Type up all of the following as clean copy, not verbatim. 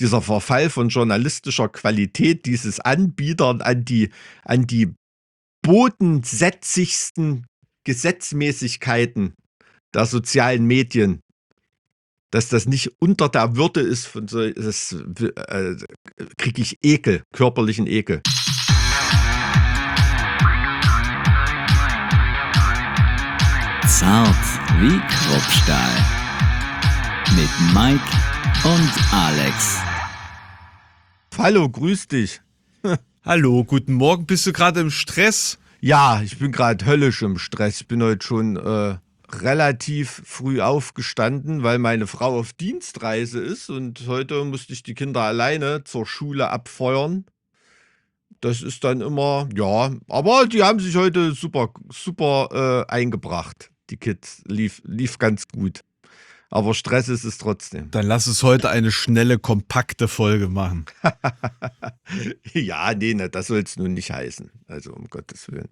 dieser Verfall von journalistischer Qualität dieses Anbietern an die bodensätzigsten Gesetzmäßigkeiten der sozialen Medien, dass das nicht unter der Würde ist von so, das kriege ich Ekel, körperlichen Ekel. Zart wie Kruppstahl. Mit Mike und Alex. Hallo, grüß dich. Hallo, guten Morgen. Bist du gerade im Stress? Ja, ich bin gerade höllisch im Stress. Ich bin heute schon relativ früh aufgestanden, weil meine Frau auf Dienstreise ist und heute musste ich die Kinder alleine zur Schule abfeuern. Das ist dann immer, ja, aber die haben sich heute super eingebracht. Die Kids lief ganz gut. Aber Stress ist es trotzdem. Dann lass uns heute eine schnelle, kompakte Folge machen. Ja, nee, das soll es nun nicht heißen. Also um Gottes Willen.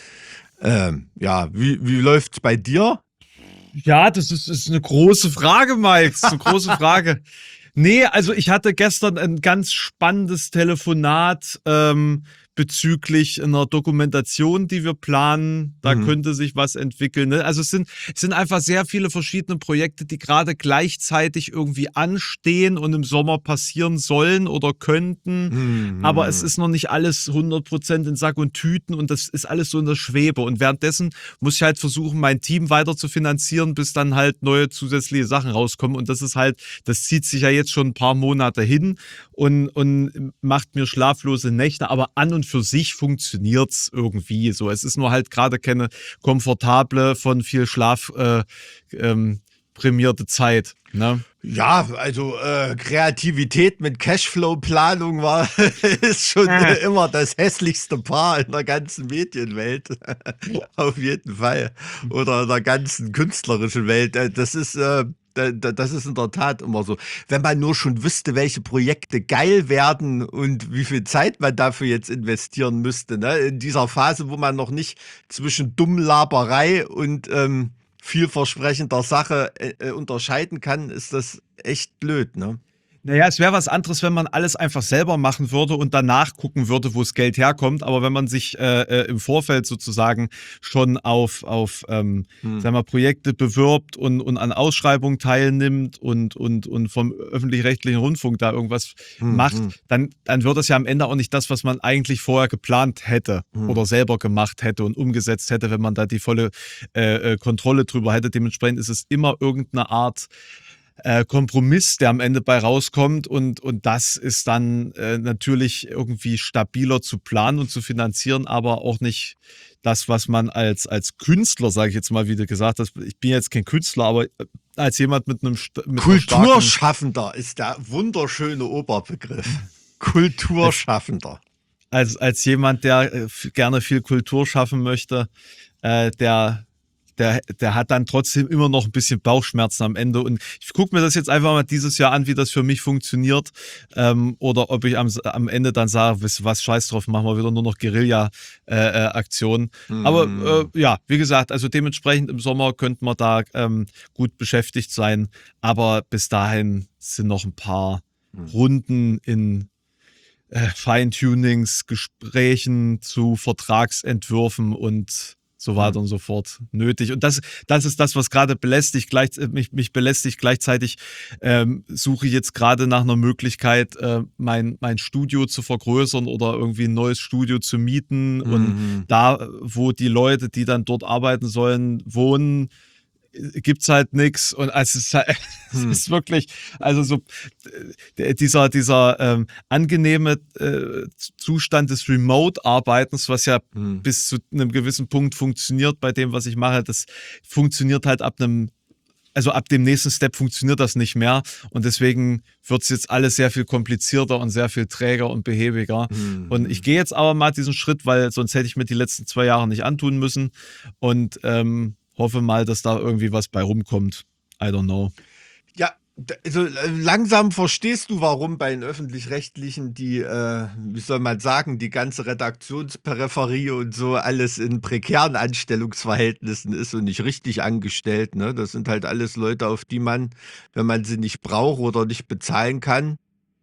Ja, wie läuft's bei dir? Ja, das ist eine große Frage, Mike. Das ist eine große Frage. Nee, also ich hatte gestern ein ganz spannendes Telefonat bezüglich einer Dokumentation, die wir planen. Da könnte sich was entwickeln. Ne? Also es sind einfach sehr viele verschiedene Projekte, die gerade gleichzeitig irgendwie anstehen und im Sommer passieren sollen oder könnten. Aber es ist noch nicht alles 100% in Sack und Tüten und das ist alles so in der Schwebe. Und währenddessen muss ich halt versuchen, mein Team weiter zu finanzieren, bis dann halt neue zusätzliche Sachen rauskommen. Und das ist halt, das zieht sich ja jetzt schon ein paar Monate hin und macht mir schlaflose Nächte. Aber an und für sich funktioniert es irgendwie so. Es ist nur halt gerade keine komfortable, von viel Schlaf prämierte Zeit. Ne? Ja, also Kreativität mit Cashflow-Planung ist schon immer das hässlichste Paar in der ganzen Medienwelt. Auf jeden Fall. Oder in der ganzen künstlerischen Welt. Das ist in der Tat immer so. Wenn man nur schon wüsste, welche Projekte geil werden und wie viel Zeit man dafür jetzt investieren müsste, ne? In dieser Phase, wo man noch nicht zwischen Dummlaberei und vielversprechender Sache unterscheiden kann, ist das echt blöd, ne? Naja, es wäre was anderes, wenn man alles einfach selber machen würde und danach gucken würde, wo das Geld herkommt. Aber wenn man sich im Vorfeld sozusagen schon auf sagen wir, Projekte bewirbt und an Ausschreibungen teilnimmt und vom öffentlich-rechtlichen Rundfunk da irgendwas macht, dann wird das ja am Ende auch nicht das, was man eigentlich vorher geplant hätte oder selber gemacht hätte und umgesetzt hätte, wenn man da die volle Kontrolle drüber hätte. Dementsprechend ist es immer irgendeine Art Kompromiss, der am Ende bei rauskommt und das ist dann natürlich irgendwie stabiler zu planen und zu finanzieren, aber auch nicht das, was man als Künstler, sage ich jetzt mal, wie du gesagt hast, ich bin jetzt kein Künstler, aber als jemand mit Kulturschaffender ist der wunderschöne Oberbegriff. Kulturschaffender. Als jemand, der gerne viel Kultur schaffen möchte, der hat dann trotzdem immer noch ein bisschen Bauchschmerzen am Ende. Und ich gucke mir das jetzt einfach mal dieses Jahr an, wie das für mich funktioniert. Oder ob ich am Ende dann sage, wisst ihr was, scheiß drauf, machen wir wieder nur noch Guerilla-Aktionen. Aber ja, wie gesagt, also dementsprechend im Sommer könnten wir da gut beschäftigt sein. Aber bis dahin sind noch ein paar Runden in Feintunings, Gesprächen zu Vertragsentwürfen und so weiter und so fort nötig. Und das ist das, was gerade mich belästigt. Gleichzeitig suche ich jetzt gerade nach einer Möglichkeit, mein Studio zu vergrößern oder irgendwie ein neues Studio zu mieten. Und da, wo die Leute, die dann dort arbeiten sollen, wohnen, gibt's halt nichts und es ist wirklich, also so dieser angenehme Zustand des Remote-Arbeitens, was ja bis zu einem gewissen Punkt funktioniert bei dem, was ich mache, das funktioniert halt ab dem nächsten Step funktioniert das nicht mehr und deswegen wird es jetzt alles sehr viel komplizierter und sehr viel träger und behäbiger. Und ich gehe jetzt aber mal diesen Schritt, weil sonst hätte ich mir die letzten 2 Jahre nicht antun müssen und hoffe mal, dass da irgendwie was bei rumkommt. I don't know. Ja, also langsam verstehst du, warum bei den Öffentlich-Rechtlichen die, wie soll man sagen, die ganze Redaktionsperipherie und so alles in prekären Anstellungsverhältnissen ist und nicht richtig angestellt. Ne? Das sind halt alles Leute, auf die man, wenn man sie nicht braucht oder nicht bezahlen kann,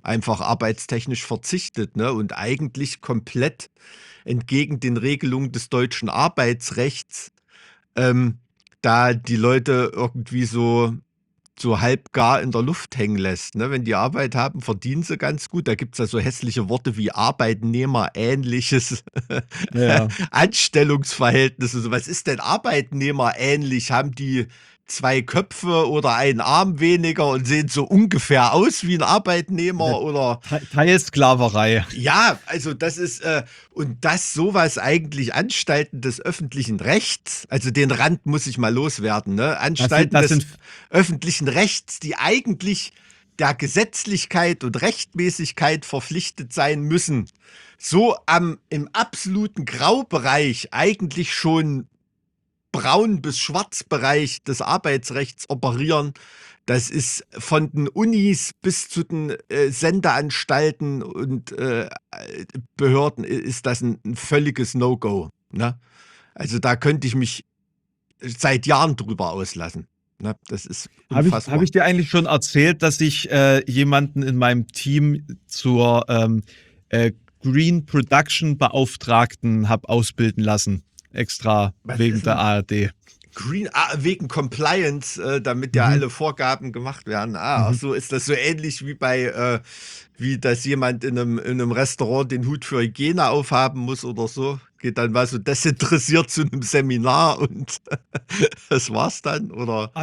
einfach arbeitstechnisch verzichtet, ne? Und eigentlich komplett entgegen den Regelungen des deutschen Arbeitsrechts ähm, da die Leute irgendwie so halbgar in der Luft hängen lässt. Ne? Wenn die Arbeit haben, verdienen sie ganz gut. Da gibt es ja so hässliche Worte wie Arbeitnehmerähnliches Ja. Anstellungsverhältnis. Also was ist denn arbeitnehmerähnlich? Haben die 2 Köpfe oder einen Arm weniger und sehen so ungefähr aus wie ein Arbeitnehmer oder Teilsklaverei. ja, also das ist, und dass sowas eigentlich Anstalten des öffentlichen Rechts, also den Rand muss ich mal loswerden, ne? Anstalten das des sind öffentlichen Rechts, die eigentlich der Gesetzlichkeit und Rechtmäßigkeit verpflichtet sein müssen, so im absoluten Graubereich eigentlich schon braun bis schwarzbereich des Arbeitsrechts operieren. Das ist von den Unis bis zu den Sendeanstalten und Behörden ist das ein völliges No-Go. Ne? Also da könnte ich mich seit Jahren drüber auslassen. Ne? Das ist unfassbar. hab ich dir eigentlich schon erzählt, dass ich jemanden in meinem Team zur Green Production Beauftragten habe ausbilden lassen? Extra Was wegen ist der denn ARD. Wegen Compliance, damit ja Mhm. alle Vorgaben gemacht werden. Ach Mhm. so, ist das so ähnlich wie wie dass jemand in einem Restaurant den Hut für Hygiene aufhaben muss oder so. Geht dann mal so desinteressiert zu einem Seminar und das war's dann, oder?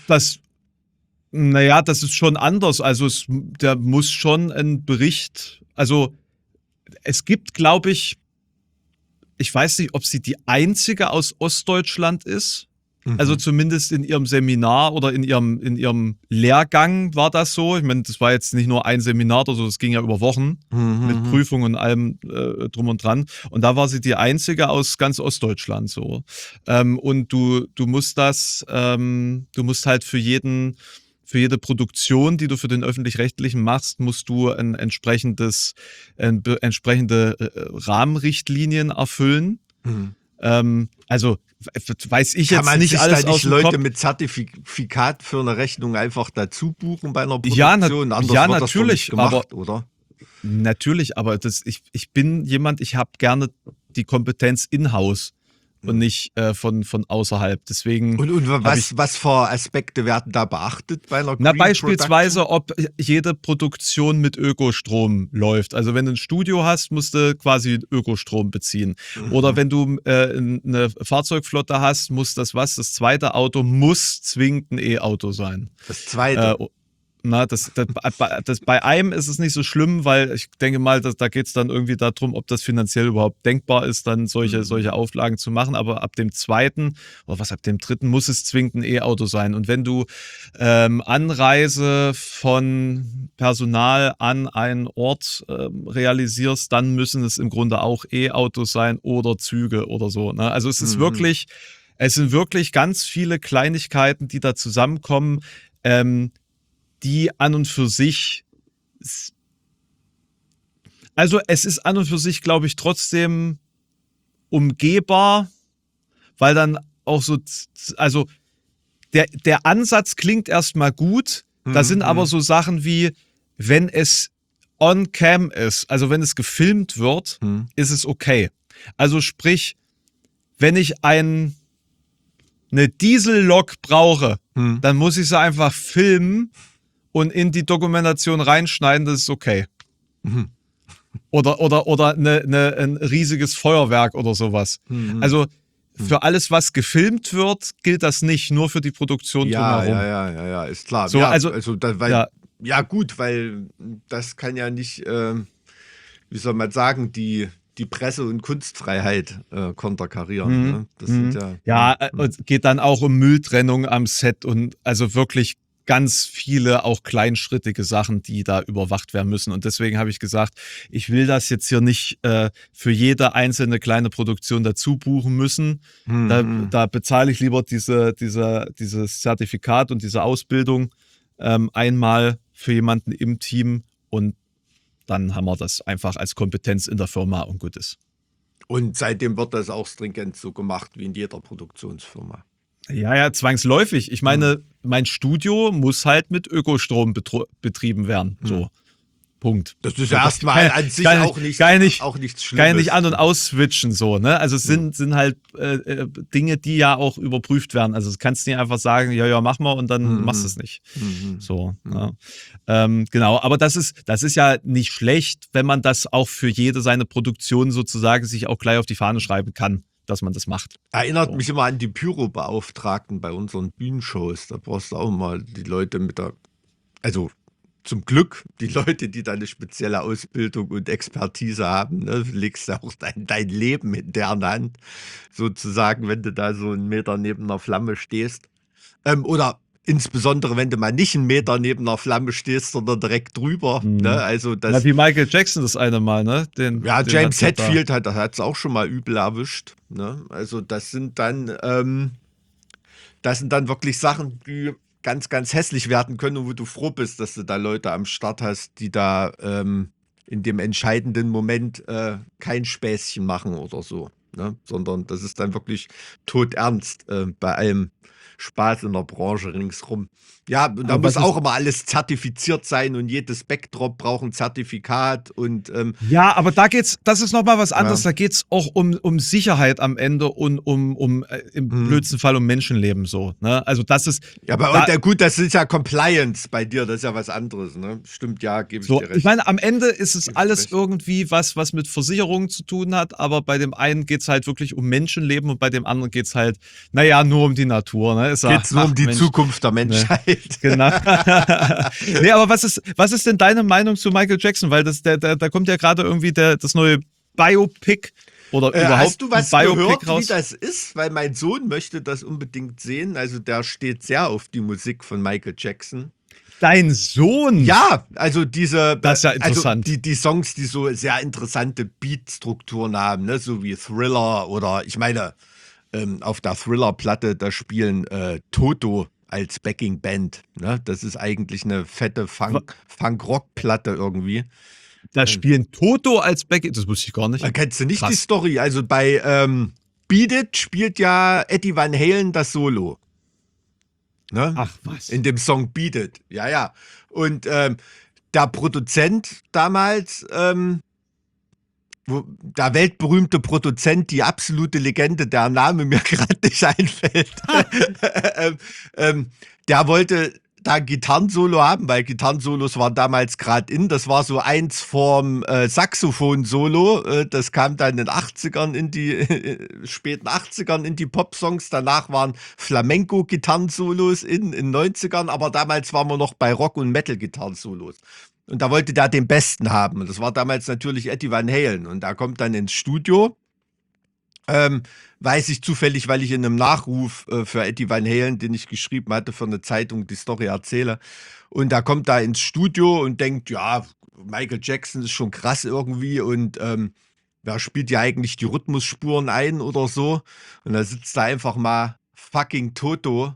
Naja, das ist schon anders. Also der muss schon einen Bericht, also es gibt, glaube ich weiß nicht, ob sie die einzige aus Ostdeutschland ist. Also Mhm. zumindest in ihrem Seminar oder in ihrem Lehrgang war das so. Ich meine, das war jetzt nicht nur ein Seminar oder so, das ging ja über Wochen mit Mhm. Prüfungen und allem drum und dran. Und da war sie die einzige aus ganz Ostdeutschland so. Und du musst du musst halt für jede Produktion, die du für den Öffentlich-Rechtlichen machst, musst du entsprechende Rahmenrichtlinien erfüllen. Mhm. Also weiß ich Kann jetzt man nicht sich alles da aus nicht dem Leute Kopf. mit Zertifikat für eine Rechnung einfach dazu buchen bei einer Ja, Produktion? Anders ja, wird das doch nicht natürlich, aber gemacht, oder? natürlich, aber ich bin jemand, ich habe gerne die Kompetenz in-house und Mhm. nicht von außerhalb. Deswegen Und habe ich was für Aspekte werden da beachtet bei einer Na, Green Production? beispielsweise, ob jede Produktion mit Ökostrom läuft. Also wenn du ein Studio hast, musst du quasi Ökostrom beziehen. Oder Mhm. wenn du eine Fahrzeugflotte hast, muss das zweite Auto muss zwingend ein E-Auto sein. Das Äh, Zweite. bei einem ist es nicht so schlimm, weil ich denke mal, da geht es dann irgendwie darum, ob das finanziell überhaupt denkbar ist, dann solche Auflagen zu machen. Aber ab dem zweiten oder ab dem dritten muss es zwingend ein E-Auto sein. Und wenn du Anreise von Personal an einen Ort realisierst, dann müssen es im Grunde auch E-Autos sein oder Züge oder so. Ne? Also es sind wirklich ganz viele Kleinigkeiten, die da zusammenkommen. Die an und für sich, also es ist an und für sich, glaube ich, trotzdem umgehbar, weil dann auch so, also der Ansatz klingt erstmal gut, da sind aber so Sachen wie, wenn es on-cam ist, also wenn es gefilmt wird, ist es okay. Also sprich, wenn ich eine Diesellok brauche, dann muss ich sie einfach filmen und in die Dokumentation reinschneiden, das ist okay. Mhm. Oder ein riesiges Feuerwerk oder sowas. Also für alles, was gefilmt wird, gilt das nicht, nur für die Produktion drumherum. Ja, ist klar. So, Ja, also, weil, ja, gut, weil das kann ja nicht, wie soll man sagen, die Presse- und Kunstfreiheit konterkarieren. Ne? Das sind und geht dann auch um Mülltrennung am Set und also wirklich ganz viele auch kleinschrittige Sachen, die da überwacht werden müssen. Und deswegen habe ich gesagt, ich will das jetzt hier nicht für jede einzelne kleine Produktion dazu buchen müssen. Da bezahle ich lieber dieses Zertifikat und diese Ausbildung einmal für jemanden im Team und dann haben wir das einfach als Kompetenz in der Firma und gut ist. Und seitdem wird das auch stringent so gemacht wie in jeder Produktionsfirma. Ja, zwangsläufig. Ich meine, mein Studio muss halt mit Ökostrom betrieben werden. So. Punkt. Das ist So, ja das erstmal an sich kann auch kann nichts, ich, auch nichts kann ja Schlimmes. nicht an- und ausswitchen, so, ne? Also es sind halt Dinge, die ja auch überprüft werden. Also du kannst nicht einfach sagen, ja, ja, mach mal und dann machst du es nicht. So, ja. Genau, aber das ist ja nicht schlecht, wenn man das auch für jede seine Produktion sozusagen sich auch gleich auf die Fahne schreiben kann, dass man das macht. Erinnert So. mich immer an die Pyro-Beauftragten bei unseren Bühnenshows. Da brauchst du auch mal die Leute also zum Glück die Leute, die da eine spezielle Ausbildung und Expertise haben, ne, legst du auch dein Leben in deren Hand, sozusagen, wenn du da so 1 Meter neben einer Flamme stehst. Oder insbesondere, wenn du mal nicht 1 Meter neben einer Flamme stehst, sondern direkt drüber. Ne? Also Ja, wie Michael Jackson das eine Mal, ne? Den James hat's ja Hetfield hat es auch schon mal übel erwischt. Ne? Also das sind dann wirklich Sachen, die ganz, ganz hässlich werden können und wo du froh bist, dass du da Leute am Start hast, die da in dem entscheidenden Moment kein Späßchen machen oder so. Ne? Sondern das ist dann wirklich todernst bei allem Spaß in der Branche ringsrum. Ja, und da Aber muss was ist- auch immer alles zertifiziert sein und jedes Backdrop braucht ein Zertifikat und Ja, aber das ist nochmal was anderes. Ja. Da geht's auch um Sicherheit am Ende und im blödsten Fall um Menschenleben so. Ne? Also das ist. ja, aber da- und, gut, das ist ja Compliance bei dir, das ist ja was anderes, ne? Stimmt, ja, gebe ich So, dir recht. ich meine, am Ende ist es Gibst alles recht. irgendwie was mit Versicherungen zu tun hat, aber bei dem einen geht's halt wirklich um Menschenleben und bei dem anderen geht's halt, naja, nur um die Natur. Ne? Ist ja- Geht's nur um ach, die Mensch. Zukunft der Menschheit. Genau. Nee, aber was ist denn deine Meinung zu Michael Jackson? Weil da kommt ja gerade irgendwie das neue Biopic oder überhaupt Hast du was ein Biopic gehört, raus. wie das ist? Weil mein Sohn möchte das unbedingt sehen. Also der steht sehr auf die Musik von Michael Jackson. Dein Sohn? Ja, also diese, Das ist ja interessant. Also die Songs, die so sehr interessante Beatstrukturen haben, ne? So wie Thriller oder ich meine, auf der Thriller-Platte, da spielen Toto als Backing-Band. Ne? Das ist eigentlich eine fette Funk-Rock-Platte irgendwie. Da spielen Toto als Back. Das wusste ich gar nicht. Da kennst du nicht Krass. die Story. Also bei Beat It spielt ja Eddie Van Halen das Solo. Ne? Ach was. In dem Song Beat It. Ja, ja. Und der Produzent damals, der weltberühmte Produzent, die absolute Legende, der Name mir gerade nicht einfällt, der wollte da ein Gitarrensolo haben, weil Gitarrensolos waren damals gerade in. Das war so eins vorm Saxophon-Solo. Das kam dann in den 80ern späten 80ern in die Popsongs. Danach waren Flamenco-Gitarrensolos in den 90ern, aber damals waren wir noch bei Rock- und Metal-Gitarrensolos. Und da wollte der den Besten haben. Und das war damals natürlich Eddie Van Halen. Und da kommt dann ins Studio. Weiß ich zufällig, weil ich in einem Nachruf für Eddie Van Halen, den ich geschrieben hatte für eine Zeitung, die Story erzähle. Und da kommt da ins Studio und denkt, ja, Michael Jackson ist schon krass irgendwie und wer spielt ja eigentlich die Rhythmusspuren ein oder so? Und da sitzt da einfach mal fucking Toto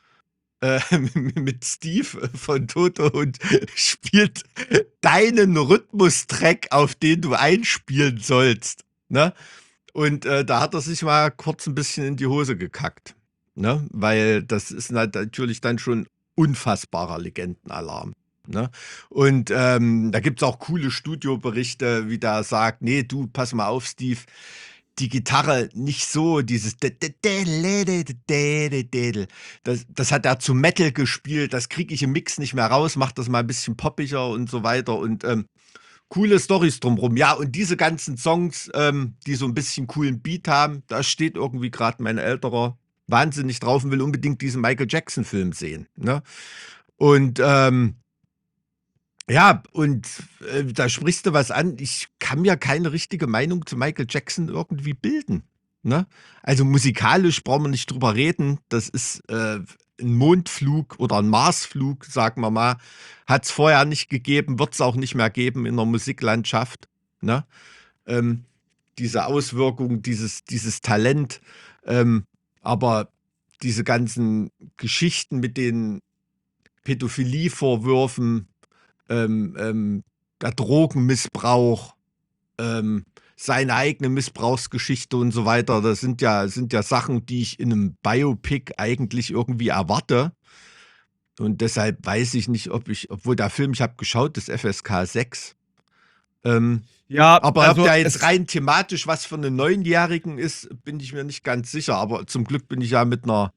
mit Steve von Toto und spielt deinen Rhythmustrack, auf den du einspielen sollst. Ne? Und da hat er sich mal kurz ein bisschen in die Hose gekackt. Ne? Weil das ist natürlich dann schon unfassbarer Legendenalarm. Ne? Und da gibt es auch coole Studioberichte, wie der sagt, nee, du, pass mal auf, Steve, die Gitarre nicht so, dieses das hat er zu Metal gespielt, das kriege ich im Mix nicht mehr raus, macht das mal ein bisschen poppiger und so weiter und coole Storys drumrum. Ja, und diese ganzen Songs, die so ein bisschen coolen Beat haben, da steht irgendwie gerade mein Älterer wahnsinnig drauf und will unbedingt diesen Michael Jackson-Film sehen. Ne? Und ja, und da sprichst du was an. Ich kann mir keine richtige Meinung zu Michael Jackson irgendwie bilden. Ne? Also musikalisch brauchen wir nicht drüber reden. Das ist ein Mondflug oder ein Marsflug, sagen wir mal. Hat es vorher nicht gegeben, wird es auch nicht mehr geben in der Musiklandschaft. Ne? Diese Auswirkung, dieses Talent. Aber diese ganzen Geschichten mit den Pädophilievorwürfen, der Drogenmissbrauch, seine eigene Missbrauchsgeschichte und so weiter, das sind ja Sachen, die ich in einem Biopic eigentlich irgendwie erwarte. Und deshalb weiß ich nicht, obwohl der Film, ich habe geschaut, das FSK 6, Ja, Aber also ob der jetzt rein thematisch was für einen Neunjährigen ist, bin ich mir nicht ganz sicher. Aber zum Glück bin ich ja mit einer,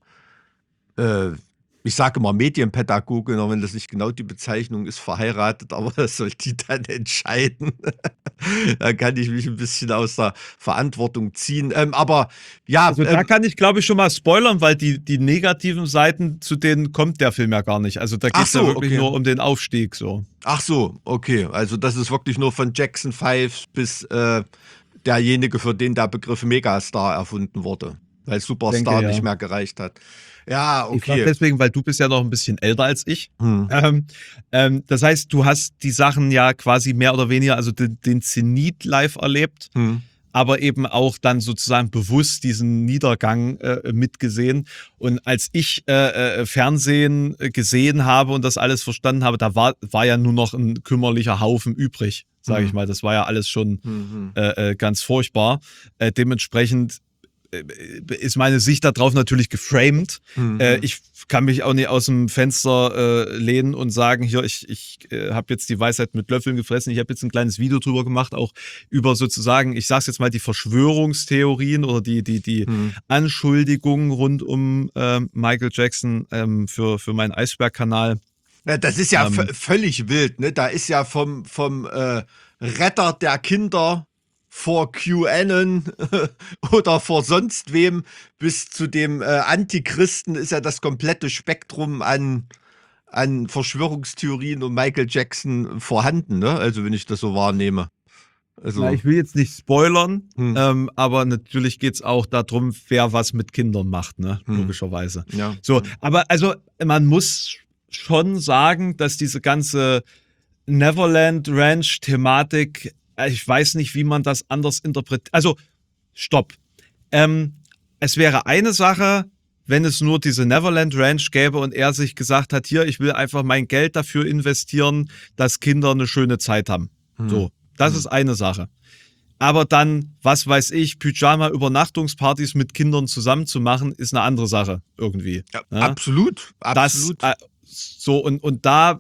ich sage immer Medienpädagogin, auch wenn das nicht genau die Bezeichnung ist, verheiratet, aber das soll die dann entscheiden. Da kann ich mich ein bisschen aus der Verantwortung ziehen. Aber ja, Also da kann ich, glaube ich, schon mal spoilern, weil die negativen Seiten, zu denen kommt der Film ja gar nicht. Also da geht es ja wirklich nur um den Aufstieg so. Ach so, okay. Also das ist wirklich nur von Jackson 5 bis derjenige, für den der Begriff Megastar erfunden wurde. Weil Superstar Denke, ja. nicht mehr gereicht hat. Ja, Ich frage okay. deswegen, weil du bist ja noch ein bisschen älter als ich. Hm. Das heißt, du hast die Sachen ja quasi mehr oder weniger, also den Zenit live erlebt, aber eben auch dann sozusagen bewusst diesen Niedergang mitgesehen. Und als ich Fernsehen gesehen habe und das alles verstanden habe, da war ja nur noch ein kümmerlicher Haufen übrig, sage ich mal. Das war ja alles schon ganz furchtbar. Dementsprechend ist meine Sicht darauf natürlich geframed. Ich kann mich auch nicht aus dem Fenster lehnen und sagen, hier, ich habe jetzt die Weisheit mit Löffeln gefressen. Ich habe jetzt ein kleines Video drüber gemacht, auch über sozusagen, ich sage jetzt mal, die Verschwörungstheorien oder die Anschuldigungen rund um Michael Jackson für meinen Eisberg-Kanal. Ja, das ist ja völlig wild, ne? Da ist ja vom Retter der Kinder vor QAnon oder vor sonst wem bis zu dem Antichristen ist ja das komplette Spektrum an Verschwörungstheorien um Michael Jackson vorhanden, ne? Also wenn ich das so wahrnehme. Also, Na, ich will jetzt nicht spoilern, aber natürlich geht es auch darum, wer was mit Kindern macht, ne? Logischerweise. ja. So, aber also man muss schon sagen, dass diese ganze Neverland Ranch-Thematik, ich weiß nicht, wie man das anders interpretiert. Also, stopp. Es wäre eine Sache, wenn es nur diese Neverland Ranch gäbe und er sich gesagt hat, hier, ich will einfach mein Geld dafür investieren, dass Kinder eine schöne Zeit haben. So, das ist eine Sache. Aber dann, was weiß ich, Pyjama-Übernachtungspartys mit Kindern zusammen zu machen, ist eine andere Sache irgendwie. Ja, Ja? absolut. Das, so, und da,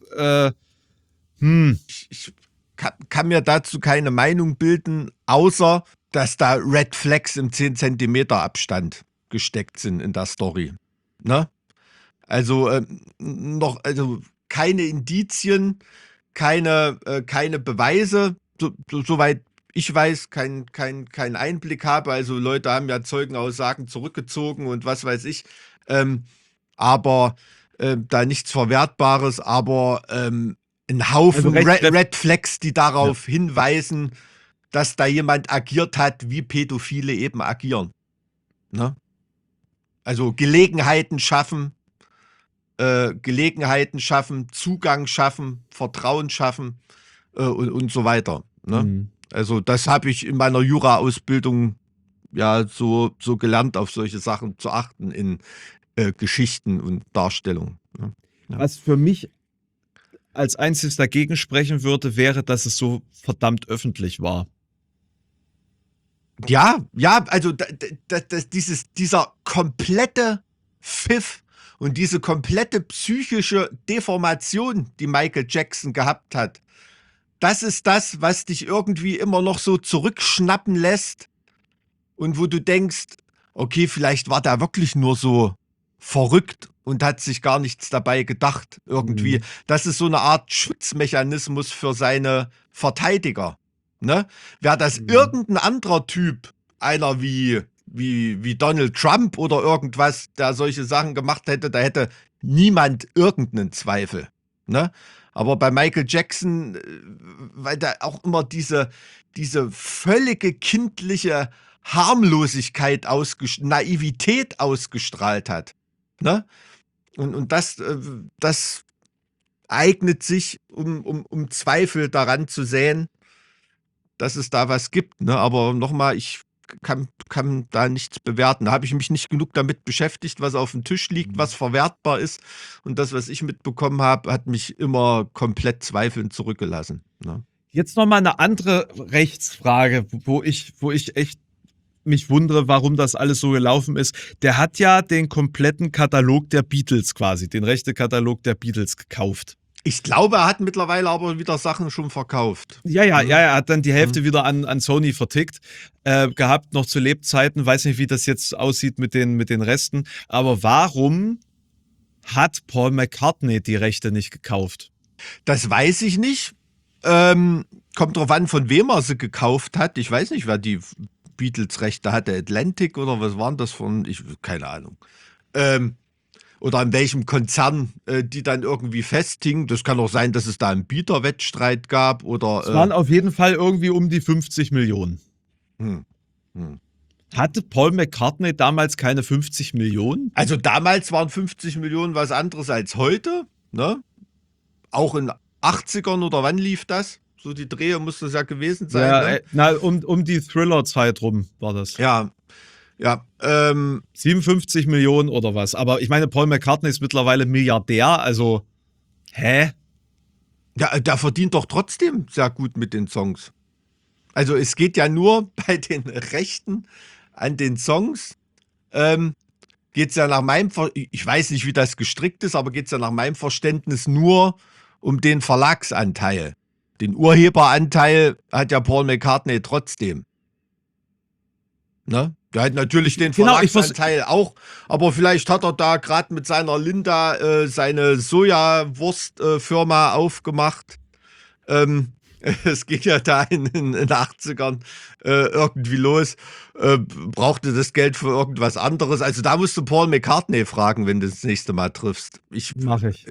Ich kann mir dazu keine Meinung bilden, außer dass da Red Flags im 10 Zentimeter Abstand gesteckt sind in der Story. Ne? Also also keine Indizien, keine Beweise, soweit ich weiß, kein Einblick habe. Also Leute haben ja Zeugenaussagen zurückgezogen und was weiß ich. Aber da nichts Verwertbares, aber ein Haufen Also Red Flags, die darauf hinweisen, dass da jemand agiert hat, wie Pädophile eben agieren. Ne? Also Gelegenheiten schaffen, Zugang schaffen, Vertrauen schaffen und so weiter. Ne? Also das habe ich in meiner Jura-Ausbildung ja so gelernt, auf solche Sachen zu achten in Geschichten und Darstellungen. Ne? Ja. was für mich als einziges dagegen sprechen würde, wäre, dass es so verdammt öffentlich war. Ja, also dieser komplette Pfiff und diese komplette psychische Deformation, die Michael Jackson gehabt hat, das ist das, was dich irgendwie immer noch so zurückschnappen lässt und wo du denkst, okay, vielleicht war der wirklich nur so verrückt und hat sich gar nichts dabei gedacht irgendwie. Das ist so eine Art Schutzmechanismus für seine Verteidiger. Ne? Wäre das irgendein anderer Typ, einer wie Donald Trump oder irgendwas, der solche Sachen gemacht hätte, da hätte niemand irgendeinen Zweifel. Ne? Aber bei Michael Jackson, weil da auch immer diese völlige kindliche Harmlosigkeit, Naivität ausgestrahlt hat. Ne? Und das eignet sich, um Zweifel daran zu säen, dass es da was gibt. Ne? Aber nochmal, ich kann da nichts bewerten. Da habe ich mich nicht genug damit beschäftigt, was auf dem Tisch liegt, was verwertbar ist. Und das, was ich mitbekommen habe, hat mich immer komplett zweifelnd zurückgelassen. Ne? Jetzt nochmal eine andere Rechtsfrage, wo ich echt mich wundere, warum das alles so gelaufen ist. Der hat ja den kompletten Katalog der Beatles quasi, den Rechtekatalog der Beatles gekauft. Ich glaube, er hat mittlerweile aber wieder Sachen schon verkauft. Ja, er hat dann die Hälfte Mhm. wieder an Sony vertickt gehabt, noch zu Lebzeiten. Weiß nicht, wie das jetzt aussieht mit den Resten. Aber warum hat Paul McCartney die Rechte nicht gekauft? Das weiß ich nicht. Kommt drauf an, von wem er sie gekauft hat. Ich weiß nicht, wer die Beatles-Rechte hatte. Atlantic oder was waren das von? Keine Ahnung. Oder an welchem Konzern die dann irgendwie festhingen. Das kann auch sein, dass es da einen Bieterwettstreit gab oder. Es waren auf jeden Fall irgendwie um die 50 Millionen. Hm, hm. Hatte Paul McCartney damals keine 50 Millionen? Also damals waren 50 Millionen was anderes als heute. Ne? Auch in 80ern oder wann lief das? So die Drehe muss das ja gewesen sein. Ja, Ne? um die Thriller-Zeit rum war das. Ja. 57 Millionen oder was. Aber ich meine, Paul McCartney ist mittlerweile Milliardär, also hä? Ja, der verdient doch trotzdem sehr gut mit den Songs. Also es geht ja nur bei den Rechten an den Songs, geht es ja nach meinem, ich weiß nicht, wie das gestrickt ist, aber geht es ja nach meinem Verständnis nur um den Verlagsanteil. Den Urheberanteil hat ja Paul McCartney trotzdem. Ne? Der hat natürlich den Genau, Verlagsanteil auch, aber vielleicht hat er da gerade mit seiner Linda seine Sojawurstfirma aufgemacht. Es ging ja da in den 80ern irgendwie los, brauchte das Geld für irgendwas anderes. Also da musst du Paul McCartney fragen, wenn du das nächste Mal triffst. Mach ich.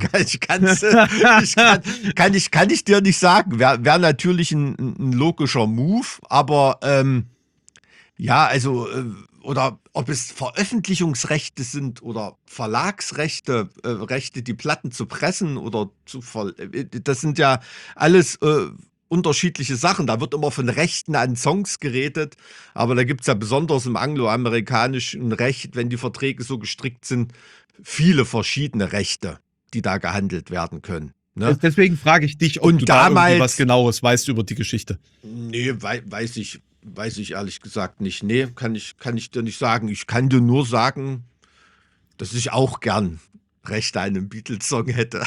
Kann ich dir nicht sagen. Wär natürlich ein logischer Move, aber ja, also, oder ob es Veröffentlichungsrechte sind oder Verlagsrechte, Rechte, die Platten zu pressen oder das sind ja alles unterschiedliche Sachen. Da wird immer von Rechten an Songs geredet, aber da gibt es ja besonders im angloamerikanischen Recht, wenn die Verträge so gestrickt sind, viele verschiedene Rechte, die da gehandelt werden können. Ne? Deswegen frage ich dich, ob Und du da irgendwie damals- was Genaues weißt über die Geschichte. Nee, weiß ich ehrlich gesagt nicht. Nee, kann ich dir nicht sagen. Ich kann dir nur sagen, dass ich auch gern Rechte an einem Beatles-Song hätte.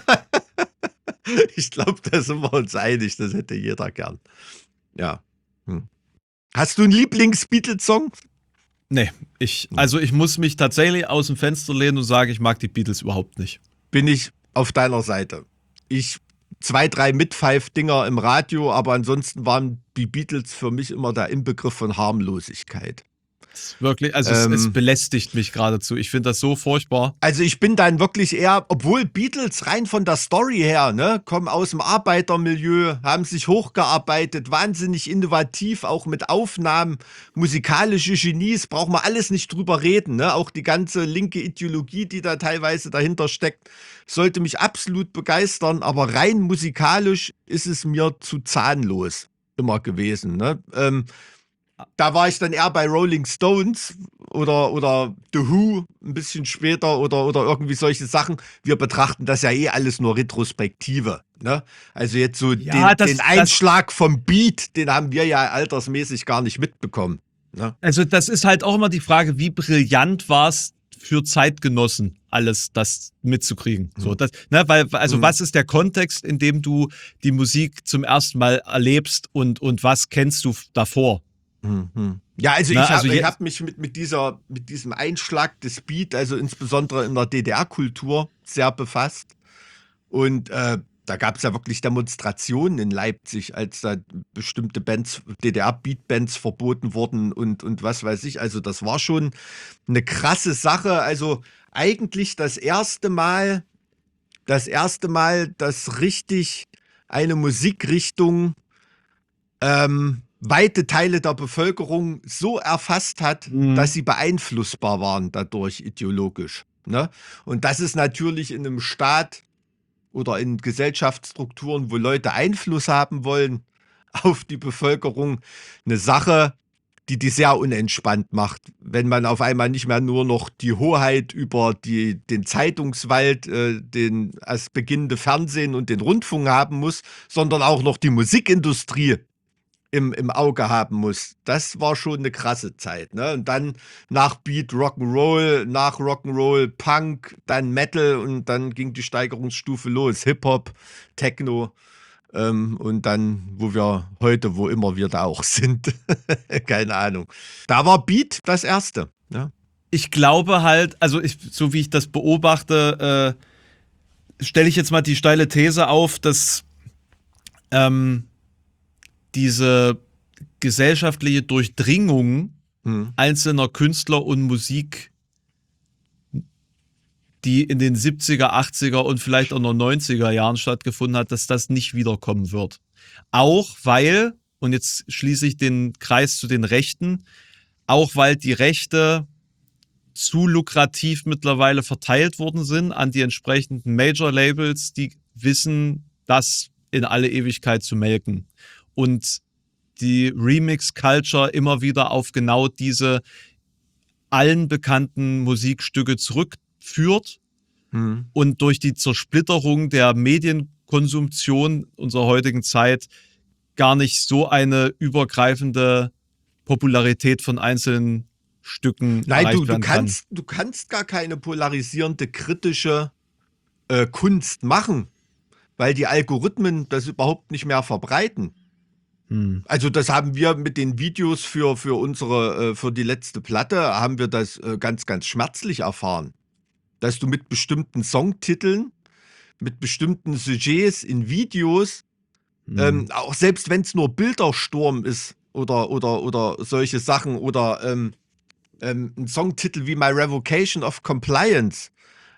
Ich glaube, da sind wir uns einig. Das hätte jeder gern. Ja. Hast du einen Lieblings-Beatles-Song? Nee, ich muss mich tatsächlich aus dem Fenster lehnen und sagen, ich mag die Beatles überhaupt nicht. Bin ich auf deiner Seite. 2, 3 Mitpfeif-Dinger im Radio, aber ansonsten waren die Beatles für mich immer der Inbegriff von Harmlosigkeit. Wirklich, also es belästigt mich geradezu. Ich finde das so furchtbar. Also ich bin dann wirklich eher, obwohl Beatles rein von der Story her, ne, kommen aus dem Arbeitermilieu, haben sich hochgearbeitet, wahnsinnig innovativ, auch mit Aufnahmen, musikalische Genies, braucht man alles nicht drüber reden, ne? Auch die ganze linke Ideologie, die da teilweise dahinter steckt, sollte mich absolut begeistern, aber rein musikalisch ist es mir zu zahnlos immer gewesen, ne? Da war ich dann eher bei Rolling Stones oder The Who ein bisschen später oder irgendwie solche Sachen. Wir betrachten das ja eh alles nur Retrospektive. Ne? Also jetzt so Ja, den Einschlag vom Beat, den haben wir ja altersmäßig gar nicht mitbekommen. Ne? Also das ist halt auch immer die Frage, wie brillant war es für Zeitgenossen, alles das mitzukriegen. So, das, ne, was ist der Kontext, in dem du die Musik zum ersten Mal erlebst und was kennst du davor? Ja, also Na, ich hab mich mit diesem Einschlag des Beat, also insbesondere in der DDR-Kultur, sehr befasst. Und da gab es ja wirklich Demonstrationen in Leipzig, als da bestimmte Bands, DDR-Beat-Bands verboten wurden und was weiß ich. Also das war schon eine krasse Sache. Also eigentlich das erste Mal, dass richtig eine Musikrichtung weite Teile der Bevölkerung so erfasst hat, dass sie beeinflussbar waren dadurch ideologisch. Ne? Und das ist natürlich in einem Staat oder in Gesellschaftsstrukturen, wo Leute Einfluss haben wollen auf die Bevölkerung, eine Sache, die sehr unentspannt macht, wenn man auf einmal nicht mehr nur noch die Hoheit über den Zeitungswald, den erst beginnende Fernsehen und den Rundfunk haben muss, sondern auch noch die Musikindustrie im Auge haben musst. Das war schon eine krasse Zeit, ne? Und dann nach Beat Rock'n'Roll, nach Rock'n'Roll Punk, dann Metal und dann ging die Steigerungsstufe los. Hip-Hop, Techno, und dann, wo immer wir da auch sind. Keine Ahnung. Da war Beat das Erste, ne? Ich glaube halt, also so wie ich das beobachte, stelle ich jetzt mal die steile These auf, dass diese gesellschaftliche Durchdringung einzelner Künstler und Musik, die in den 70er, 80er und vielleicht auch noch 90er Jahren stattgefunden hat, dass das nicht wiederkommen wird. Auch weil, und jetzt schließe ich den Kreis zu den Rechten, auch weil die Rechte zu lukrativ mittlerweile verteilt worden sind an die entsprechenden Major-Labels, die wissen, das in alle Ewigkeit zu melken. Und die Remix-Culture immer wieder auf genau diese allen bekannten Musikstücke zurückführt und durch die Zersplitterung der Medienkonsumtion unserer heutigen Zeit gar nicht so eine übergreifende Popularität von einzelnen Stücken Nein, erreicht werden kann. du kannst gar keine polarisierende, kritische Kunst machen, weil die Algorithmen das überhaupt nicht mehr verbreiten. Also das haben wir mit den Videos für die letzte Platte, haben wir das ganz, ganz schmerzlich erfahren. Dass du mit bestimmten Songtiteln, mit bestimmten Sujets in Videos, auch selbst wenn es nur Bildersturm ist oder solche Sachen oder ein Songtitel wie My Revocation of Compliance,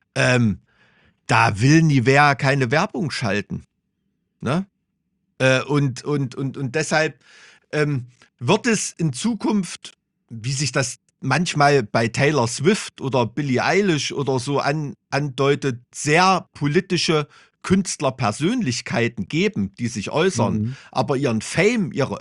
da will Nivea keine Werbung schalten. Ne? Und deshalb wird es in Zukunft, wie sich das manchmal bei Taylor Swift oder Billie Eilish oder so andeutet, sehr politische Künstlerpersönlichkeiten geben, die sich äußern, aber ihren Fame, ihre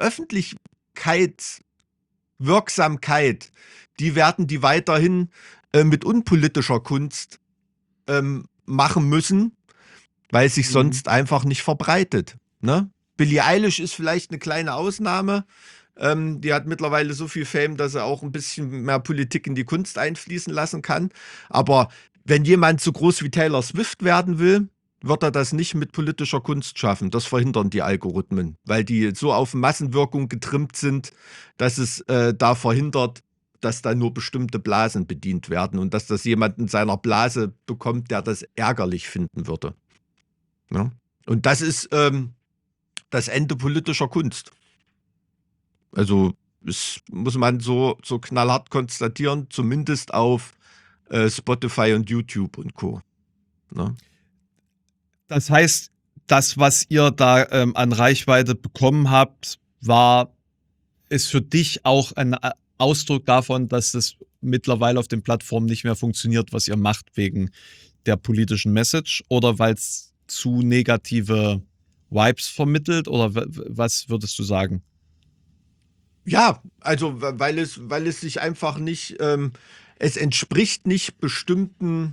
Öffentlichkeitswirksamkeit, die werden die weiterhin mit unpolitischer Kunst machen müssen, weil es sich sonst einfach nicht verbreitet. Ne? Billie Eilish ist vielleicht eine kleine Ausnahme. Die hat mittlerweile so viel Fame, dass er auch ein bisschen mehr Politik in die Kunst einfließen lassen kann. Aber wenn jemand so groß wie Taylor Swift werden will, wird er das nicht mit politischer Kunst schaffen. Das verhindern die Algorithmen, weil die so auf Massenwirkung getrimmt sind, dass es da verhindert, dass da nur bestimmte Blasen bedient werden und dass das jemand in seiner Blase bekommt, der das ärgerlich finden würde. Ja? Und das ist das Ende politischer Kunst. Also das muss man so knallhart konstatieren, zumindest auf Spotify und YouTube und Co. Ne? Das heißt, das, was ihr da an Reichweite bekommen habt, ist für dich auch ein Ausdruck davon, dass das mittlerweile auf den Plattformen nicht mehr funktioniert, was ihr macht wegen der politischen Message oder weil es zu negative Vibes vermittelt oder was würdest du sagen? Ja, also weil es sich einfach nicht, es entspricht nicht bestimmten,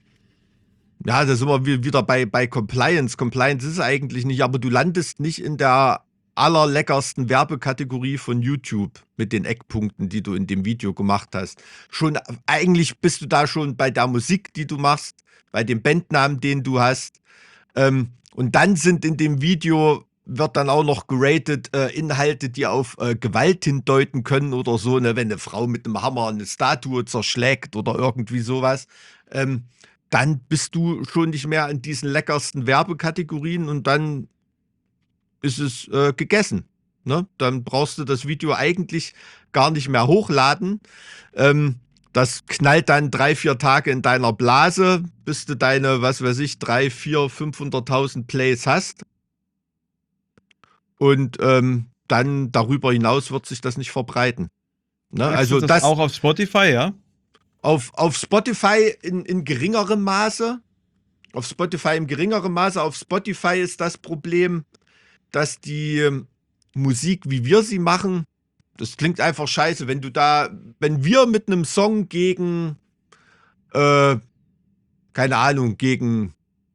ja, da sind wir wieder bei Compliance. Compliance ist es eigentlich nicht, aber du landest nicht in der allerleckersten Werbekategorie von YouTube mit den Eckpunkten, die du in dem Video gemacht hast. Eigentlich bist du da schon bei der Musik, die du machst, bei dem Bandnamen, den du hast. Und dann sind in dem Video, wird dann auch noch geratet, Inhalte, die auf Gewalt hindeuten können oder so, ne? Wenn eine Frau mit einem Hammer eine Statue zerschlägt oder irgendwie sowas, dann bist du schon nicht mehr in diesen leckersten Werbekategorien und dann ist es gegessen. Ne? Dann brauchst du das Video eigentlich gar nicht mehr hochladen. Das knallt dann 3-4 Tage in deiner Blase, bis du deine, was weiß ich, 3, 4, 500.000 Plays hast. Und dann darüber hinaus wird sich das nicht verbreiten. Ne? Also das auch auf Spotify, ja? Auf Spotify in geringerem Maße. Auf Spotify im geringeren Maße. Auf Spotify ist das Problem, dass die Musik, wie wir sie machen, das klingt einfach scheiße. Wenn wir mit einem Song gegen, keine Ahnung, gegen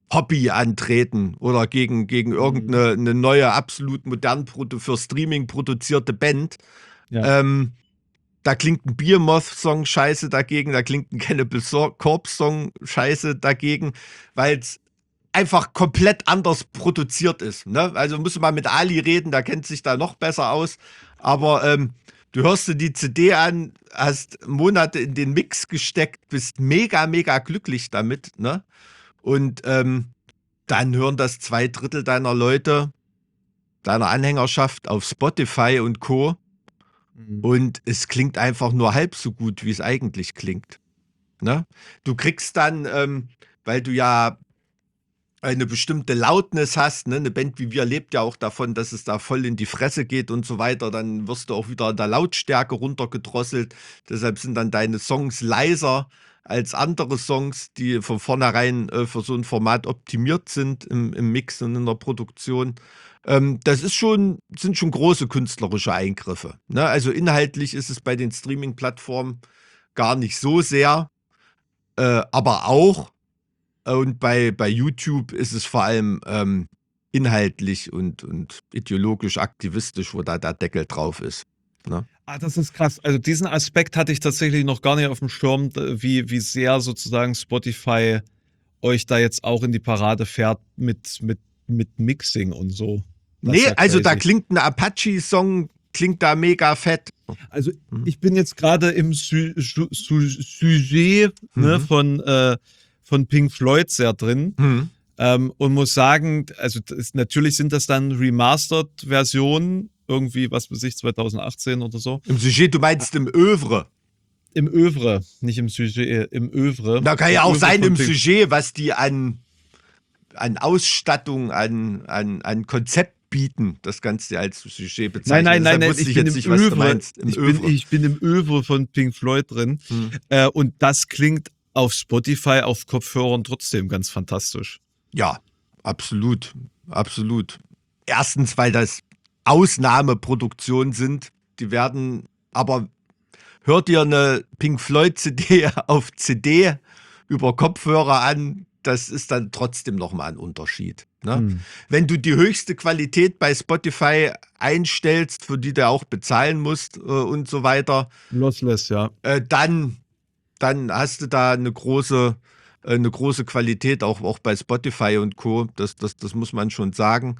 Hobby antreten oder gegen irgendeine neue, absolut modern für Streaming produzierte Band. Ja. Da klingt ein Behemoth-Song scheiße dagegen, da klingt ein Cannibal Corpse-Song scheiße dagegen, weil es einfach komplett anders produziert ist. Ne? Also musst du mal mit Ali reden, der kennt sich da noch besser aus. Aber du hörst dir die CD an, hast Monate in den Mix gesteckt, bist mega, mega glücklich damit. Ne? Und dann hören das 2/3 deiner Leute, deiner Anhängerschaft auf Spotify und Co. Und es klingt einfach nur halb so gut, wie es eigentlich klingt. Ne? Du kriegst dann, weil du ja eine bestimmte Lautness hast, ne? Eine Band wie wir lebt ja auch davon, dass es da voll in die Fresse geht und so weiter, dann wirst du auch wieder in der Lautstärke runtergedrosselt. Deshalb sind dann deine Songs leiser als andere Songs, die von vornherein für so ein Format optimiert sind im Mix und in der Produktion. Das sind schon große künstlerische Eingriffe. Ne? Also inhaltlich ist es bei den Streaming-Plattformen gar nicht so sehr, aber auch. Und bei YouTube ist es vor allem inhaltlich und ideologisch aktivistisch, wo da der Deckel drauf ist. Ne? Das ist krass. Also diesen Aspekt hatte ich tatsächlich noch gar nicht auf dem Schirm, wie sehr sozusagen Spotify euch da jetzt auch in die Parade fährt mit Mixing und so. Nee, also da klingt ein Apache-Song, klingt da mega fett. Also ich bin jetzt gerade im Sujet ne, von Pink Floyd sehr drin und muss sagen, also natürlich sind das dann Remastered-Versionen, irgendwie, was weiß ich, 2018 oder so. Im Sujet, du meinst im Övre? Im Övre, nicht im Sujet, im Övre. Da kann ja auch sein im Sujet, was die an Ausstattung, an Konzept bieten, das kannst du als Sujet bezeichnen. Nein, ich bin im Övre. Ich bin im Övre von Pink Floyd drin. Und das klingt auf Spotify, auf Kopfhörern trotzdem ganz fantastisch. Ja, absolut. Absolut. Erstens, weil das Ausnahmeproduktionen sind. Die werden, aber hört dir eine Pink Floyd CD auf CD über Kopfhörer an, das ist dann trotzdem nochmal ein Unterschied. Ne? Wenn du die höchste Qualität bei Spotify einstellst, für die du auch bezahlen musst und so weiter, Lossless, ja. Dann hast du da eine große Qualität, auch bei Spotify und Co. Das muss man schon sagen.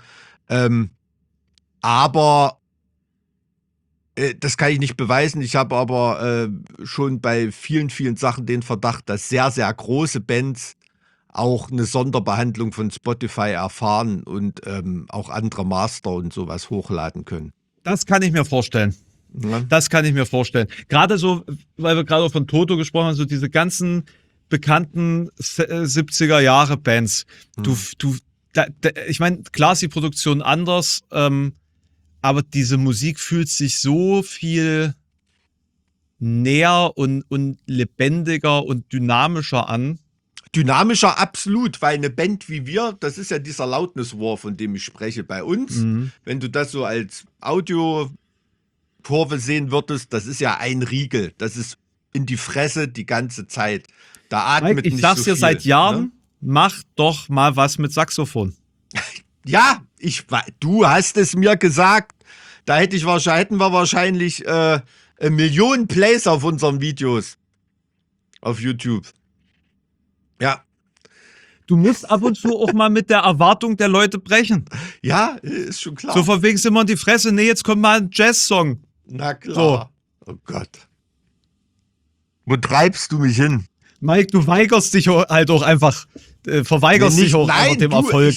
Aber das kann ich nicht beweisen. Ich habe aber schon bei vielen, vielen Sachen den Verdacht, dass sehr, sehr große Bands auch eine Sonderbehandlung von Spotify erfahren und auch andere Master und sowas hochladen können. Das kann ich mir vorstellen. Ja. Das kann ich mir vorstellen. Gerade so, weil wir gerade von Toto gesprochen haben, so diese ganzen bekannten 70er-Jahre-Bands. Ich meine, klar ist die Produktion anders, aber diese Musik fühlt sich so viel näher und lebendiger und dynamischer an. Dynamischer, absolut, weil eine Band wie wir, das ist ja dieser Loudness War, von dem ich spreche, bei uns, wenn du das so als Audiokurve sehen würdest, das ist ja ein Riegel, das ist in die Fresse die ganze Zeit. Da atmet Mike, ich nicht sag's so dir viel, seit Jahren, ne? mach doch mal was mit Saxophon. Ja, du hast es mir gesagt, da hätten wir wahrscheinlich Millionen Plays auf unseren Videos auf YouTube. Ja. Du musst ab und zu auch mal mit der Erwartung der Leute brechen. Ja, ist schon klar. So von wegen immer in die Fresse, nee, jetzt kommt mal ein Jazz-Song. Na klar. So. Oh Gott. Wo treibst du mich hin? Mike, du weigerst dich halt auch einfach, verweigerst dich auch einfach dem Erfolg.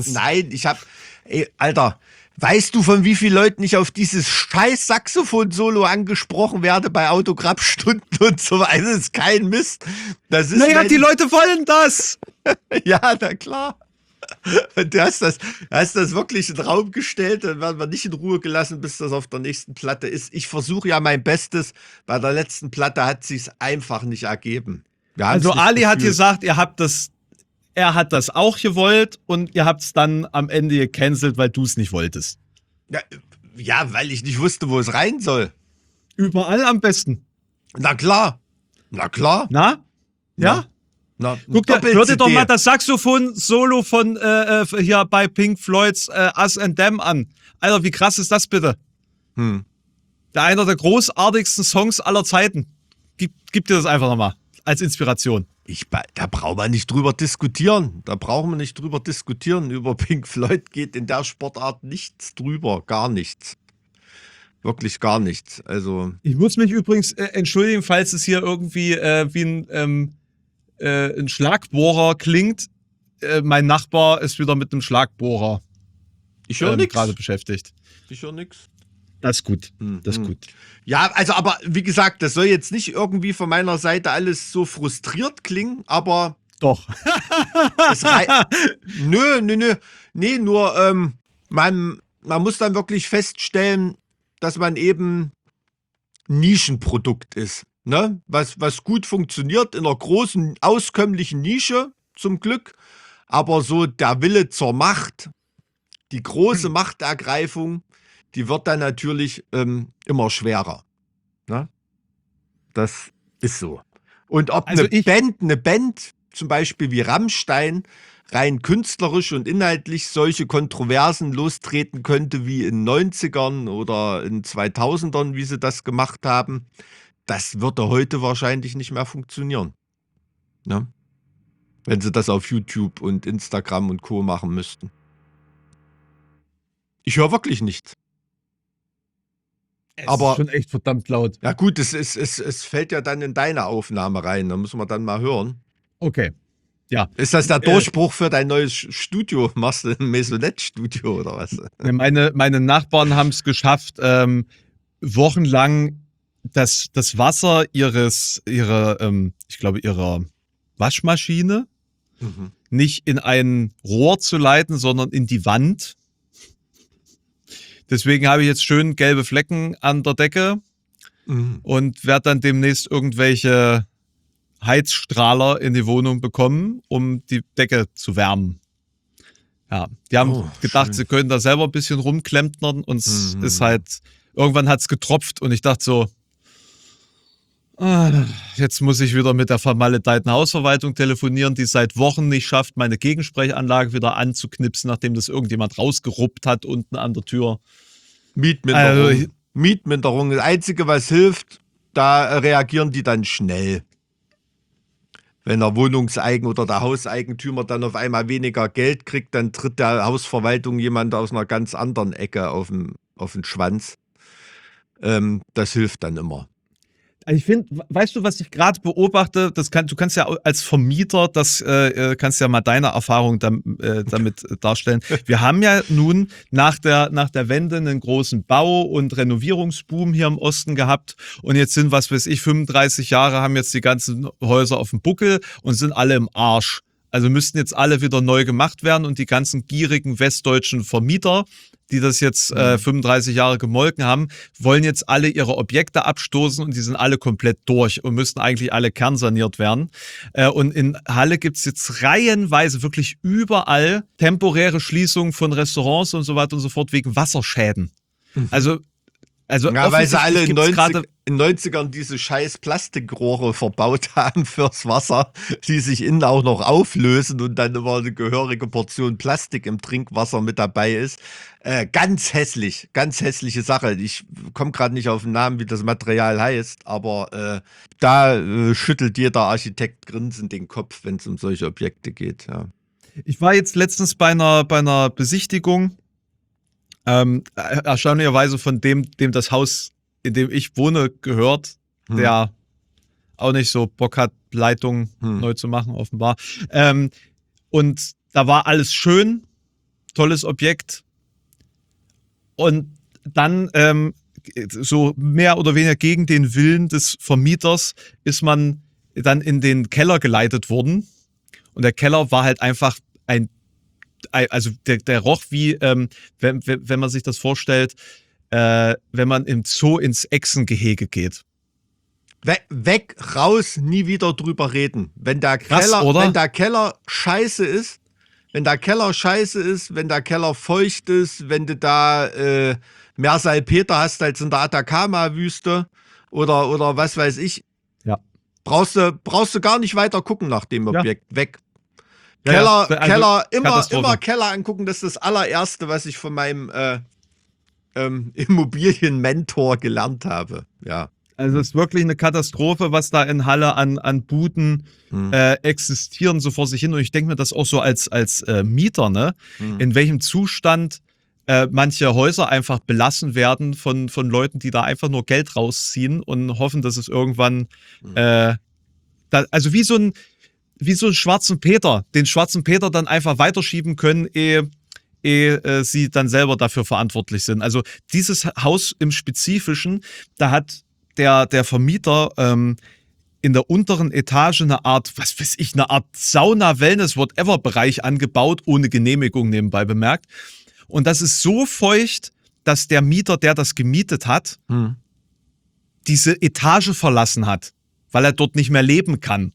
Alter, weißt du, von wie vielen Leuten ich auf dieses scheiß Saxophon-Solo angesprochen werde bei Autogrammstunden und so weiter? Das ist kein Mist. Das ist naja, die Leute wollen das. Ja, na klar. Du hast das wirklich in den Raum gestellt, dann werden wir nicht in Ruhe gelassen, bis das auf der nächsten Platte ist. Ich versuche ja mein Bestes. Bei der letzten Platte hat es sich einfach nicht ergeben. Also Ali hat gesagt, er hat das auch gewollt und ihr habt es dann am Ende gecancelt, weil du es nicht wolltest. Ja, weil ich nicht wusste, wo es rein soll. Überall am besten. Na klar. Na? Ja? Na, Guck dir, hör dir doch Doppel-CD. mal das Saxophon-Solo von hier bei Pink Floyds Us and Them an. Alter, wie krass ist das bitte? Hm. Einer der großartigsten Songs aller Zeiten. Gib dir das einfach nochmal als Inspiration. Da brauchen wir nicht drüber diskutieren. Da brauchen wir nicht drüber diskutieren. Über Pink Floyd geht in der Sportart nichts drüber. Gar nichts. Wirklich gar nichts. Also, Ich muss mich übrigens entschuldigen, falls es hier irgendwie wie ein Schlagbohrer klingt. Mein Nachbar ist wieder mit einem Schlagbohrer ich höre nichts. gerade beschäftigt. Ich höre nichts. Das ist gut. Das ist gut. Ja, also, aber wie gesagt, das soll jetzt nicht irgendwie von meiner Seite alles so frustriert klingen, aber Doch. es nö. Nee, nur man muss dann wirklich feststellen, dass man eben Nischenprodukt ist. Ne? Was gut funktioniert in einer großen, auskömmlichen Nische, zum Glück. Aber so der Wille zur Macht, die große Machtergreifung, die wird dann natürlich immer schwerer. Ne? Das ist so. Und ob Also eine Band, zum Beispiel wie Rammstein, rein künstlerisch und inhaltlich solche Kontroversen lostreten könnte wie in den 90ern oder in 2000ern, wie sie das gemacht haben, das würde heute wahrscheinlich nicht mehr funktionieren. Ne? Wenn sie das auf YouTube und Instagram und Co. machen müssten. Ich höre wirklich nichts. Aber ist schon echt verdammt laut. ja gut, es fällt ja dann in deine Aufnahme rein. Da müssen wir dann mal hören. Okay. Ja. Ist das der Durchbruch für dein neues Studio? Machst du ein Maisonette-Studio oder was? Meine Nachbarn haben es geschafft, wochenlang das Wasser ihrer Waschmaschine nicht in ein Rohr zu leiten, sondern in die Wand. Deswegen habe ich jetzt schön gelbe Flecken an der Decke und werde dann demnächst irgendwelche Heizstrahler in die Wohnung bekommen, um die Decke zu wärmen. Ja, die haben gedacht, sie können da selber ein bisschen rumklempnern und es ist halt, irgendwann hat es getropft und ich dachte so, jetzt muss ich wieder mit der vermaledeiten Hausverwaltung telefonieren, die es seit Wochen nicht schafft, meine Gegensprechanlage wieder anzuknipsen, nachdem das irgendjemand rausgeruppt hat unten an der Tür. Mietminderung. Mietminderung. Das Einzige, was hilft, da reagieren die dann schnell. Wenn der Wohnungseigen oder der Hauseigentümer dann auf einmal weniger Geld kriegt, dann tritt der Hausverwaltung jemand aus einer ganz anderen Ecke auf den Schwanz. Das hilft dann immer. Ich finde, weißt du, was ich gerade beobachte? Du kannst ja als Vermieter, kannst ja mal deine Erfahrung damit darstellen. Wir haben ja nun nach der Wende einen großen Bau- und Renovierungsboom hier im Osten gehabt und jetzt sind, 35 Jahre haben jetzt die ganzen Häuser auf dem Buckel und sind alle im Arsch. Also müssten jetzt alle wieder neu gemacht werden und die ganzen gierigen westdeutschen Vermieter, die das jetzt 35 Jahre gemolken haben, wollen jetzt alle ihre Objekte abstoßen und die sind alle komplett durch und müssten eigentlich alle kernsaniert werden. Und in Halle gibt's jetzt reihenweise wirklich überall temporäre Schließungen von Restaurants und so weiter und so fort wegen Wasserschäden. Also ja, weil sie alle in gibt's den 90ern diese scheiß Plastikrohre verbaut haben fürs Wasser, die sich innen auch noch auflösen und dann immer eine gehörige Portion Plastik im Trinkwasser mit dabei ist. Ganz hässliche Sache. Ich komme gerade nicht auf den Namen, wie das Material heißt, aber da schüttelt jeder Architekt grinsend den Kopf, wenn es um solche Objekte geht. Ja. Ich war jetzt letztens bei einer Besichtigung, erstaunlicherweise von dem das Haus, in dem ich wohne, gehört, der auch nicht so Bock hat, Leitungen neu zu machen, offenbar. Und da war alles schön, tolles Objekt. Und dann so mehr oder weniger gegen den Willen des Vermieters ist man dann in den Keller geleitet worden. Und der Keller war halt einfach also der roch wie, wenn man sich das vorstellt, wenn man im Zoo ins Echsengehege geht. Weg, raus, nie wieder drüber reden. Wenn der Keller scheiße ist, wenn der Keller feucht ist, wenn du da mehr Salpeter hast als in der Atacama-Wüste oder was weiß ich, ja, Brauchst du gar nicht weiter gucken nach dem Ja. Objekt. Weg. Ja, Keller, also Katastrophe. immer Keller angucken. Das ist das allererste, was ich von meinem Immobilienmentor gelernt habe. Ja. Also es ist wirklich eine Katastrophe, was da in Halle an Buden existieren, so vor sich hin. Und ich denke mir das auch so als Mieter, ne? In welchem Zustand manche Häuser einfach belassen werden von Leuten, die da einfach nur Geld rausziehen und hoffen, dass es irgendwann also wie so einen schwarzen Peter, den schwarzen Peter dann einfach weiterschieben können, ehe sie dann selber dafür verantwortlich sind. Also dieses Haus im Spezifischen, da hat der Vermieter in der unteren Etage eine Art, was weiß ich, eine Art Sauna, Wellness, Whatever-Bereich angebaut, ohne Genehmigung nebenbei bemerkt. Und das ist so feucht, dass der Mieter, der das gemietet hat, diese Etage verlassen hat, weil er dort nicht mehr leben kann.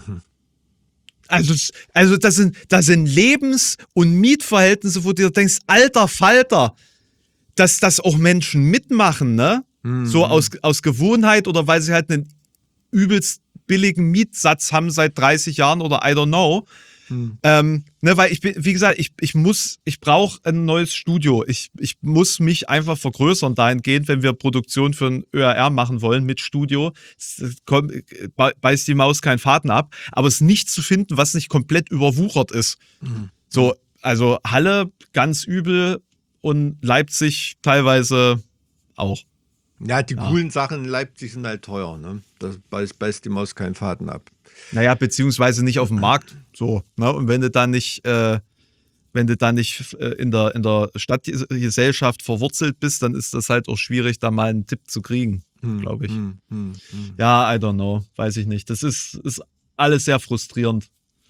Also das sind Lebens- und Mietverhältnisse, wo du dir denkst, alter Falter, dass das auch Menschen mitmachen, ne? So aus Gewohnheit oder weil sie halt einen übelst billigen Mietsatz haben seit 30 Jahren oder I don't know. Ne, weil wie gesagt, ich brauche ein neues Studio. Ich muss mich einfach vergrößern dahingehend, wenn wir Produktion für ein ÖRR machen wollen mit Studio. Beißt die Maus keinen Faden ab. Aber es ist nichts zu finden, was nicht komplett überwuchert ist. So, also Halle ganz übel und Leipzig teilweise auch. Ja, die coolen Sachen in Leipzig sind halt teuer, ne? Das beißt die Maus keinen Faden ab. Naja, beziehungsweise nicht auf dem Markt. So, ne? Und wenn du da nicht in der Stadtgesellschaft verwurzelt bist, dann ist das halt auch schwierig, da mal einen Tipp zu kriegen, glaube ich. Ja, I don't know, weiß ich nicht. Das ist alles sehr frustrierend.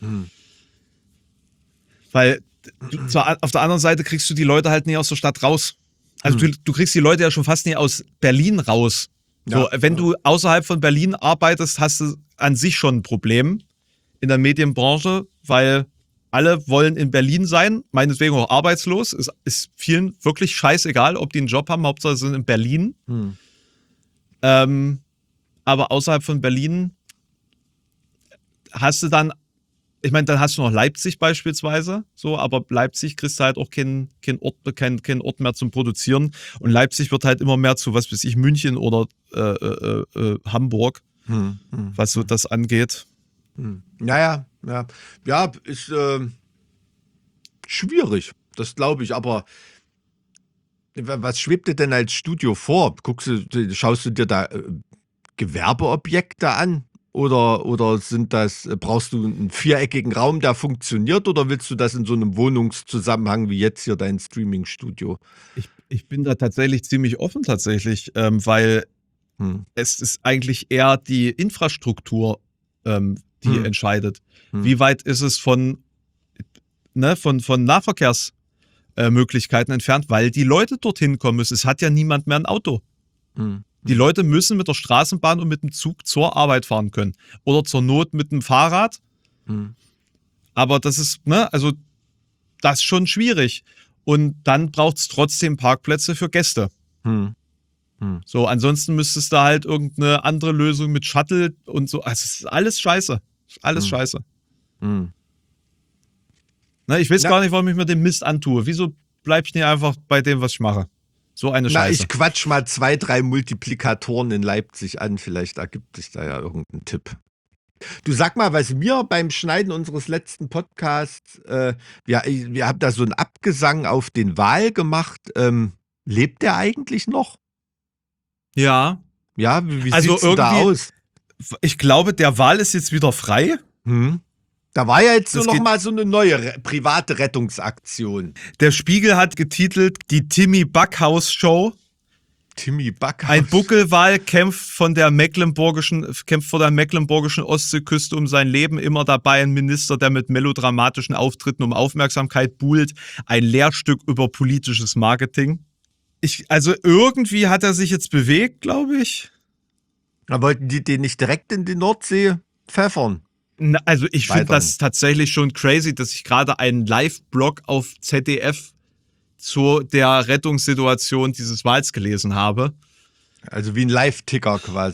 Weil auf der anderen Seite kriegst du die Leute halt nie aus der Stadt raus. Also du kriegst die Leute ja schon fast nie aus Berlin raus. So, wenn du außerhalb von Berlin arbeitest, hast du an sich schon ein Problem in der Medienbranche, weil alle wollen in Berlin sein, meinetwegen auch arbeitslos. Es ist vielen wirklich scheißegal, ob die einen Job haben, Hauptsache sie sind in Berlin. Aber außerhalb von Berlin hast du dann, ich meine, dann hast du noch Leipzig beispielsweise, so, aber Leipzig kriegst du halt auch keinen Ort mehr zum Produzieren. Und Leipzig wird halt immer mehr zu, was weiß ich, München oder Hamburg, was so das angeht. Ja, ist schwierig, das glaube ich, aber was schwebt dir denn als Studio vor? Schaust du dir da Gewerbeobjekte an? Oder brauchst du einen viereckigen Raum, der funktioniert, oder willst du das in so einem Wohnungszusammenhang wie jetzt hier dein Streaming-Studio? Ich bin da tatsächlich ziemlich offen weil es ist eigentlich eher die Infrastruktur, die entscheidet. Wie weit ist es von Nahverkehrsmöglichkeiten entfernt, weil die Leute dorthin kommen müssen. Es hat ja niemand mehr ein Auto. Die Leute müssen mit der Straßenbahn und mit dem Zug zur Arbeit fahren können. Oder zur Not mit dem Fahrrad. Aber das ist, also das ist schon schwierig. Und dann braucht es trotzdem Parkplätze für Gäste. So, ansonsten müsstest du halt irgendeine andere Lösung mit Shuttle und so. Also es ist alles scheiße. Alles scheiße. Ich weiß gar nicht, warum ich mir den Mist antue. Wieso bleib ich nicht einfach bei dem, was ich mache? So eine Scheiße. Ich quatsch mal 2, 3 Multiplikatoren in Leipzig an. Vielleicht ergibt sich da ja irgendein Tipp. Du, sag mal, was mir beim Schneiden unseres letzten Podcasts, wir haben da so einen Abgesang auf den Wal gemacht. Lebt der eigentlich noch? Ja. Ja, wie Also sieht's denn da aus? Ich glaube, der Wal ist jetzt wieder frei. Da war ja jetzt noch mal so eine neue private Rettungsaktion. Der Spiegel hat getitelt, die Timmy Backhaus Show. Timmy Backhaus. Ein Buckelwal kämpft vor der mecklenburgischen Ostseeküste um sein Leben. Immer dabei ein Minister, der mit melodramatischen Auftritten um Aufmerksamkeit buhlt. Ein Lehrstück über politisches Marketing. Also irgendwie hat er sich jetzt bewegt, glaube ich. Da wollten die den nicht direkt in die Nordsee pfeffern. Also ich finde das tatsächlich schon crazy, dass ich gerade einen Live-Blog auf ZDF zu der Rettungssituation dieses Wals gelesen habe. Also wie ein Live-Ticker quasi.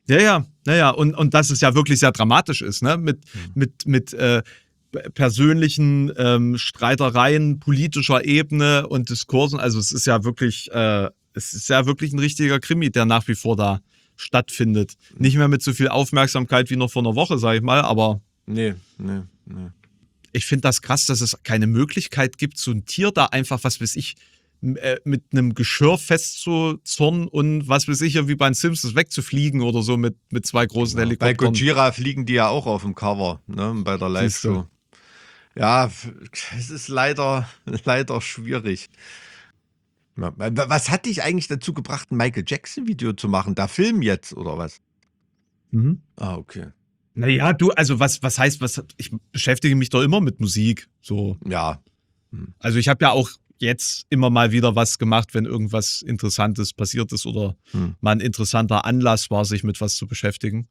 Ja. Und dass es ja wirklich sehr dramatisch ist, ne? Mit persönlichen Streitereien politischer Ebene und Diskursen. Also es ist ja wirklich ein richtiger Krimi, der nach wie vor da stattfindet. Nicht mehr mit so viel Aufmerksamkeit wie noch vor einer Woche, sag ich mal, aber Nee. ich finde das krass, dass es keine Möglichkeit gibt, so ein Tier da einfach, was weiß ich, mit einem Geschirr festzuzurren und was weiß ich, wie bei den Simpsons wegzufliegen oder so mit zwei großen Bei Helikoptern. Gojira fliegen die ja auch auf dem Cover, ne? Bei der Live-Show. Ja, es ist leider schwierig. Ja, was hat dich eigentlich dazu gebracht, ein Michael Jackson-Video zu machen? Da Film jetzt, oder was? Mhm. Ah, okay. Naja, du, also was heißt, ich beschäftige mich doch immer mit Musik. So. Ja. Also ich habe ja auch jetzt immer mal wieder was gemacht, wenn irgendwas Interessantes passiert ist oder mal ein interessanter Anlass war, sich mit was zu beschäftigen.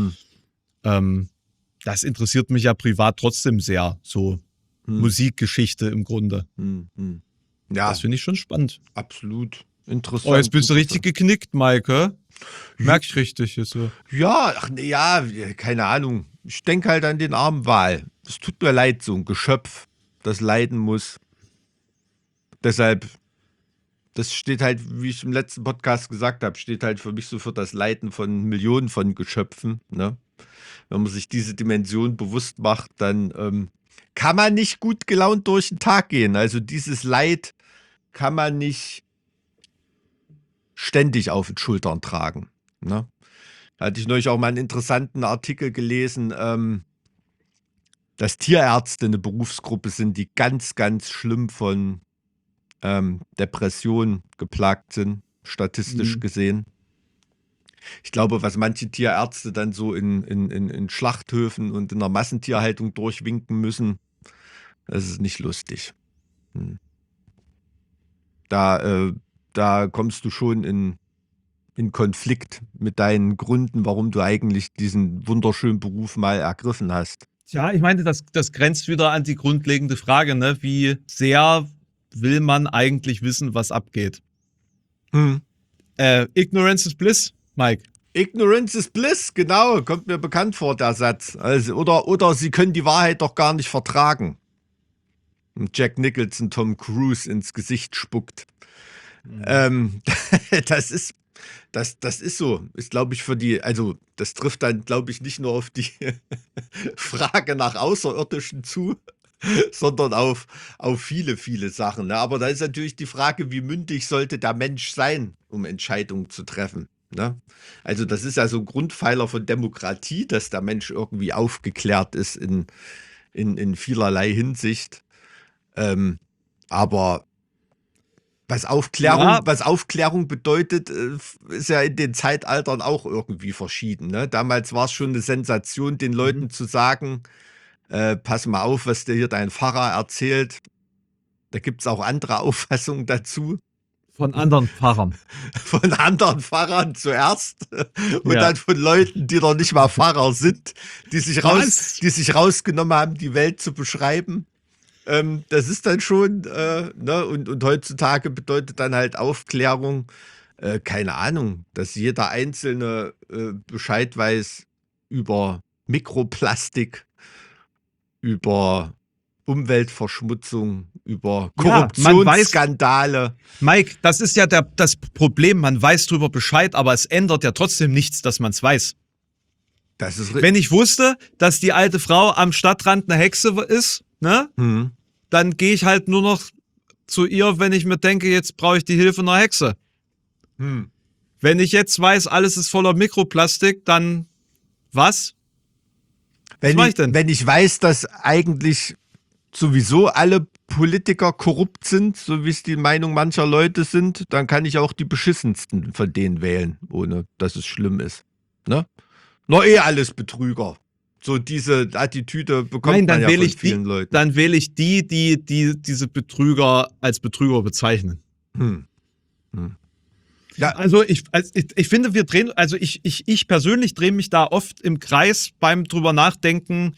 Das interessiert mich ja privat trotzdem sehr, so Musikgeschichte im Grunde. Ja, Das finde ich schon spannend. absolut interessant. Oh, jetzt bist du richtig geknickt, Maike. Merk ich richtig. Jetzt so. Ja, keine Ahnung. Ich denke halt an den armen Wal. Es tut mir leid, so ein Geschöpf, das leiden muss. Deshalb, das steht halt, wie ich im letzten Podcast gesagt habe, steht halt für mich so für das Leiden von Millionen von Geschöpfen. Ne? Wenn man sich diese Dimension bewusst macht, dann kann man nicht gut gelaunt durch den Tag gehen. Also dieses Leid kann man nicht ständig auf den Schultern tragen. Ne? Da hatte ich neulich auch mal einen interessanten Artikel gelesen, dass Tierärzte eine Berufsgruppe sind, die ganz, ganz schlimm von Depressionen geplagt sind, statistisch gesehen. Ich glaube, was manche Tierärzte dann so in Schlachthöfen und in der Massentierhaltung durchwinken müssen, das ist nicht lustig. Da kommst du schon in Konflikt mit deinen Gründen, warum du eigentlich diesen wunderschönen Beruf mal ergriffen hast. Tja, ich meine, das grenzt wieder an die grundlegende Frage, ne? Wie sehr will man eigentlich wissen, was abgeht? Ignorance is bliss, Mike. Ignorance is bliss, genau, kommt mir bekannt vor, der Satz. Also, oder sie können die Wahrheit doch gar nicht vertragen. Und Jack Nicholson Tom Cruise ins Gesicht spuckt. Das ist so. Ist, glaube ich, also das trifft dann, glaube ich, nicht nur auf die Frage nach Außerirdischen zu, sondern auf viele, viele Sachen. Ne? Aber da ist natürlich die Frage, wie mündig sollte der Mensch sein, um Entscheidungen zu treffen. Ne? Also das ist ja so ein Grundpfeiler von Demokratie, dass der Mensch irgendwie aufgeklärt ist in vielerlei Hinsicht. Aber was Aufklärung bedeutet, ist ja in den Zeitaltern auch irgendwie verschieden. Ne? Damals war es schon eine Sensation, den Leuten zu sagen, pass mal auf, was dir hier dein Pfarrer erzählt. Da gibt es auch andere Auffassungen dazu. Von anderen Pfarrern. Von anderen Pfarrern zuerst und dann von Leuten, die noch nicht mal Pfarrer sind, die sich rausgenommen haben, die Welt zu beschreiben. Das ist dann schon, ne? Und heutzutage bedeutet dann halt Aufklärung, keine Ahnung, dass jeder Einzelne Bescheid weiß über Mikroplastik, über Umweltverschmutzung, über Korruptionsskandale. Mike, das ist ja das Problem, man weiß drüber Bescheid, aber es ändert ja trotzdem nichts, dass man es weiß. Das ist Wenn ich wusste, dass die alte Frau am Stadtrand eine Hexe ist, ne, dann gehe ich halt nur noch zu ihr, wenn ich mir denke, jetzt brauche ich die Hilfe einer Hexe. Wenn ich jetzt weiß, alles ist voller Mikroplastik, dann was? Was mach ich denn? Wenn ich weiß, dass eigentlich sowieso alle Politiker korrupt sind, so wie es die Meinung mancher Leute sind, dann kann ich auch die beschissensten von denen wählen, ohne dass es schlimm ist. Ne? Alles Betrüger. So diese Attitüde bekommt man ja von vielen Leuten. Dann wähle ich die diese Betrüger als Betrüger bezeichnen. Ja, also ich finde, ich persönlich drehe mich da oft im Kreis beim drüber nachdenken,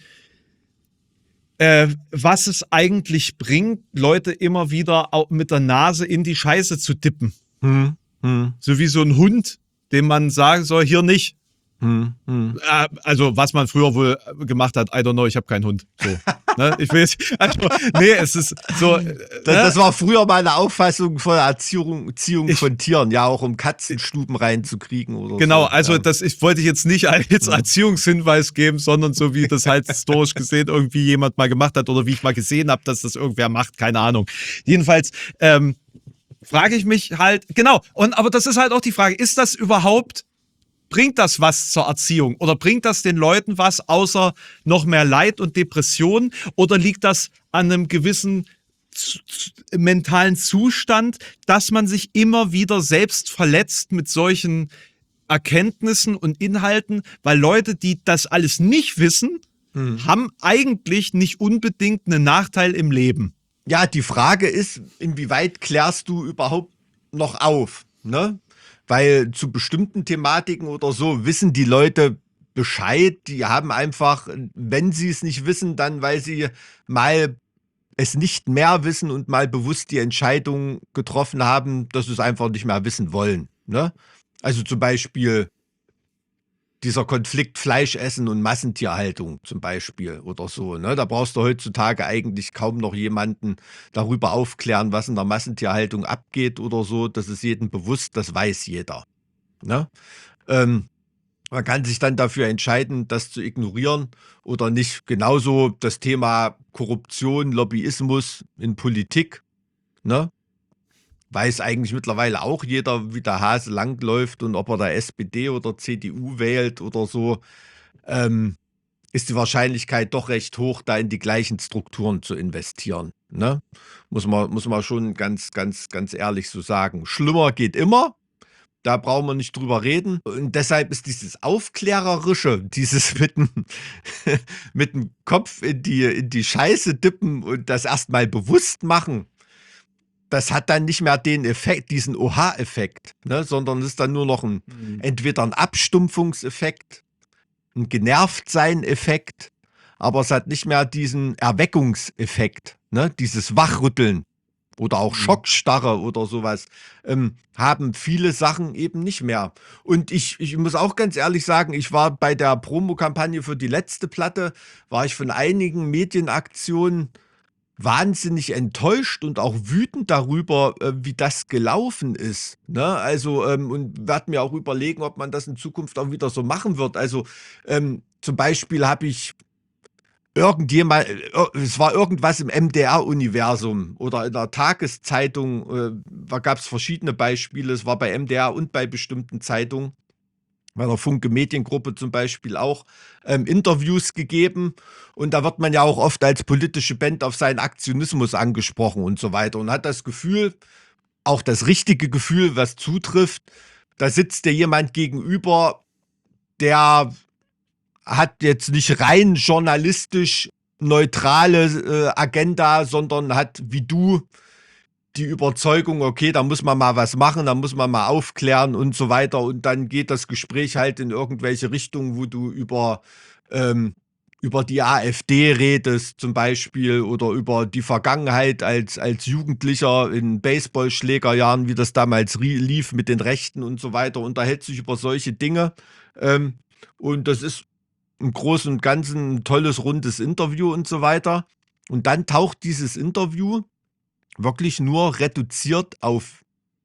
was es eigentlich bringt, Leute immer wieder auch mit der Nase in die Scheiße zu dippen. So wie so ein Hund, dem man sagen soll, hier nicht. Also, was man früher wohl gemacht hat, I don't know, ich habe keinen Hund. So, ne? Ich will jetzt, also, nee, es ist so. Das war früher meine Auffassung von Erziehung von Tieren, ja, auch um Katzenstuben reinzukriegen oder genau, so. also Ja. ich wollte jetzt nicht als Erziehungshinweis geben, sondern so wie das halt historisch gesehen irgendwie jemand mal gemacht hat oder wie ich mal gesehen habe, dass das irgendwer macht, keine Ahnung. Jedenfalls frage ich mich halt, genau, aber das ist halt auch die Frage, ist das überhaupt, bringt das was zur Erziehung oder bringt das den Leuten was, außer noch mehr Leid und Depression, oder liegt das an einem gewissen mentalen Zustand, dass man sich immer wieder selbst verletzt mit solchen Erkenntnissen und Inhalten, weil Leute, die das alles nicht wissen, haben eigentlich nicht unbedingt einen Nachteil im Leben. Ja, die Frage ist, inwieweit klärst du überhaupt noch auf, ne? Weil zu bestimmten Thematiken oder so wissen die Leute Bescheid. Die haben einfach, wenn sie es nicht wissen, dann weil sie mal es nicht mehr wissen und mal bewusst die Entscheidung getroffen haben, dass sie es einfach nicht mehr wissen wollen, ne? Also zum Beispiel dieser Konflikt Fleischessen und Massentierhaltung zum Beispiel oder so, ne? Da brauchst du heutzutage eigentlich kaum noch jemanden darüber aufklären, was in der Massentierhaltung abgeht oder so. Das ist jedem bewusst, das weiß jeder, ne? Man kann sich dann dafür entscheiden, das zu ignorieren oder nicht. Genauso das Thema Korruption, Lobbyismus in Politik, ne? Weiß eigentlich mittlerweile auch jeder, wie der Hase langläuft und ob er da SPD oder CDU wählt oder so, ist die Wahrscheinlichkeit doch recht hoch, da in die gleichen Strukturen zu investieren, ne? Muss man schon ganz, ganz, ganz ehrlich so sagen. Schlimmer geht immer, da brauchen wir nicht drüber reden. Und deshalb ist dieses Aufklärerische, dieses mit dem Kopf in die Scheiße dippen und das erstmal bewusst machen, das hat dann nicht mehr den Effekt, diesen Oha-Effekt, ne, sondern es ist dann nur noch entweder ein Abstumpfungseffekt, ein Genervtsein-Effekt, aber es hat nicht mehr diesen Erweckungseffekt, ne, dieses Wachrütteln oder auch Schockstarre oder sowas, haben viele Sachen eben nicht mehr. Und ich muss auch ganz ehrlich sagen, ich war bei der Promokampagne für die letzte Platte, war ich von einigen Medienaktionen wahnsinnig enttäuscht und auch wütend darüber, wie das gelaufen ist, ne? Also, und werde mir auch überlegen, ob man das in Zukunft auch wieder so machen wird. Also, zum Beispiel habe ich es war irgendwas im MDR-Universum oder in der Tageszeitung, da gab es verschiedene Beispiele, es war bei MDR und bei bestimmten Zeitungen, bei der Funke Mediengruppe zum Beispiel auch, Interviews gegeben. Und da wird man ja auch oft als politische Band auf seinen Aktionismus angesprochen und so weiter. Und hat das Gefühl, auch das richtige Gefühl, was zutrifft, da sitzt dir jemand gegenüber, der hat jetzt nicht rein journalistisch neutrale Agenda, sondern hat wie du die Überzeugung, okay, da muss man mal was machen, da muss man mal aufklären und so weiter. Und dann geht das Gespräch halt in irgendwelche Richtungen, wo du über die AfD redest zum Beispiel oder über die Vergangenheit als Jugendlicher in Baseballschlägerjahren, wie das damals lief mit den Rechten und so weiter, unterhält sich über solche Dinge. Und das ist im Großen und Ganzen ein tolles, rundes Interview und so weiter. Und dann taucht dieses Interview wirklich nur reduziert auf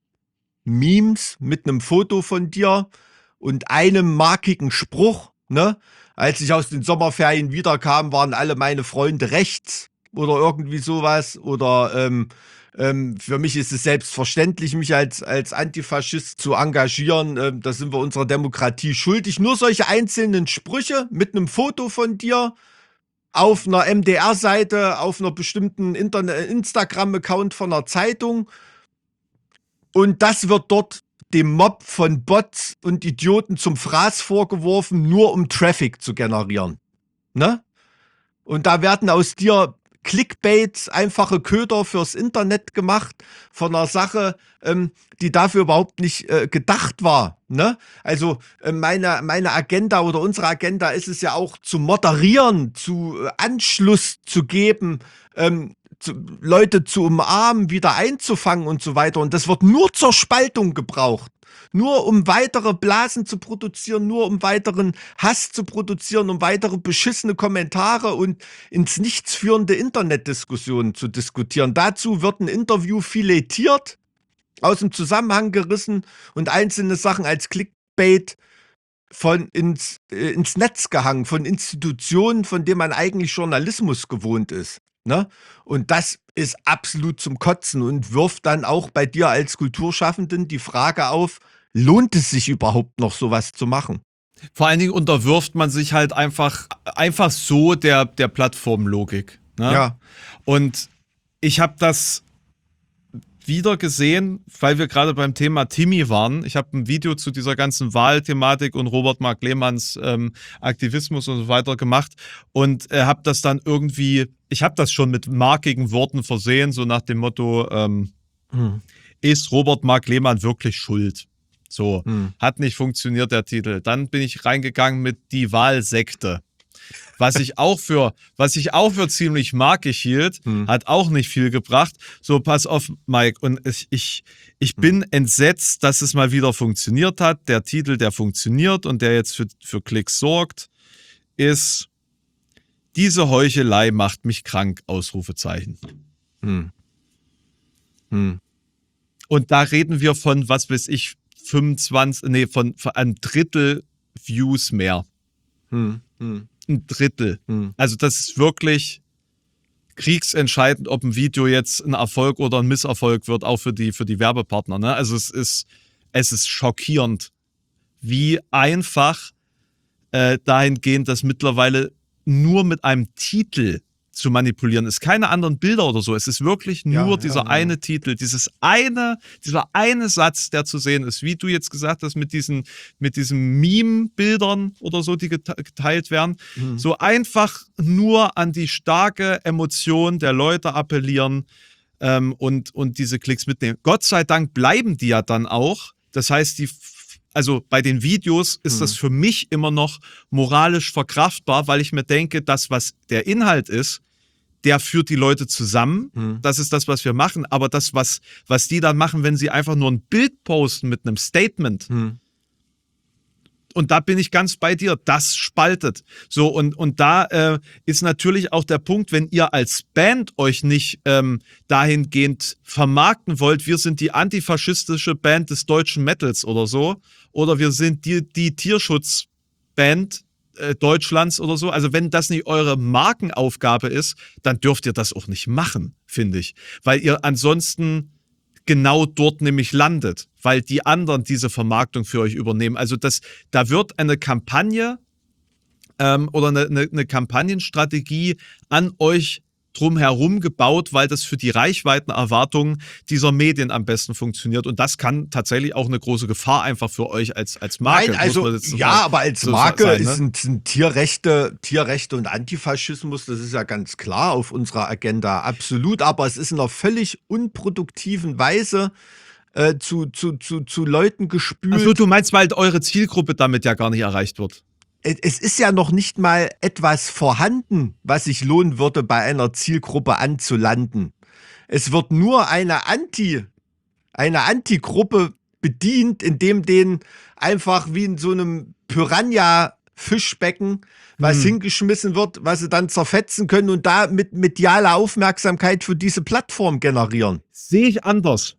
Memes mit einem Foto von dir und einem markigen Spruch, ne? Als ich aus den Sommerferien wiederkam, waren alle meine Freunde rechts oder irgendwie sowas. Oder für mich ist es selbstverständlich, mich als Antifaschist zu engagieren. Da sind wir unserer Demokratie schuldig. Nur solche einzelnen Sprüche mit einem Foto von dir auf einer MDR-Seite, auf einer bestimmten Instagram-Account von einer Zeitung. Und das wird dort dem Mob von Bots und Idioten zum Fraß vorgeworfen, nur um Traffic zu generieren, ne? Und da werden aus dir Clickbaits, einfache Köder fürs Internet gemacht von einer Sache, die dafür überhaupt nicht gedacht war, ne? Also meine Agenda oder unsere Agenda ist es ja auch zu moderieren, zu Anschluss zu geben, Leute zu umarmen, wieder einzufangen und so weiter. Und das wird nur zur Spaltung gebraucht. nur um weitere Blasen zu produzieren, nur um weiteren Hass zu produzieren, um weitere beschissene Kommentare und ins Nichts führende Internetdiskussionen zu diskutieren. Dazu wird ein Interview filetiert, aus dem Zusammenhang gerissen und einzelne Sachen als Clickbait ins Netz gehangen, von Institutionen, von denen man eigentlich Journalismus gewohnt ist. Ne? Und das ist absolut zum Kotzen und wirft dann auch bei dir als Kulturschaffenden die Frage auf, lohnt es sich überhaupt noch sowas zu machen? Vor allen Dingen unterwirft man sich halt einfach so der Plattformlogik. Ne? Ja. Und ich habe das wieder gesehen, weil wir gerade beim Thema Timmy waren. Ich habe ein Video zu dieser ganzen Wahlthematik und Robert Mark Lehmanns Aktivismus und so weiter gemacht und habe das dann irgendwie, ich habe das schon mit markigen Worten versehen, so nach dem Motto, ist Robert Mark Lehmann wirklich schuld? So, hat nicht funktioniert der Titel. Dann bin ich reingegangen mit die Wahlsekte. Was ich auch für ziemlich markig hielt, hat auch nicht viel gebracht. So, pass auf, Mike. Und ich bin entsetzt, dass es mal wieder funktioniert hat. Der Titel, der funktioniert und der jetzt für Klicks sorgt, ist diese Heuchelei macht mich krank, Ausrufezeichen. Und da reden wir von, was weiß ich, von ein Drittel Views mehr. Ein Drittel. Also das ist wirklich kriegsentscheidend, ob ein Video jetzt ein Erfolg oder ein Misserfolg wird, auch für die Werbepartner. Ne? Also es ist schockierend, wie einfach dahingehend, dass mittlerweile nur mit einem Titel zu manipulieren ist. Keine anderen Bilder oder so. Es ist wirklich nur dieser eine Titel, dieser eine Satz, der zu sehen ist. Wie du jetzt gesagt hast, mit diesen Meme-Bildern oder so, die geteilt werden. So einfach nur an die starke Emotion der Leute appellieren und diese Klicks mitnehmen. Gott sei Dank bleiben die ja dann auch. Das heißt, also bei den Videos ist das für mich immer noch moralisch verkraftbar, weil ich mir denke, das, was der Inhalt ist, der führt die Leute zusammen. Das ist das, was wir machen. Aber das, was die dann machen, wenn sie einfach nur ein Bild posten mit einem Statement, und da bin ich ganz bei dir, das spaltet. So, und da ist natürlich auch der Punkt, wenn ihr als Band euch nicht dahingehend vermarkten wollt, wir sind die antifaschistische Band des deutschen Metals oder so, oder wir sind die Tierschutzband Deutschlands oder so. Also wenn das nicht eure Markenaufgabe ist, dann dürft ihr das auch nicht machen, finde ich. Weil ihr ansonsten genau dort nämlich landet, weil die anderen diese Vermarktung für euch übernehmen. Also da wird eine Kampagne oder eine Kampagnenstrategie an euch drumherum gebaut, weil das für die Reichweitenerwartungen dieser Medien am besten funktioniert. Und das kann tatsächlich auch eine große Gefahr einfach für euch als Marke. Nein, also aber als Marke sind Tierrechte und Antifaschismus, das ist ja ganz klar auf unserer Agenda, absolut. Aber es ist in einer völlig unproduktiven Weise zu Leuten gespült. Also du meinst, weil eure Zielgruppe damit ja gar nicht erreicht wird? Es ist ja noch nicht mal etwas vorhanden, was sich lohnen würde, bei einer Zielgruppe anzulanden. Es wird nur eine Antigruppe bedient, indem denen einfach wie in so einem Piranha-Fischbecken was hingeschmissen wird, was sie dann zerfetzen können und da mit medialer Aufmerksamkeit für diese Plattform generieren. Sehe ich anders.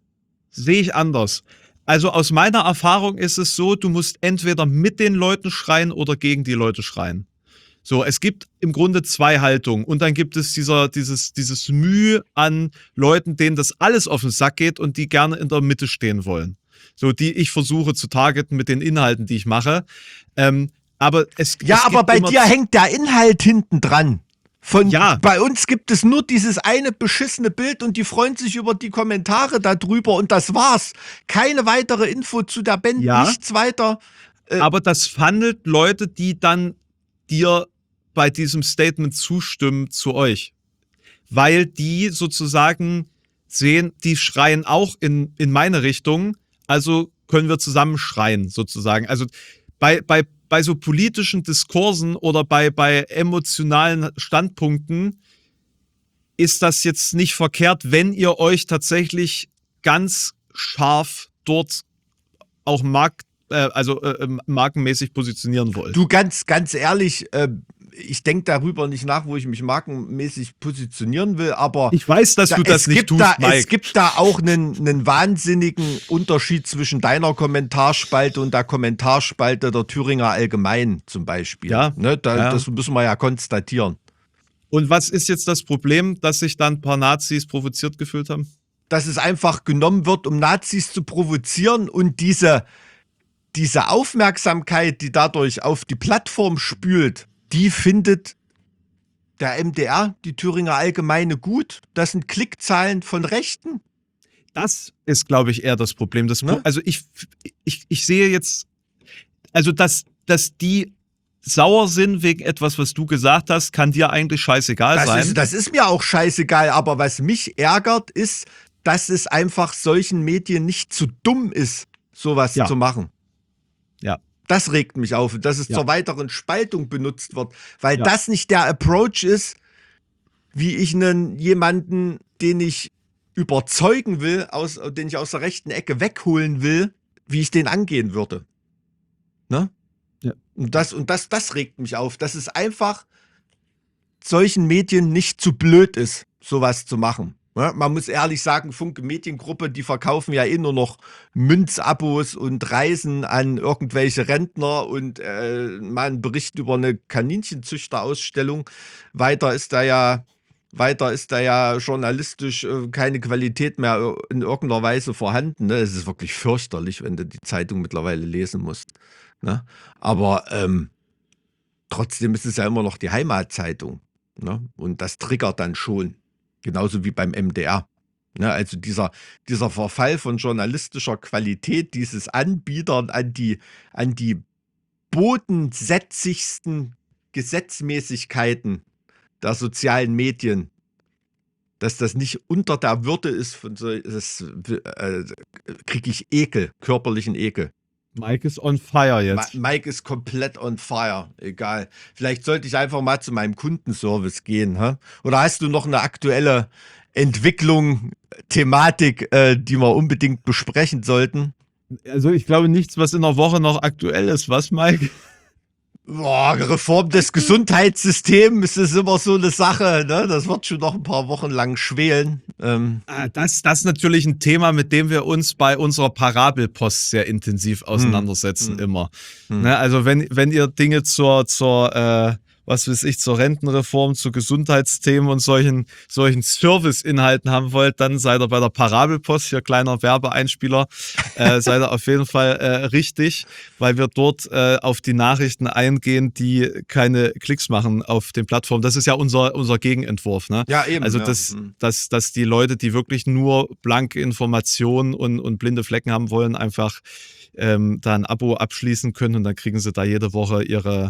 Also aus meiner Erfahrung ist es so, du musst entweder mit den Leuten schreien oder gegen die Leute schreien. So, es gibt im Grunde zwei Haltungen und dann gibt es dieses Mühe an Leuten, denen das alles auf den Sack geht und die gerne in der Mitte stehen wollen. So, die ich versuche zu targeten mit den Inhalten, die ich mache. Aber bei dir hängt der Inhalt hinten dran. Bei uns gibt es nur dieses eine beschissene Bild und die freuen sich über die Kommentare darüber und das war's. Keine weitere Info zu der Band, nichts weiter. Aber das funnelt Leute, die dann dir bei diesem Statement zustimmen zu euch. Weil die sozusagen sehen, die schreien auch in meine Richtung, also können wir zusammen schreien sozusagen. Also bei so politischen Diskursen oder bei emotionalen Standpunkten ist das jetzt nicht verkehrt, wenn ihr euch tatsächlich ganz scharf dort auch markenmäßig positionieren wollt. Du, ganz ehrlich, ich denke darüber nicht nach, wo ich mich markenmäßig positionieren will, aber Ich weiß, dass du das nicht tust, Mike. es gibt da auch einen wahnsinnigen Unterschied zwischen deiner Kommentarspalte und der Kommentarspalte der Thüringer Allgemein zum Beispiel. Ja, Ne, ja. Das müssen wir ja konstatieren. Und was ist jetzt das Problem, dass sich dann ein paar Nazis provoziert gefühlt haben? Dass es einfach genommen wird, um Nazis zu provozieren und diese Aufmerksamkeit, die dadurch auf die Plattform spült, die findet der MDR, die Thüringer Allgemeine, gut. Das sind Klickzahlen von Rechten. Das ist, glaube ich, eher das Problem. Ne? Also ich sehe jetzt, also dass die sauer sind wegen etwas, was du gesagt hast, kann dir eigentlich scheißegal sein. Das ist mir auch scheißegal, aber was mich ärgert, ist, dass es einfach solchen Medien nicht zu dumm ist, sowas Ja. zu machen. Ja. Das regt mich auf, dass es Ja. zur weiteren Spaltung benutzt wird, weil Ja. das nicht der Approach ist, wie ich jemanden, den ich überzeugen will, den ich aus der rechten Ecke wegholen will, wie ich den angehen würde. Ne? Ja. Und das regt mich auf, dass es einfach solchen Medien nicht zu blöd ist, sowas zu machen. Ja, man muss ehrlich sagen, Funke Mediengruppe, die verkaufen ja nur noch Münzabos und Reisen an irgendwelche Rentner und mal einen Bericht über eine Kaninchenzüchterausstellung. Weiter ist da ja journalistisch keine Qualität mehr in irgendeiner Weise vorhanden. Ne? Es ist wirklich fürchterlich, wenn du die Zeitung mittlerweile lesen musst. Ne? Aber trotzdem ist es ja immer noch die Heimatzeitung. Ne? Und das triggert dann schon. Genauso wie beim MDR. Ne? Also dieser Verfall von journalistischer Qualität, dieses Anbietern an die bodensätzigsten Gesetzmäßigkeiten der sozialen Medien, dass das nicht unter der Würde ist, kriege ich Ekel, körperlichen Ekel. Mike ist on fire jetzt. Mike ist komplett on fire, egal. Vielleicht sollte ich einfach mal zu meinem Kundenservice gehen. Hä? Oder hast du noch eine aktuelle Entwicklung, Thematik, die wir unbedingt besprechen sollten? Also ich glaube nichts, was in der Woche noch aktuell ist. Was, Mike? Boah, Reform des Gesundheitssystems ist immer so eine Sache. Ne? Das wird schon noch ein paar Wochen lang schwelen. Das ist natürlich ein Thema, mit dem wir uns bei unserer Parabelpost sehr intensiv auseinandersetzen immer. Ne, also wenn ihr Dinge zur Rentenreform, zu Gesundheitsthemen und solchen Serviceinhalten haben wollt, dann seid ihr bei der Parabelpost, hier kleiner Werbeeinspieler, seid ihr auf jeden Fall richtig, weil wir dort auf die Nachrichten eingehen, die keine Klicks machen auf den Plattformen. Das ist ja unser Gegenentwurf. Ne? Ja, eben. Also, ja. dass die Leute, die wirklich nur blanke Informationen und blinde Flecken haben wollen, einfach da ein Abo abschließen können und dann kriegen sie da jede Woche ihre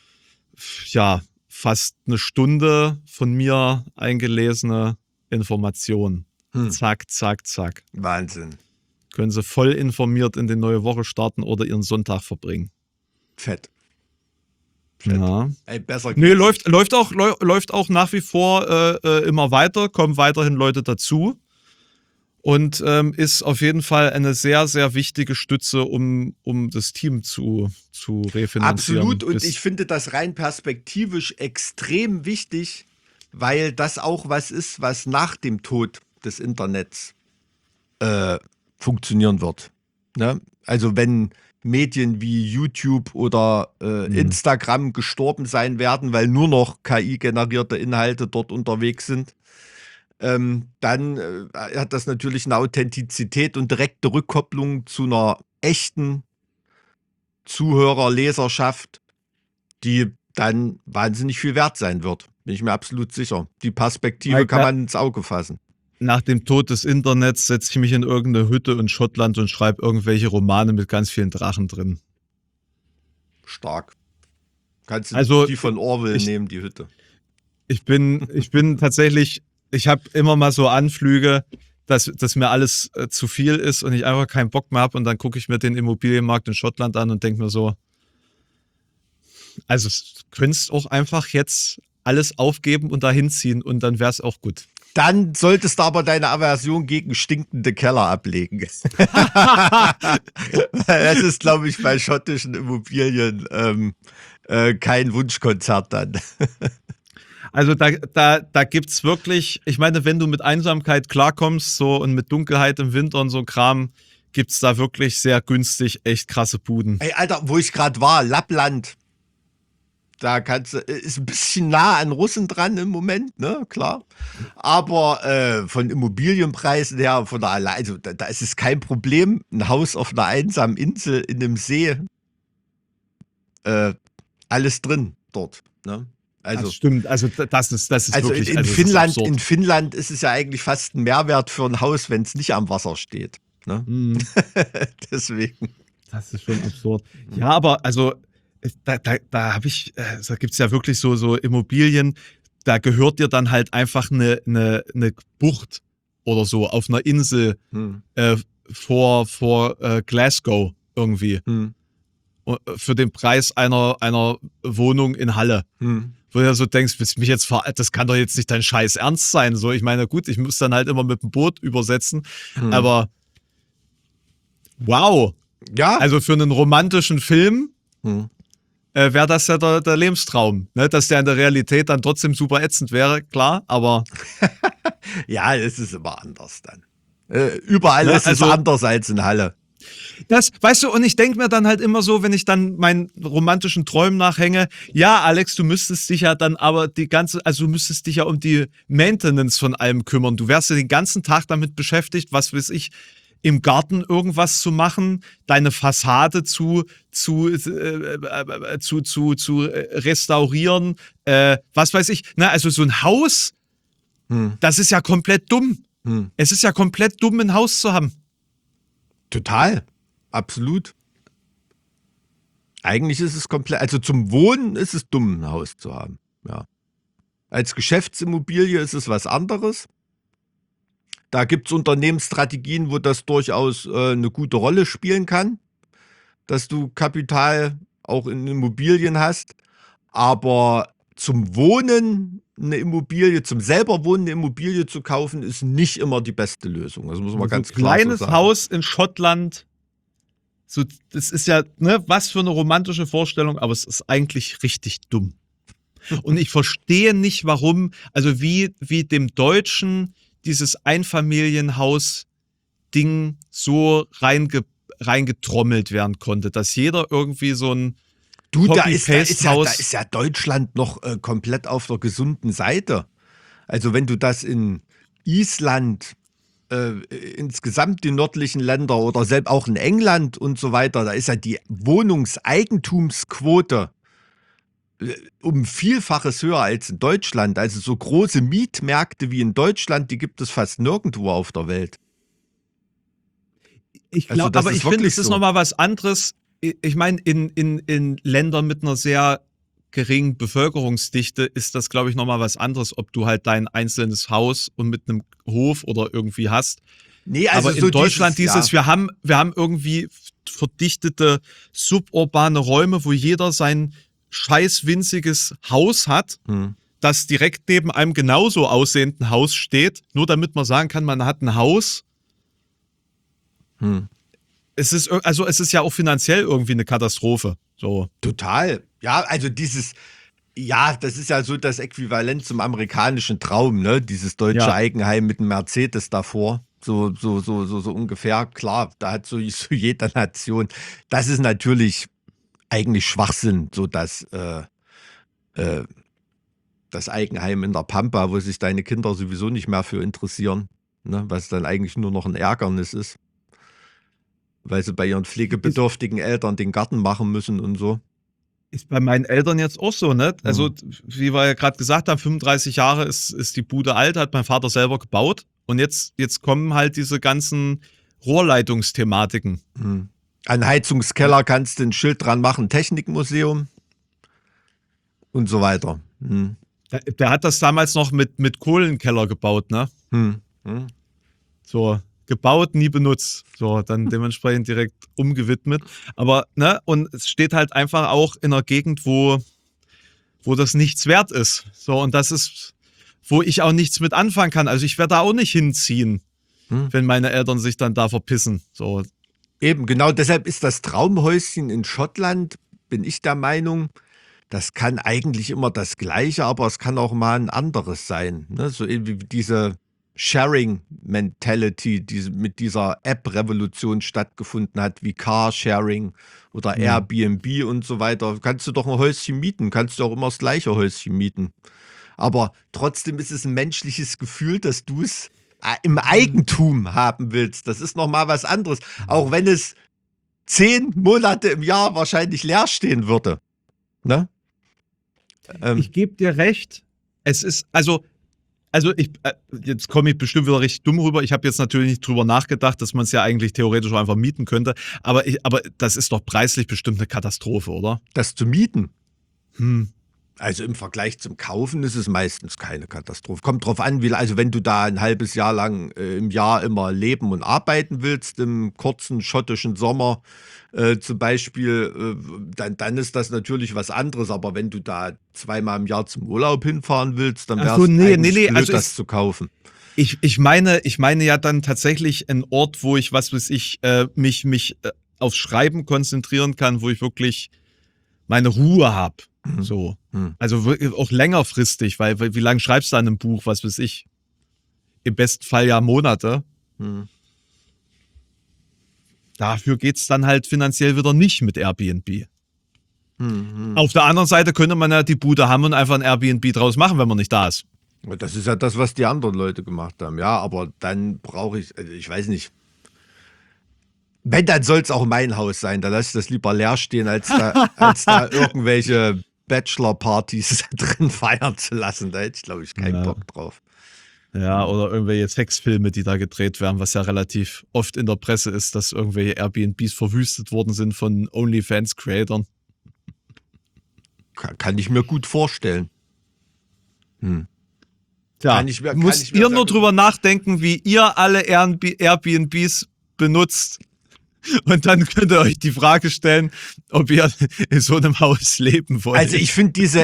fast eine Stunde von mir eingelesene Information. Zack, zack, zack. Wahnsinn. Können sie voll informiert in die neue Woche starten oder ihren Sonntag verbringen. Fett. Ja. Ey, besser Nee, geht's. läuft auch nach wie vor immer weiter, kommen weiterhin Leute dazu. Und ist auf jeden Fall eine sehr, sehr wichtige Stütze, um das Team zu refinanzieren. Absolut. Und ich finde das rein perspektivisch extrem wichtig, weil das auch was ist, was nach dem Tod des Internets funktionieren wird. Ne? Also wenn Medien wie YouTube oder Instagram gestorben sein werden, weil nur noch KI-generierte Inhalte dort unterwegs sind, dann hat das natürlich eine Authentizität und direkte Rückkopplung zu einer echten Zuhörer-Leserschaft, die dann wahnsinnig viel wert sein wird. Bin ich mir absolut sicher. Die Perspektive Mike, kann man ins Auge fassen. Nach dem Tod des Internets setze ich mich in irgendeine Hütte in Schottland und schreibe irgendwelche Romane mit ganz vielen Drachen drin. Stark. Kannst du Also, die von Orwell nehmen, die Hütte. Ich bin tatsächlich, ich habe immer mal so Anflüge, dass mir alles zu viel ist und ich einfach keinen Bock mehr habe und dann gucke ich mir den Immobilienmarkt in Schottland an und denke mir so, also könntest auch einfach jetzt alles aufgeben und dahin ziehen und dann wäre es auch gut. Dann solltest du aber deine Aversion gegen stinkende Keller ablegen. Das ist, glaube ich, bei schottischen Immobilien kein Wunschkonzert dann. Also da gibt's wirklich, ich meine, wenn du mit Einsamkeit klarkommst so und mit Dunkelheit im Winter und so Kram, gibt's da wirklich sehr günstig echt krasse Buden. Ey, Alter, wo ich gerade war, Lappland. Da kannst du, ist ein bisschen nah an Russen dran im Moment, ne, klar. Aber von Immobilienpreisen her, von der also da ist es kein Problem, ein Haus auf einer einsamen Insel in einem See, alles drin dort, ne? Also, Das stimmt, also das ist also wirklich, in also das ist Finnland, absurd. in Finnland ist es ja eigentlich fast ein Mehrwert für ein Haus, wenn es nicht am Wasser steht. Ne? Mhm. Deswegen. Das ist schon absurd. Ja, aber also da gibt's ja wirklich so Immobilien, da gehört dir dann halt einfach eine Bucht oder so auf einer Insel Hm. vor Glasgow irgendwie. Hm. Für den Preis einer Wohnung in Halle. Hm. Wo du so denkst, willst du mich jetzt das kann doch jetzt nicht dein Scheiß Ernst sein. So, ich meine, gut, ich muss dann halt immer mit dem Boot übersetzen, aber wow. Ja. Also für einen romantischen Film Hm. wäre das ja der Lebenstraum. Ne? Dass der in der Realität dann trotzdem super ätzend wäre, klar, aber Ja, es ist immer anders dann. Überall Ja, ist also- es anders als in Halle. das, weißt du, und ich denke mir dann halt immer so, wenn ich dann meinen romantischen Träumen nachhänge, ja, Alex, du müsstest dich ja dann aber du müsstest dich ja um die Maintenance von allem kümmern. Du wärst ja den ganzen Tag damit beschäftigt, was weiß ich, im Garten irgendwas zu machen, deine Fassade zu restaurieren, was weiß ich. Na, also so ein Haus, das ist ja komplett dumm. Hm. Es ist ja komplett dumm, ein Haus zu haben. Total. Absolut. Eigentlich ist es komplett, also zum Wohnen ist es dumm, ein Haus zu haben. Ja. Als Geschäftsimmobilie ist es was anderes. Da gibt es Unternehmensstrategien, wo das durchaus eine gute Rolle spielen kann, dass du Kapital auch in Immobilien hast. Aber zum Wohnen eine Immobilie, zum selber Wohnen eine Immobilie zu kaufen, ist nicht immer die beste Lösung. Das muss man ganz ein klar so kleines sagen. Haus in Schottland. So, das ist ja, ne, was für eine romantische Vorstellung, aber es ist eigentlich richtig dumm. Und ich verstehe nicht, warum, also wie dem Deutschen dieses Einfamilienhaus-Ding so reingetrommelt werden konnte, dass jeder irgendwie so ein Du, da ist Copy-Paste-Haus. ja Deutschland noch komplett auf der gesunden Seite. Also wenn du das in Island, insgesamt die nördlichen Länder oder selbst auch in England und so weiter, da ist ja die Wohnungseigentumsquote um Vielfaches höher als in Deutschland. Also so große Mietmärkte wie in Deutschland, die gibt es fast nirgendwo auf der Welt. Ich Also glaube, das aber ist ich finde, wirklich es ist so. nochmal was anderes. Ich meine, in Ländern mit einer sehr geringen Bevölkerungsdichte ist das, glaube ich, nochmal was anderes, ob du halt dein einzelnes Haus und mit einem Hof oder irgendwie hast. Nee, also Aber in so Deutschland ja. wir haben irgendwie verdichtete suburbane Räume, wo jeder sein scheiß winziges Haus hat, das direkt neben einem genauso aussehenden Haus steht, nur damit man sagen kann, man hat ein Haus. Es ist ja auch finanziell irgendwie eine Katastrophe. So. Total. Ja, also ja, das ist ja so das Äquivalent zum amerikanischen Traum, ne? Dieses deutsche Ja. Eigenheim mit einem Mercedes davor. So ungefähr. Klar, da hat so jede Nation. Das ist natürlich eigentlich Schwachsinn, so dass das Eigenheim in der Pampa, wo sich deine Kinder sowieso nicht mehr für interessieren, ne? Was dann eigentlich nur noch ein Ärgernis ist. Weil sie bei ihren pflegebedürftigen Eltern den Garten machen müssen und so. Ist bei meinen Eltern jetzt auch so, ne? Also, wie wir ja gerade gesagt haben, 35 Jahre ist die Bude alt, hat mein Vater selber gebaut. Und jetzt kommen halt diese ganzen Rohrleitungsthematiken. An Heizungskeller kannst du ein Schild dran machen, Technikmuseum und so weiter. Der hat das damals noch mit Kohlenkeller gebaut, ne? So, gebaut, nie benutzt. So, dann dementsprechend direkt umgewidmet. Aber, ne, und es steht halt einfach auch in einer Gegend, wo das nichts wert ist. So, und das ist wo ich auch nichts mit anfangen kann. Also ich werde da auch nicht hinziehen, wenn meine Eltern sich dann da verpissen. So. Eben, genau deshalb ist das Traumhäuschen in Schottland, bin ich der Meinung, das kann eigentlich immer das Gleiche, aber es kann auch mal ein anderes sein. Ne? So irgendwie diese Sharing-Mentality, die mit dieser App-Revolution stattgefunden hat, wie Carsharing oder Airbnb und so weiter. Kannst du doch ein Häuschen mieten, kannst du auch immer das gleiche Häuschen mieten. Aber trotzdem ist es ein menschliches Gefühl, dass du es im Eigentum haben willst. Das ist nochmal was anderes. Auch wenn es 10 Monate im Jahr wahrscheinlich leer stehen würde. Ne? Ich gebe dir recht. Es ist, also jetzt komme ich bestimmt wieder richtig dumm rüber. Ich habe jetzt natürlich nicht drüber nachgedacht, dass man es ja eigentlich theoretisch auch einfach mieten könnte. Aber das ist doch preislich bestimmt eine Katastrophe, oder? Das zu mieten? Also im Vergleich zum Kaufen ist es meistens keine Katastrophe. Kommt drauf an, also wenn du da ein halbes Jahr lang im Jahr immer leben und arbeiten willst, im kurzen schottischen Sommer zum Beispiel, dann ist das natürlich was anderes. Aber wenn du da zweimal im Jahr zum Urlaub hinfahren willst, dann wäre es blöd, also das zu kaufen. Ich meine ja dann tatsächlich einen Ort, wo ich, was weiß ich, mich aufs Schreiben konzentrieren kann, wo ich wirklich meine Ruhe habe. So. Also auch längerfristig, weil wie lange schreibst du an einem Buch, was weiß ich? Im besten Fall ja Monate. Dafür geht's dann halt finanziell wieder nicht mit Airbnb. Auf der anderen Seite könnte man ja die Bude haben und einfach ein Airbnb draus machen, wenn man nicht da ist. Das ist ja das, was die anderen Leute gemacht haben. Ja, aber dann brauche ich weiß nicht. Wenn, dann soll es auch mein Haus sein. Da lasse ich das lieber leer stehen, als da irgendwelche Bachelor-Partys drin feiern zu lassen. Da hätte ich, glaube ich, keinen Bock drauf. Ja, oder irgendwelche Sexfilme, die da gedreht werden, was ja relativ oft in der Presse ist, dass irgendwelche Airbnbs verwüstet worden sind von OnlyFans-Creatern. Kann ich mir gut vorstellen. Ja, müsst ihr nur drüber nachdenken, wie ihr alle Airbnbs benutzt. Und dann könnt ihr euch die Frage stellen, ob ihr in so einem Haus leben wollt. Also ich finde diese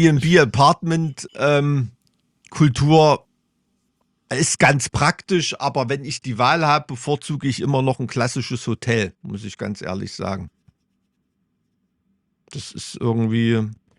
Airbnb-Apartment-Kultur ist ganz praktisch, aber wenn ich die Wahl habe, bevorzuge ich immer noch ein klassisches Hotel, muss ich ganz ehrlich sagen. Das ist irgendwie,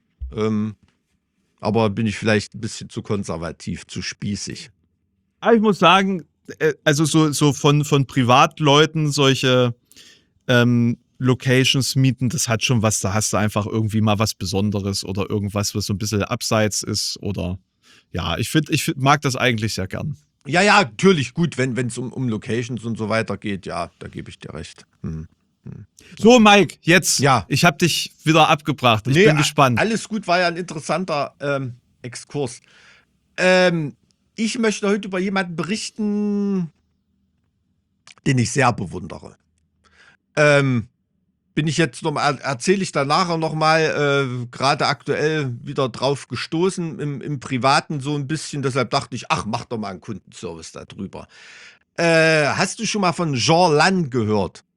aber bin ich vielleicht ein bisschen zu konservativ, zu spießig. Aber ich muss sagen, also so von Privatleuten solche Locations mieten, das hat schon was, da hast du einfach irgendwie mal was Besonderes oder irgendwas, was so ein bisschen abseits ist oder ja, ich mag das eigentlich sehr gern. Ja, natürlich, gut, wenn es um Locations und so weiter geht, ja, da gebe ich dir recht. So, Mike, jetzt, ja. Ich habe dich wieder abgebracht, ich bin gespannt. Alles gut, war ja ein interessanter Exkurs. Ich möchte heute über jemanden berichten, den ich sehr bewundere. Bin ich jetzt erzähle ich da nachher nochmal, gerade aktuell wieder drauf gestoßen, im Privaten so ein bisschen, deshalb dachte ich, ach, mach doch mal einen Kundenservice da drüber. Hast du schon mal von Jean Lannes gehört?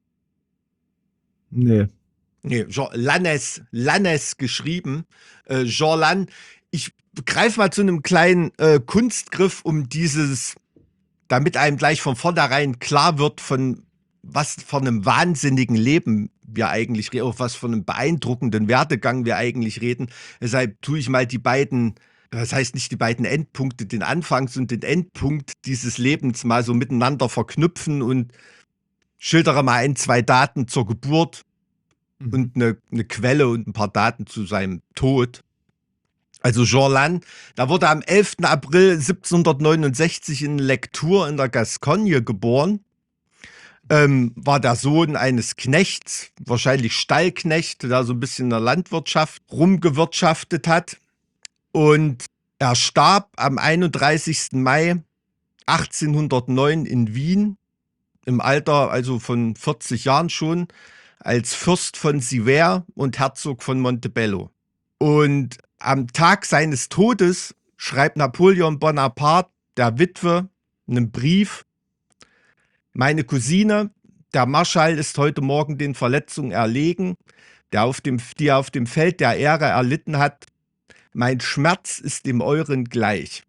Nee. Jean Lannes geschrieben. Jean Lannes. Ich greife mal zu einem kleinen Kunstgriff, um damit einem gleich von vornherein klar wird, von was von einem wahnsinnigen Leben wir eigentlich reden, auf was von einem beeindruckenden Werdegang wir eigentlich reden. Deshalb tue ich mal das heißt nicht die beiden Endpunkte, den Anfangs- und den Endpunkt dieses Lebens mal so miteinander verknüpfen und schildere mal 1, 2 Daten zur Geburt und eine Quelle und ein paar Daten zu seinem Tod. Also Jean Lannes, da wurde am 11. April 1769 in Lectoure in der Gascogne geboren. War der Sohn eines Knechts, wahrscheinlich Stallknecht, der so ein bisschen in der Landwirtschaft rumgewirtschaftet hat. Und er starb am 31. Mai 1809 in Wien, im Alter also von 40 Jahren schon, als Fürst von Sivers und Herzog von Montebello. Und am Tag seines Todes schreibt Napoleon Bonaparte der Witwe einen Brief: Meine Cousine, der Marschall ist heute Morgen den Verletzungen erlegen, die er auf dem Feld der Ehre erlitten hat. Mein Schmerz ist dem euren gleich.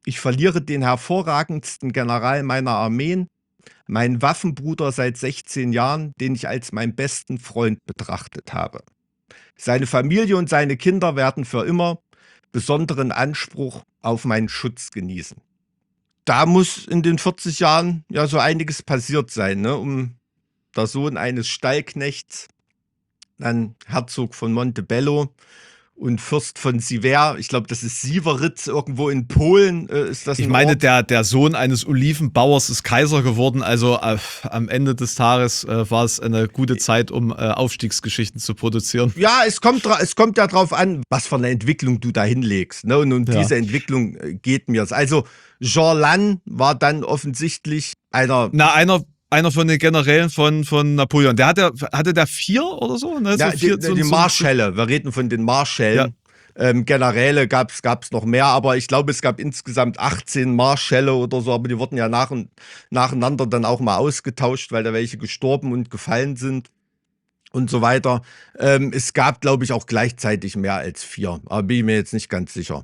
Ich verliere den hervorragendsten General meiner Armeen, meinen Waffenbruder seit 16 Jahren, den ich als meinen besten Freund betrachtet habe. Seine Familie und seine Kinder werden für immer besonderen Anspruch auf meinen Schutz genießen. Da muss in den 40 Jahren ja so einiges passiert sein, ne? Um der Sohn eines Stallknechts, dann Herzog von Montebello und Fürst von Siver, ich glaube, das ist Sieveritz, irgendwo in Polen ist das Ich ein meine, Ort. der Sohn eines Olivenbauers ist Kaiser geworden, also am Ende des Tages war es eine gute Zeit, um Aufstiegsgeschichten zu produzieren. Ja, es kommt ja drauf an, was für eine Entwicklung du da hinlegst. Ne? Und Ja. diese Entwicklung geht mir. Also Jean Lannes war dann offensichtlich einer. Na, einer von den Generälen von Napoleon. Hatte der 4 oder so? Ne? Ja, So vier- die Marschälle, wir reden von den Marschällen. Generäle gab's noch mehr, aber ich glaube, es gab insgesamt 18 Marschälle oder so, aber die wurden ja nacheinander dann auch mal ausgetauscht, weil da welche gestorben und gefallen sind und so weiter. Es gab, glaube ich, auch gleichzeitig mehr als 4, aber bin ich mir jetzt nicht ganz sicher.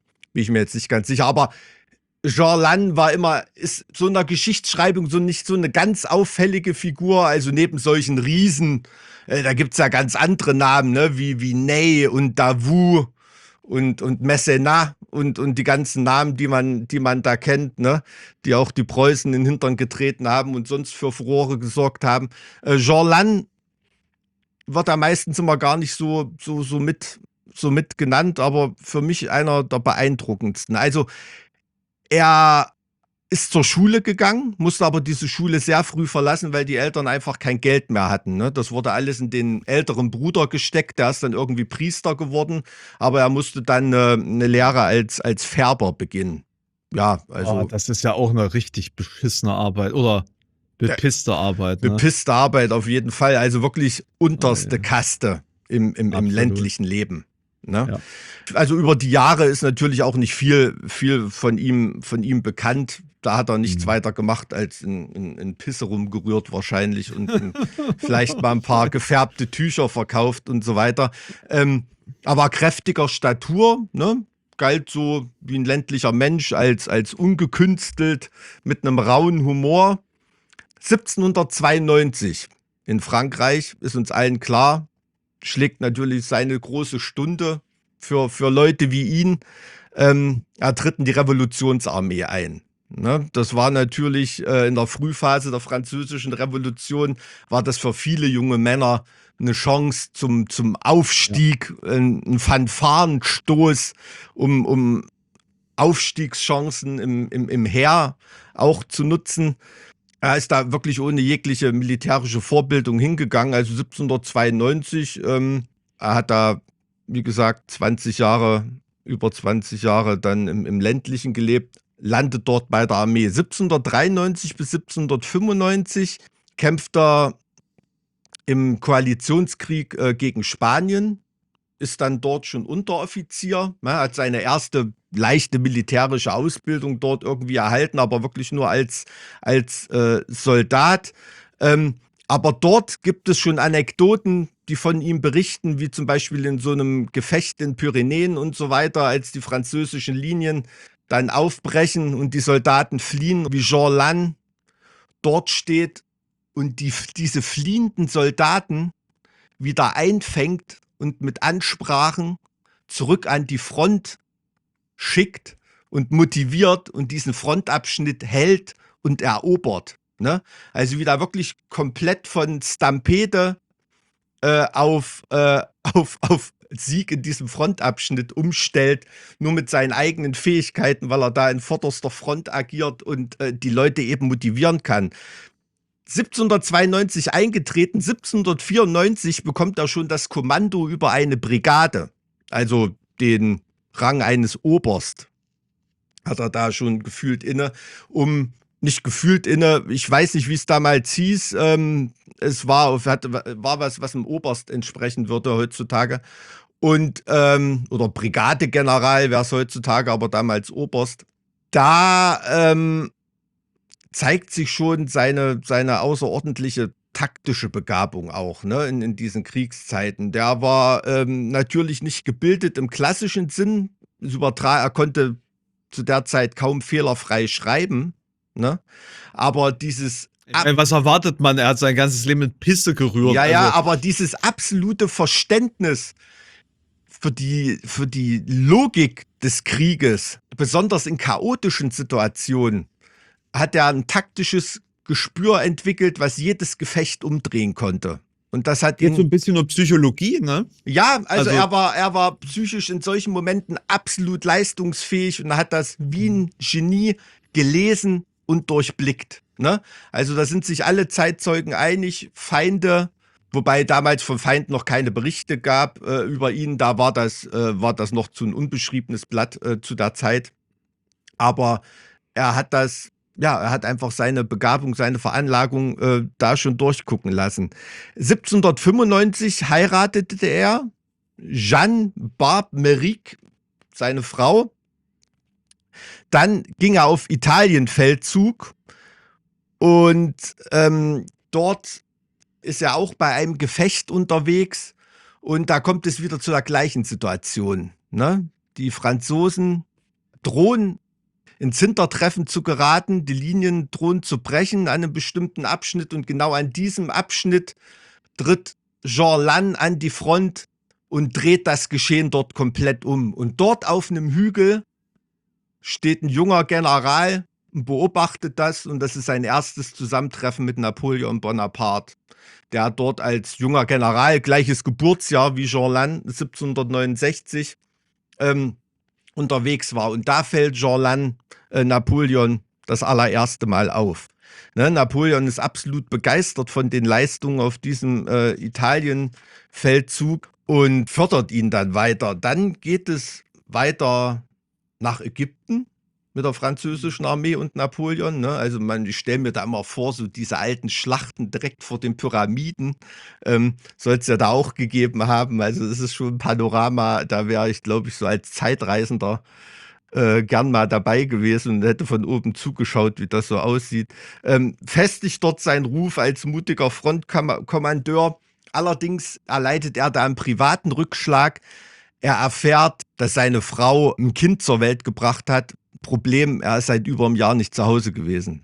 Aber Jean Lannes ist so in der Geschichtsschreibung nicht so eine ganz auffällige Figur, also neben solchen Riesen, da gibt's ja ganz andere Namen, ne, wie Ney und Davout und Messenat und die ganzen Namen, die man da kennt, ne, die auch die Preußen in den Hintern getreten haben und sonst für Furore gesorgt haben. Jean Lannes wird da meistens immer gar nicht so mit genannt, aber für mich einer der beeindruckendsten. Also er ist zur Schule gegangen, musste aber diese Schule sehr früh verlassen, weil die Eltern einfach kein Geld mehr hatten. Ne? Das wurde alles in den älteren Bruder gesteckt, der ist dann irgendwie Priester geworden, aber er musste dann eine Lehre als Färber beginnen. Ja, also das ist ja auch eine richtig beschissene Arbeit oder bepisste Arbeit. Ne? bepisste Arbeit auf jeden Fall, also wirklich unterste ja. Kaste im Absolut. ländlichen Leben. Ne? Ja. Also über die Jahre ist natürlich auch nicht viel von ihm bekannt. Da hat er nichts weiter gemacht, als in Pisse rumgerührt wahrscheinlich und vielleicht mal ein paar gefärbte Tücher verkauft und so weiter. Aber kräftiger Statur, ne? Galt so wie ein ländlicher Mensch, als ungekünstelt, mit einem rauen Humor. 1792 in Frankreich, ist uns allen klar, schlägt natürlich seine große Stunde für Leute wie ihn. Er tritt in die Revolutionsarmee ein. Ne? Das war natürlich in der Frühphase der Französischen Revolution, war das für viele junge Männer eine Chance zum Aufstieg, ein Fanfarenstoß, um Aufstiegschancen im Heer auch zu nutzen. Er ist da wirklich ohne jegliche militärische Vorbildung hingegangen, also 1792. Er hat da, wie gesagt, über 20 Jahre dann im ländlichen gelebt, landet dort bei der Armee. 1793 bis 1795 kämpft er im Koalitionskrieg gegen Spanien, ist dann dort schon Unteroffizier, hat seine erste leichte militärische Ausbildung dort irgendwie erhalten, aber wirklich nur als Soldat. Aber dort gibt es schon Anekdoten, die von ihm berichten, wie zum Beispiel in so einem Gefecht in Pyrenäen und so weiter, als die französischen Linien dann aufbrechen und die Soldaten fliehen, wie Jean Lannes dort steht und diese fliehenden Soldaten wieder einfängt und mit Ansprachen zurück an die Front schickt und motiviert und diesen Frontabschnitt hält und erobert. Ne? Also wieder wirklich komplett von Stampede auf Sieg in diesem Frontabschnitt umstellt, nur mit seinen eigenen Fähigkeiten, weil er da in vorderster Front agiert und die Leute eben motivieren kann. 1792 eingetreten, 1794 bekommt er schon das Kommando über eine Brigade, also den Rang eines Oberst hat er da schon gefühlt inne, nicht gefühlt inne, ich weiß nicht, wie es damals hieß, es war was im Oberst entsprechen würde heutzutage und oder Brigadegeneral wäre es heutzutage, aber damals Oberst. Da zeigt sich schon seine außerordentliche taktische Begabung auch, ne, in diesen Kriegszeiten. Der war natürlich nicht gebildet im klassischen Sinn. Er konnte zu der Zeit kaum fehlerfrei schreiben, ne? Aber dieses Was erwartet man? Er hat sein ganzes Leben mit Pisse gerührt. ja, aber dieses absolute Verständnis für die Logik des Krieges, besonders in chaotischen Situationen, hat er ein taktisches Gespür entwickelt, was jedes Gefecht umdrehen konnte. Und das hat Geht so ihn, ein bisschen um Psychologie, ne? ja, also Also- er war psychisch in solchen Momenten absolut leistungsfähig und hat das wie ein Genie gelesen und durchblickt. Ne? Also da sind sich alle Zeitzeugen einig, Feinde, wobei damals von Feinden noch keine Berichte gab über ihn, da war das noch so ein unbeschriebenes Blatt zu der Zeit. Aber er hat das, ja, er hat einfach seine Begabung, seine Veranlagung da schon durchgucken lassen. 1795 heiratete er Jeanne Barbe Méric, seine Frau. Dann ging er auf Italienfeldzug und dort ist er auch bei einem Gefecht unterwegs und da kommt es wieder zu der gleichen Situation. Ne? Die Franzosen drohen ins Hintertreffen zu geraten, die Linien drohen zu brechen an einem bestimmten Abschnitt und genau an diesem Abschnitt tritt Jean Lannes an die Front und dreht das Geschehen dort komplett um. Und dort auf einem Hügel steht ein junger General und beobachtet das und das ist sein erstes Zusammentreffen mit Napoleon Bonaparte, der dort als junger General, gleiches Geburtsjahr wie Jean Lannes, 1769, unterwegs war. Und da fällt Jean Lannes Napoleon das allererste Mal auf. Ne, Napoleon ist absolut begeistert von den Leistungen auf diesem Italienfeldzug und fördert ihn dann weiter. Dann geht es weiter nach Ägypten mit der französischen Armee und Napoleon. Ne? Also ich stelle mir da immer vor, so diese alten Schlachten direkt vor den Pyramiden soll es ja da auch gegeben haben. Also das ist schon ein Panorama, da wäre ich, glaube ich, so als Zeitreisender gern mal dabei gewesen und hätte von oben zugeschaut, wie das so aussieht. Festigt dort seinen Ruf als mutiger Frontkommandeur. Allerdings erleidet er da einen privaten Rückschlag. Er erfährt, dass seine Frau ein Kind zur Welt gebracht hat. Problem, er ist seit über einem Jahr nicht zu Hause gewesen.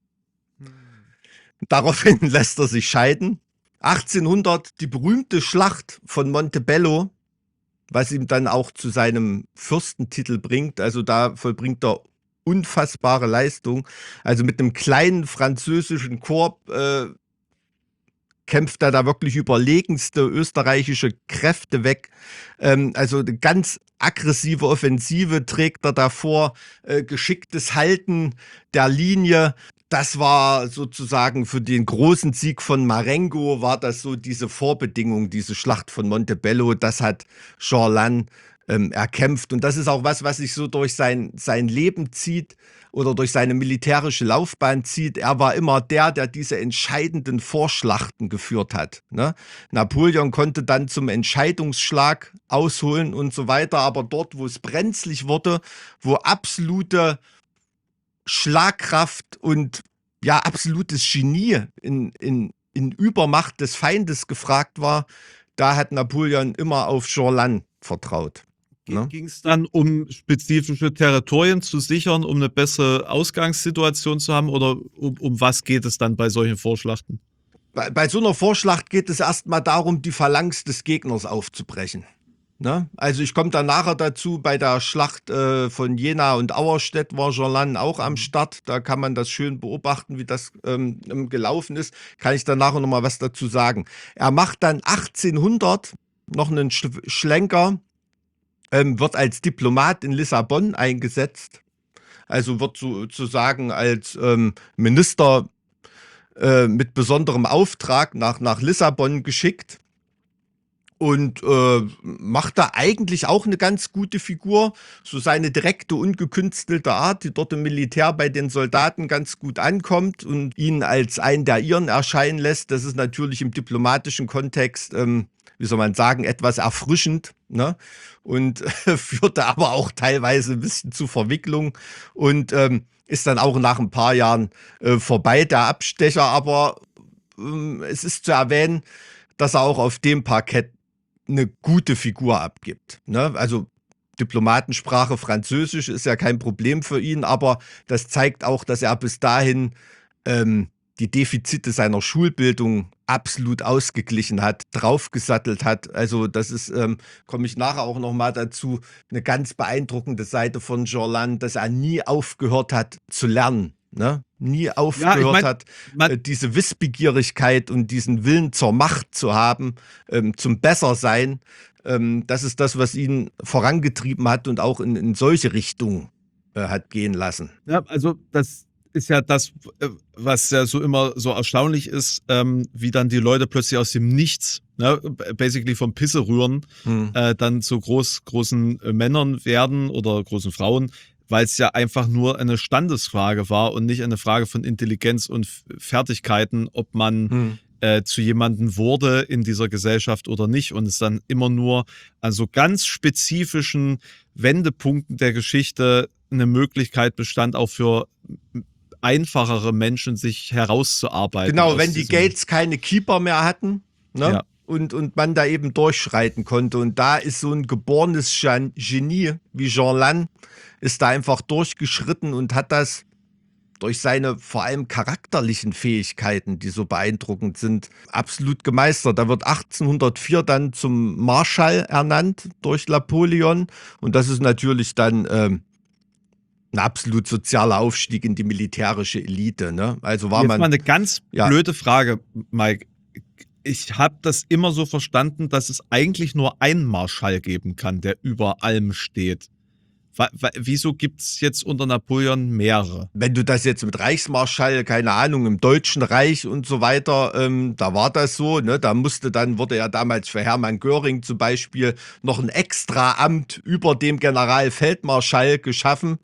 Daraufhin lässt er sich scheiden. 1800 die berühmte Schlacht von Montebello, was ihm dann auch zu seinem Fürstentitel bringt. Also da vollbringt er unfassbare Leistung. Also mit einem kleinen französischen Korps kämpft er da wirklich überlegenste österreichische Kräfte weg. Also eine ganz aggressive Offensive trägt er davor, geschicktes Halten der Linie. Das war sozusagen für den großen Sieg von Marengo, war das so diese Vorbedingung, diese Schlacht von Montebello. Das hat Jean Lannes erkämpft. Und das ist auch was sich so durch sein Leben zieht oder durch seine militärische Laufbahn zieht. Er war immer der diese entscheidenden Vorschlachten geführt hat. Ne? Napoleon konnte dann zum Entscheidungsschlag ausholen und so weiter. Aber dort, wo es brenzlig wurde, wo absolute Schlagkraft und ja, absolutes Genie in Übermacht des Feindes gefragt war, da hat Napoleon immer auf Jean Lannes vertraut. Ne? Ging es dann um spezifische Territorien zu sichern, um eine bessere Ausgangssituation zu haben oder um was geht es dann bei solchen Vorschlachten? Bei so einer Vorschlacht geht es erstmal darum, die Phalanx des Gegners aufzubrechen. Ne? Also ich komme dann nachher dazu, bei der Schlacht von Jena und Auerstedt war Jean Lannes auch am Start. Da kann man das schön beobachten, wie das gelaufen ist. Kann ich dann nachher nochmal was dazu sagen. Er macht dann 1800 noch einen Schlenker, wird als Diplomat in Lissabon eingesetzt. Also wird sozusagen als Minister mit besonderem Auftrag nach Lissabon geschickt. Und macht da eigentlich auch eine ganz gute Figur. So seine direkte, ungekünstelte Art, die dort im Militär bei den Soldaten ganz gut ankommt und ihn als einen der ihren erscheinen lässt. Das ist natürlich im diplomatischen Kontext, wie soll man sagen, etwas erfrischend. Ne? Und führte aber auch teilweise ein bisschen zu Verwicklung. Und ist dann auch nach ein paar Jahren vorbei, der Abstecher. Aber es ist zu erwähnen, dass er auch auf dem Parkett eine gute Figur abgibt. Ne? Also Diplomatensprache Französisch ist ja kein Problem für ihn, aber das zeigt auch, dass er bis dahin die Defizite seiner Schulbildung absolut ausgeglichen hat, draufgesattelt hat. Also das ist, komme ich nachher auch nochmal dazu, eine ganz beeindruckende Seite von Jean, dass er nie aufgehört hat zu lernen. Ne? Nie aufgehört hat, diese Wissbegierigkeit und diesen Willen zur Macht zu haben, zum Bessersein. Das ist das, was ihn vorangetrieben hat und auch in solche Richtungen hat gehen lassen. Ja, also das ist ja das, was ja so immer so erstaunlich ist, wie dann die Leute plötzlich aus dem Nichts, ne, basically vom Pisse rühren, dann zu großen Männern werden oder großen Frauen, weil es ja einfach nur eine Standesfrage war und nicht eine Frage von Intelligenz und Fertigkeiten, ob man zu jemandem wurde in dieser Gesellschaft oder nicht, und es dann immer nur an so ganz spezifischen Wendepunkten der Geschichte eine Möglichkeit bestand, auch für einfachere Menschen sich herauszuarbeiten. Genau, wenn die Gates keine Keeper mehr hatten, ne? Ja. Und man da eben durchschreiten konnte. Und da ist so ein geborenes Genie wie Jean, ist da einfach durchgeschritten und hat das durch seine vor allem charakterlichen Fähigkeiten, die so beeindruckend sind, absolut gemeistert. Da wird 1804 dann zum Marschall ernannt durch Napoleon. Und das ist natürlich dann ein absolut sozialer Aufstieg in die militärische Elite. Ne? Also war Jetzt man. Mal eine ganz blöde Frage, Mike. Ich habe das immer so verstanden, dass es eigentlich nur einen Marschall geben kann, der über allem steht. Wieso gibt es jetzt unter Napoleon mehrere? Wenn du das jetzt mit Reichsmarschall, keine Ahnung, im Deutschen Reich und so weiter, da war das so, ne? Da wurde ja damals für Hermann Göring zum Beispiel noch ein Extraamt über dem Generalfeldmarschall geschaffen,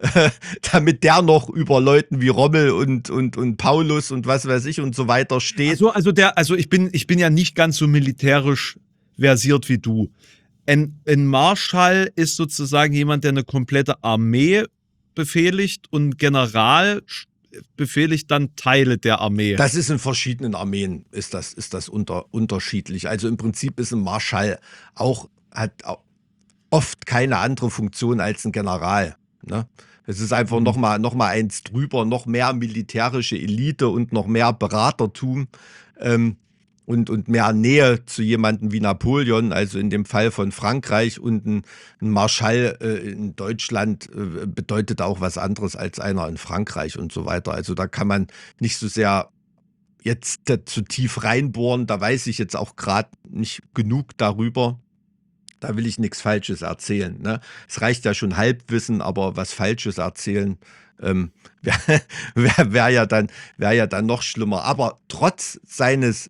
damit der noch über Leuten wie Rommel und Paulus und was weiß ich und so weiter steht. Also ich bin ja nicht ganz so militärisch versiert wie du. Ein Marschall ist sozusagen jemand, der eine komplette Armee befehligt, und General befehligt dann Teile der Armee. Das ist in verschiedenen Armeen ist das unterschiedlich. Also im Prinzip ist ein Marschall hat oft keine andere Funktion als ein General. Ne? Es ist einfach noch mal eins drüber, noch mehr militärische Elite und noch mehr Beratertum. Und mehr Nähe zu jemandem wie Napoleon, also in dem Fall von Frankreich, und ein Marschall in Deutschland bedeutet auch was anderes als einer in Frankreich und so weiter. Also da kann man nicht so sehr jetzt zu tief reinbohren, da weiß ich jetzt auch gerade nicht genug darüber. Da will ich nichts Falsches erzählen. Ne? Es reicht ja schon Halbwissen, aber was Falsches erzählen wäre ja dann noch schlimmer. Aber trotz seines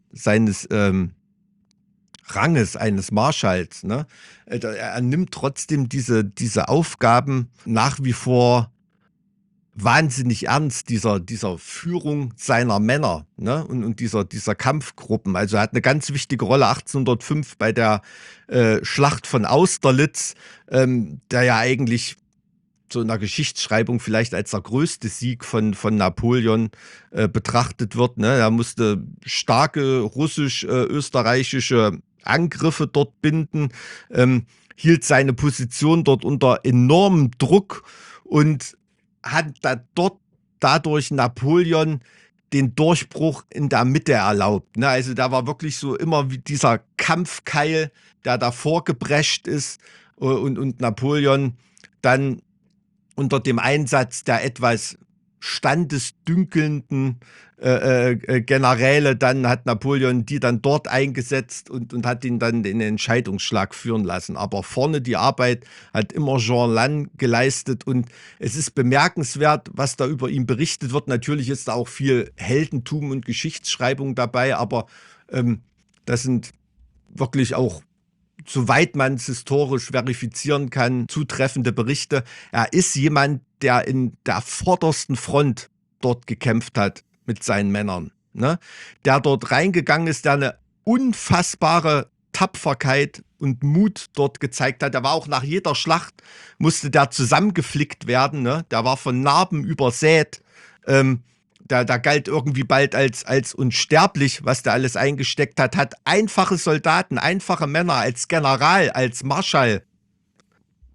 Ranges eines Marschalls, ne, er nimmt trotzdem diese Aufgaben nach wie vor wahnsinnig ernst, dieser Führung seiner Männer, ne, und dieser Kampfgruppen. Also er hat eine ganz wichtige Rolle 1805 bei der Schlacht von Austerlitz, der ja eigentlich so in der Geschichtsschreibung vielleicht als der größte Sieg von Napoleon betrachtet wird. Ne? Er musste starke russisch-österreichische Angriffe dort binden, hielt seine Position dort unter enormem Druck und hat dadurch Napoleon den Durchbruch in der Mitte erlaubt. Ne? Also da war wirklich so immer wie dieser Kampfkeil, der davor geprescht ist, und Napoleon dann unter dem Einsatz der etwas standesdünkelnden Generäle, dann hat Napoleon die dann dort eingesetzt und hat ihn dann den Entscheidungsschlag führen lassen. Aber vorne die Arbeit hat immer Jean geleistet, und es ist bemerkenswert, was da über ihn berichtet wird. Natürlich ist da auch viel Heldentum und Geschichtsschreibung dabei, aber das sind wirklich auch, soweit man es historisch verifizieren kann, zutreffende Berichte. Er ist jemand, der in der vordersten Front dort gekämpft hat mit seinen Männern. Ne? Der dort reingegangen ist, der eine unfassbare Tapferkeit und Mut dort gezeigt hat. Der war auch nach jeder Schlacht, musste der zusammengeflickt werden. Ne? Der war von Narben übersät. Der galt irgendwie bald als unsterblich, was der alles eingesteckt hat einfache Soldaten, einfache Männer als General, als Marschall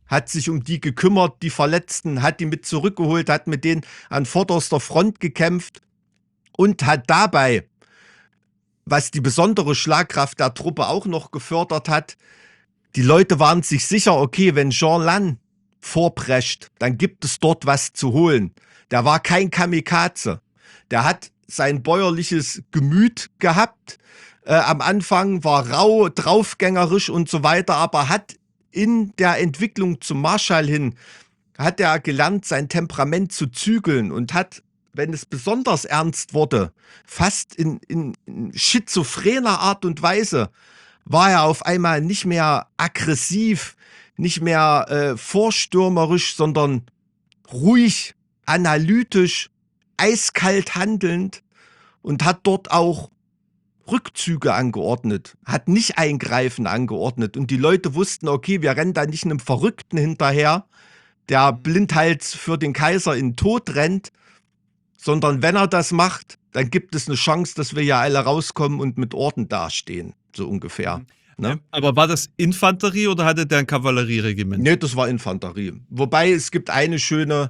hat sich um die gekümmert, die Verletzten, hat die mit zurückgeholt, hat mit denen an vorderster Front gekämpft und hat dabei, was die besondere Schlagkraft der Truppe auch noch gefördert hat, die Leute waren sich sicher, okay, wenn Jean Lannes vorprescht, dann gibt es dort was zu holen. Der war kein Kamikaze. Der hat sein bäuerliches Gemüt gehabt. Am Anfang war rau, draufgängerisch und so weiter, aber hat in der Entwicklung zum Marschall hin, hat er gelernt, sein Temperament zu zügeln und hat, wenn es besonders ernst wurde, fast in schizophrener Art und Weise, war er auf einmal nicht mehr aggressiv, nicht mehr vorstürmerisch, sondern ruhig, analytisch, eiskalt handelnd und hat dort auch Rückzüge angeordnet, hat nicht Eingreifen angeordnet und die Leute wussten, okay, wir rennen da nicht einem Verrückten hinterher, der blinthals für den Kaiser in den Tod rennt, sondern wenn er das macht, dann gibt es eine Chance, dass wir ja alle rauskommen und mit Orden dastehen, so ungefähr. Ne? Aber war das Infanterie oder hatte der ein Kavallerieregiment? Nee, das war Infanterie. Wobei es gibt eine schöne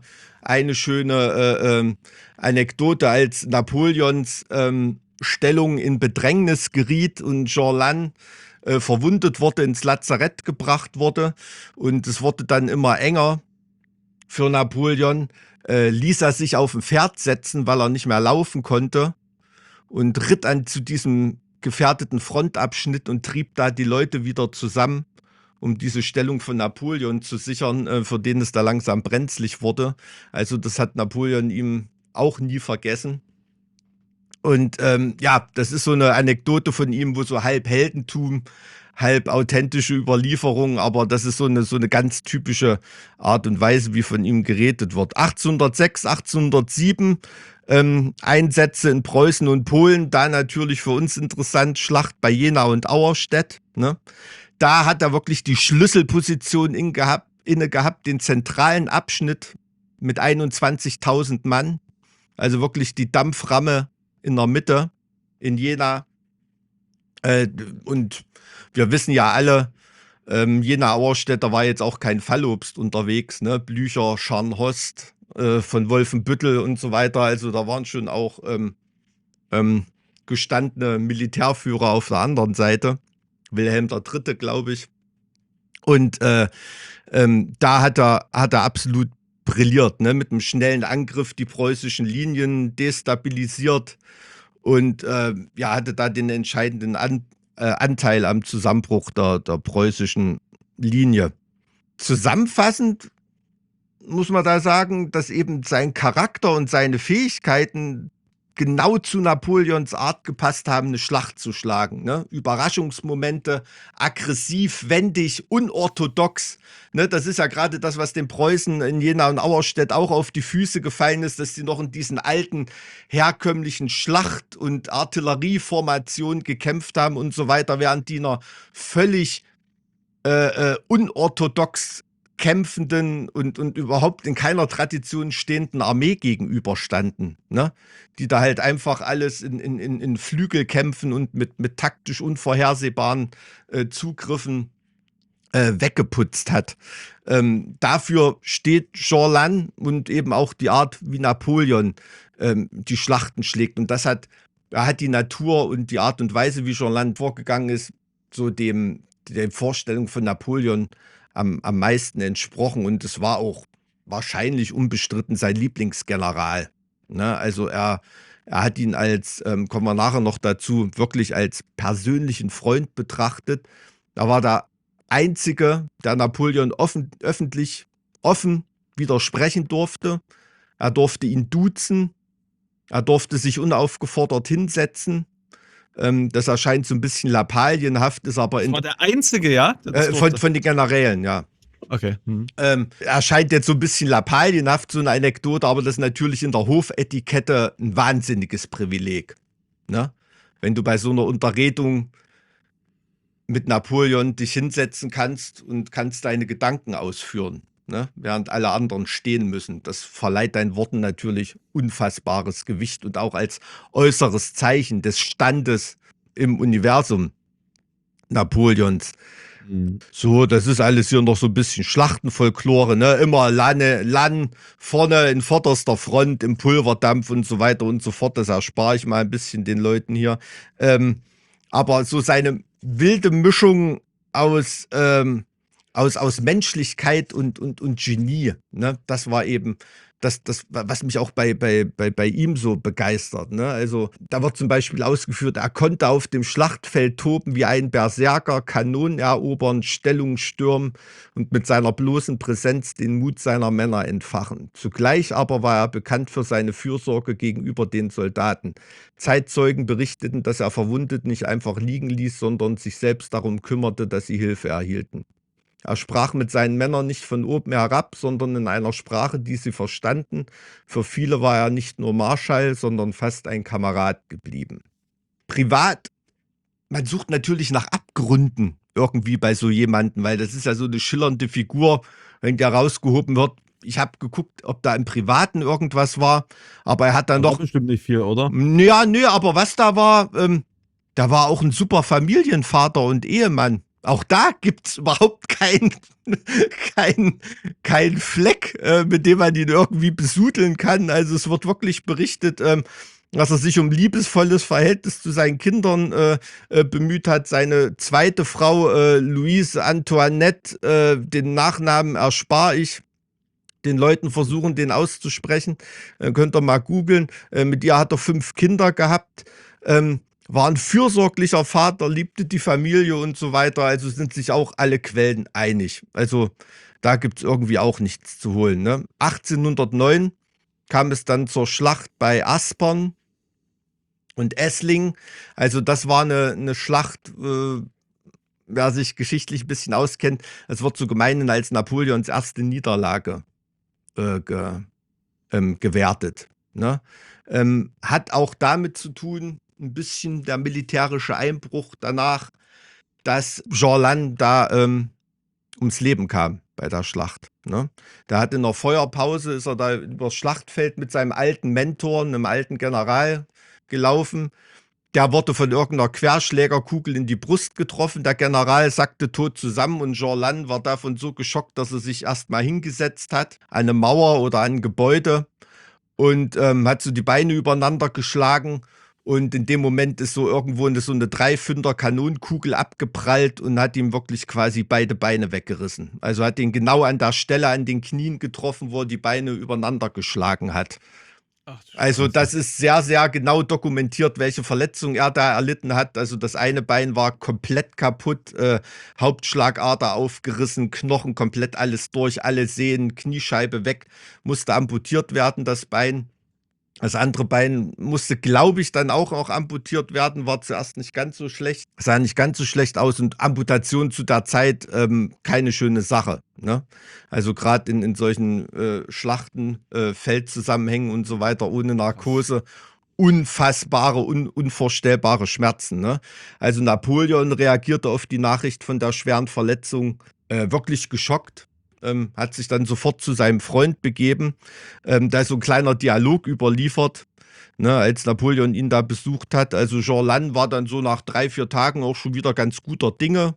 Anekdote, als Napoleons Stellung in Bedrängnis geriet und Jean Lannes verwundet wurde, ins Lazarett gebracht wurde und es wurde dann immer enger für Napoleon, ließ er sich auf ein Pferd setzen, weil er nicht mehr laufen konnte und ritt dann zu diesem gefährdeten Frontabschnitt und trieb da die Leute wieder zusammen, um diese Stellung von Napoleon zu sichern, für den es da langsam brenzlig wurde. Also das hat Napoleon ihm auch nie vergessen. Und ja, das ist so eine Anekdote von ihm, wo so halb Heldentum, halb authentische Überlieferung, aber das ist so eine ganz typische Art und Weise, wie von ihm geredet wird. 1806, 1807 Einsätze in Preußen und Polen, da natürlich für uns interessant, Schlacht bei Jena und Auerstedt. Ne? Da hat er wirklich die Schlüsselposition inne gehabt, den zentralen Abschnitt mit 21.000 Mann, also wirklich die Dampframme in der Mitte in Jena. Und wir wissen ja alle, Jena-Auerstedt, da war jetzt auch kein Fallobst unterwegs, ne? Blücher, Scharnhorst, von Wolfenbüttel und so weiter. Also da waren schon auch gestandene Militärführer auf der anderen Seite. Wilhelm III., glaube ich. Und da hat er absolut brilliert, ne? Mit einem schnellen Angriff die preußischen Linien destabilisiert und ja, hatte da den entscheidenden Anteil am Zusammenbruch der preußischen Linie. Zusammenfassend muss man da sagen, dass eben sein Charakter und seine Fähigkeiten genau zu Napoleons Art gepasst haben, eine Schlacht zu schlagen. Ne? Überraschungsmomente, aggressiv, wendig, unorthodox. Ne? Das ist ja gerade das, was den Preußen in Jena und Auerstedt auch auf die Füße gefallen ist, dass sie noch in diesen alten, herkömmlichen Schlacht- und Artillerieformationen gekämpft haben und so weiter, während die einer völlig unorthodox kämpfenden und überhaupt in keiner Tradition stehenden Armee gegenüberstanden, ne? Die da halt einfach alles in Flügelkämpfen und mit taktisch unvorhersehbaren Zugriffen weggeputzt hat. Dafür steht Jean Lannes und eben auch die Art, wie Napoleon die Schlachten schlägt. Und er hat die Natur und die Art und Weise, wie Jean Lannes vorgegangen ist, so der Vorstellung von Napoleon am meisten entsprochen, und es war auch wahrscheinlich unbestritten sein Lieblingsgeneral. Ne? Also er hat ihn als, kommen wir nachher noch dazu, wirklich als persönlichen Freund betrachtet. Er war der Einzige, der Napoleon öffentlich offen widersprechen durfte. Er durfte ihn duzen. Er durfte sich unaufgefordert hinsetzen. Das erscheint so ein bisschen lappalienhaft, ist aber das war der Einzige, ja? Von den Generälen, ja. Okay. Erscheint jetzt so ein bisschen lappalienhaft, so eine Anekdote, aber das ist natürlich in der Hofetikette ein wahnsinniges Privileg. Ne? Wenn du bei so einer Unterredung mit Napoleon dich hinsetzen kannst und kannst deine Gedanken ausführen, ne? Während alle anderen stehen müssen. Das verleiht deinen Worten natürlich unfassbares Gewicht und auch als äußeres Zeichen des Standes im Universum Napoleons. So, das ist alles hier noch so ein bisschen Schlachtenfolklore, ne? Immer Lan vorne in vorderster Front im Pulverdampf und so weiter und so fort. Das erspare ich mal ein bisschen den Leuten hier. Aber so seine wilde Mischung aus Menschlichkeit und Genie, ne? Das war eben das, was mich auch bei ihm so begeistert, ne? Also, da wird zum Beispiel ausgeführt, er konnte auf dem Schlachtfeld toben wie ein Berserker, Kanonen erobern, Stellungen stürmen und mit seiner bloßen Präsenz den Mut seiner Männer entfachen. Zugleich aber war er bekannt für seine Fürsorge gegenüber den Soldaten. Zeitzeugen berichteten, dass er Verwundete nicht einfach liegen ließ, sondern sich selbst darum kümmerte, dass sie Hilfe erhielten. Er sprach mit seinen Männern nicht von oben herab, sondern in einer Sprache, die sie verstanden. Für viele war er nicht nur Marschall, sondern fast ein Kamerad geblieben. Privat, man sucht natürlich nach Abgründen irgendwie bei so jemandem, weil das ist ja so eine schillernde Figur, wenn der rausgehoben wird. Ich habe geguckt, ob da im Privaten irgendwas war, aber er hat dann War doch... bestimmt nicht viel, oder? Ja, nö, aber was da war auch ein super Familienvater und Ehemann. Auch da gibt's überhaupt keinen Fleck, mit dem man ihn irgendwie besudeln kann. Also es wird wirklich berichtet, dass er sich um liebesvolles Verhältnis zu seinen Kindern bemüht hat. Seine zweite Frau, Louise Antoinette, den Nachnamen erspare ich den Leuten versuchen, den auszusprechen. Könnt ihr mal googeln. Mit ihr hat er 5 Kinder gehabt. War ein fürsorglicher Vater, liebte die Familie und so weiter. Also sind sich auch alle Quellen einig. Also da gibt es irgendwie auch nichts zu holen. Ne? 1809 kam es dann zur Schlacht bei Aspern und Essling. Also das war eine Schlacht, wer sich geschichtlich ein bisschen auskennt. Es wird so gemeinhin als Napoleons erste Niederlage gewertet. Ne? Hat auch damit zu tun, ein bisschen der militärische Einbruch danach, dass Jean Lannes da ums Leben kam bei der Schlacht. Ne? Der hat in der Feuerpause, ist er da übers Schlachtfeld mit seinem alten Mentor, einem alten General, gelaufen. Der wurde von irgendeiner Querschlägerkugel in die Brust getroffen. Der General sackte tot zusammen und Jean Lannes war davon so geschockt, dass er sich erstmal hingesetzt hat, an eine Mauer oder an ein Gebäude und hat so die Beine übereinander geschlagen. Und in dem Moment ist so irgendwo so eine 3-5er Kanonenkugel abgeprallt und hat ihm wirklich quasi beide Beine weggerissen. Also hat ihn genau an der Stelle an den Knien getroffen, wo er die Beine übereinander geschlagen hat. Ach, also das ist sehr, sehr genau dokumentiert, welche Verletzungen er da erlitten hat. Also das eine Bein war komplett kaputt, Hauptschlagader aufgerissen, Knochen komplett alles durch, alle Sehnen, Kniescheibe weg, musste amputiert werden, das Bein. Das andere Bein musste, glaube ich, dann auch amputiert werden, war zuerst nicht ganz so schlecht, sah nicht ganz so schlecht aus und Amputation zu der Zeit keine schöne Sache. Ne? Also gerade in solchen Schlachten, Feldzusammenhängen und so weiter ohne Narkose, unfassbare, unvorstellbare Schmerzen. Ne? Also Napoleon reagierte auf die Nachricht von der schweren Verletzung wirklich geschockt. Hat sich dann sofort zu seinem Freund begeben. Da ist so ein kleiner Dialog überliefert, ne, als Napoleon ihn da besucht hat. Also Jean Lannes war dann so nach 3-4 Tagen auch schon wieder ganz guter Dinge.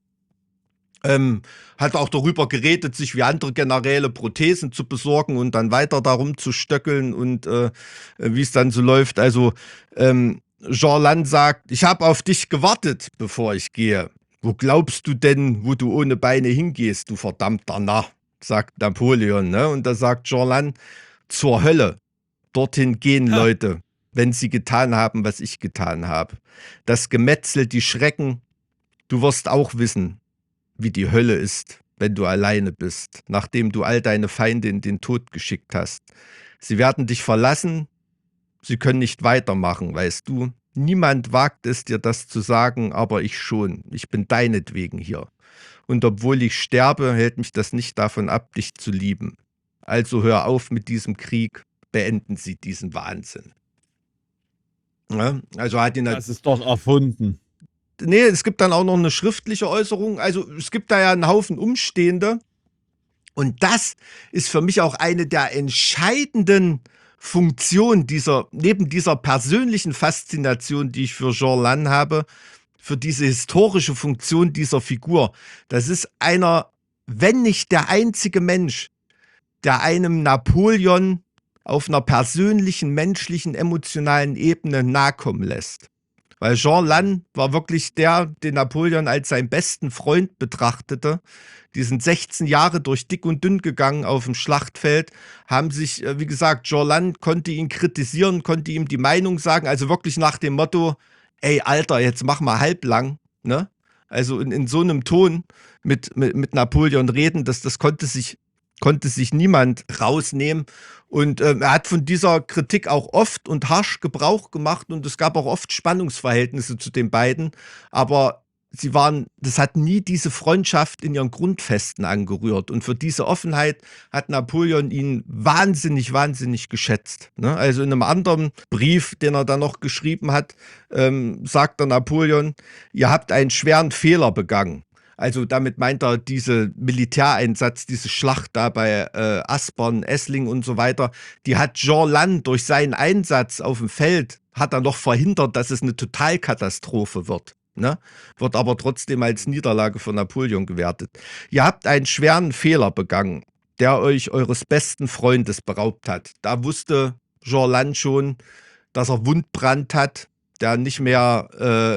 Hat auch darüber geredet, sich wie andere Generäle Prothesen zu besorgen und dann weiter darum zu stöckeln und wie es dann so läuft. Also Jean Lannes sagt, ich habe auf dich gewartet, bevor ich gehe. Wo glaubst du denn, wo du ohne Beine hingehst, du verdammter Narr? Sagt Napoleon, ne? Und da sagt Jean Lannes, zur Hölle. Dorthin gehen Leute, wenn sie getan haben, was ich getan habe. Das Gemetzel, die Schrecken, du wirst auch wissen, wie die Hölle ist, wenn du alleine bist, nachdem du all deine Feinde in den Tod geschickt hast. Sie werden dich verlassen, sie können nicht weitermachen, weißt du. Niemand wagt es dir das zu sagen, aber ich schon. Ich bin deinetwegen hier. Und obwohl ich sterbe, hält mich das nicht davon ab, dich zu lieben. Also hör auf mit diesem Krieg, beenden Sie diesen Wahnsinn. Ja, also hat ihn das ist doch erfunden. Nee, es gibt dann auch noch eine schriftliche Äußerung. Also es gibt da ja einen Haufen Umstehende. Und das ist für mich auch eine der entscheidenden Funktionen neben dieser persönlichen Faszination, die ich für Jean Lannes habe, für diese historische Funktion dieser Figur. Das ist einer, wenn nicht der einzige Mensch, der einem Napoleon auf einer persönlichen, menschlichen, emotionalen Ebene nahe kommen lässt. Weil Jean Lannes war wirklich der, den Napoleon als seinen besten Freund betrachtete. Die sind 16 Jahre durch dick und dünn gegangen auf dem Schlachtfeld, haben sich, wie gesagt, Jean Lannes konnte ihn kritisieren, konnte ihm die Meinung sagen, also wirklich nach dem Motto, ey, Alter, jetzt mach mal halblang, ne? Also in so einem Ton mit Napoleon reden, das konnte sich niemand rausnehmen. Und er hat von dieser Kritik auch oft und harsch Gebrauch gemacht und es gab auch oft Spannungsverhältnisse zu den beiden. Aber das hat nie diese Freundschaft in ihren Grundfesten angerührt. Und für diese Offenheit hat Napoleon ihn wahnsinnig, wahnsinnig geschätzt. Ne? Also in einem anderen Brief, den er dann noch geschrieben hat, sagt der Napoleon, ihr habt einen schweren Fehler begangen. Also damit meint er diese Militäreinsatz, diese Schlacht da bei Aspern, Essling und so weiter, die hat Jean Lannes durch seinen Einsatz auf dem Feld, hat er noch verhindert, dass es eine Totalkatastrophe wird. Ne? Wird aber trotzdem als Niederlage für Napoleon gewertet. Ihr habt einen schweren Fehler begangen, der euch eures besten Freundes beraubt hat. Da wusste Jean Lannes schon, dass er Wundbrand hat, der nicht mehr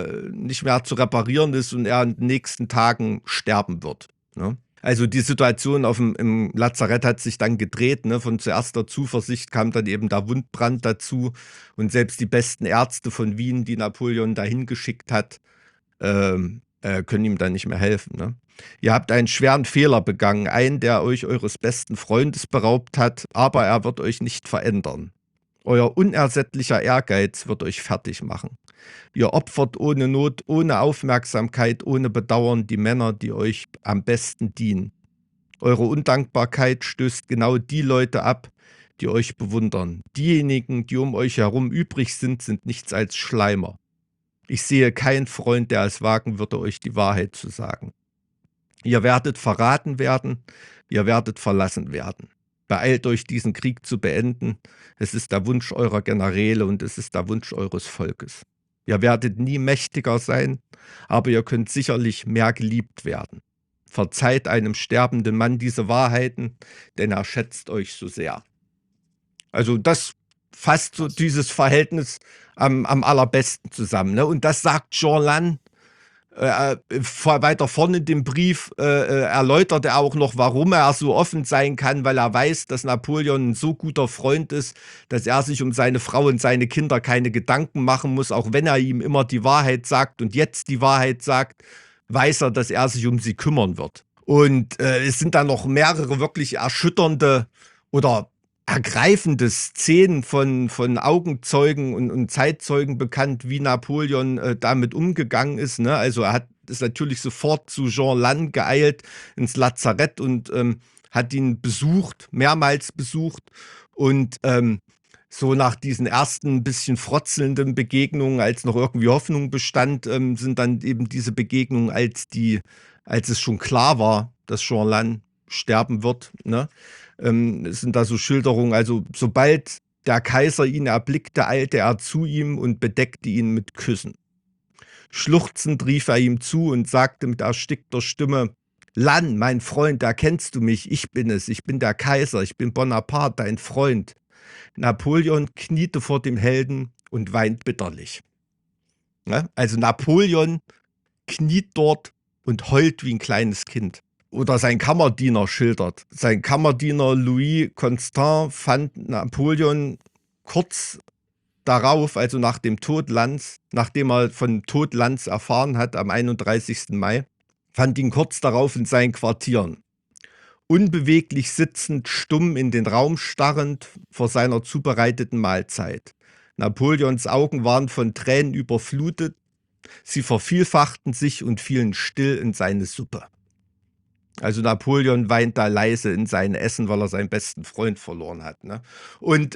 zu reparieren ist und er in den nächsten Tagen sterben wird. Ne? Also die Situation im Lazarett hat sich dann gedreht. Ne? Von zuerst der Zuversicht kam dann eben der Wundbrand dazu. Und selbst die besten Ärzte von Wien, die Napoleon dahin geschickt hat, können ihm dann nicht mehr helfen. Ne? Ihr habt einen schweren Fehler begangen, einen, der euch eures besten Freundes beraubt hat, aber er wird euch nicht verändern. Euer unersättlicher Ehrgeiz wird euch fertig machen. Ihr opfert ohne Not, ohne Aufmerksamkeit, ohne Bedauern die Männer, die euch am besten dienen. Eure Undankbarkeit stößt genau die Leute ab, die euch bewundern. Diejenigen, die um euch herum übrig sind nichts als Schleimer. Ich sehe keinen Freund, der es wagen würde, euch die Wahrheit zu sagen. Ihr werdet verraten werden, ihr werdet verlassen werden. Beeilt euch, diesen Krieg zu beenden. Es ist der Wunsch eurer Generäle und es ist der Wunsch eures Volkes. Ihr werdet nie mächtiger sein, aber ihr könnt sicherlich mehr geliebt werden. Verzeiht einem sterbenden Mann diese Wahrheiten, denn er schätzt euch so sehr. Also das fasst so dieses Verhältnis am allerbesten zusammen. Ne? Und das sagt Jean Lannes. Weiter vorne in dem Brief erläutert er auch noch, warum er so offen sein kann, weil er weiß, dass Napoleon ein so guter Freund ist, dass er sich um seine Frau und seine Kinder keine Gedanken machen muss, auch wenn er ihm immer die Wahrheit sagt und jetzt die Wahrheit sagt, weiß er, dass er sich um sie kümmern wird. Und es sind dann noch mehrere wirklich erschütternde oder ergreifende Szenen von Augenzeugen und Zeitzeugen bekannt, wie Napoleon damit umgegangen ist. Ne? Also er ist natürlich sofort zu Jean Lannes geeilt ins Lazarett und hat ihn mehrmals besucht. Und so nach diesen ersten bisschen frotzelnden Begegnungen, als noch irgendwie Hoffnung bestand, sind dann eben diese Begegnungen, als es schon klar war, dass Jean Lannes sterben wird, ne? Es sind da so Schilderungen, also sobald der Kaiser ihn erblickte, eilte er zu ihm und bedeckte ihn mit Küssen. Schluchzend rief er ihm zu und sagte mit erstickter Stimme, Lannes, mein Freund, erkennst du mich? Ich bin es, ich bin der Kaiser, ich bin Bonaparte, dein Freund. Napoleon kniete vor dem Helden und weint bitterlich. Ja, also Napoleon kniet dort und heult wie ein kleines Kind. Oder sein Kammerdiener schildert. Sein Kammerdiener Louis Constant fand Napoleon kurz darauf, also nach dem Tod Lannes, nachdem er von Tod Lannes erfahren hat am 31. Mai, fand ihn kurz darauf in seinen Quartieren. Unbeweglich sitzend, stumm in den Raum starrend vor seiner zubereiteten Mahlzeit. Napoleons Augen waren von Tränen überflutet, sie vervielfachten sich und fielen still in seine Suppe. Also Napoleon weint da leise in sein Essen, weil er seinen besten Freund verloren hat. Ne? Und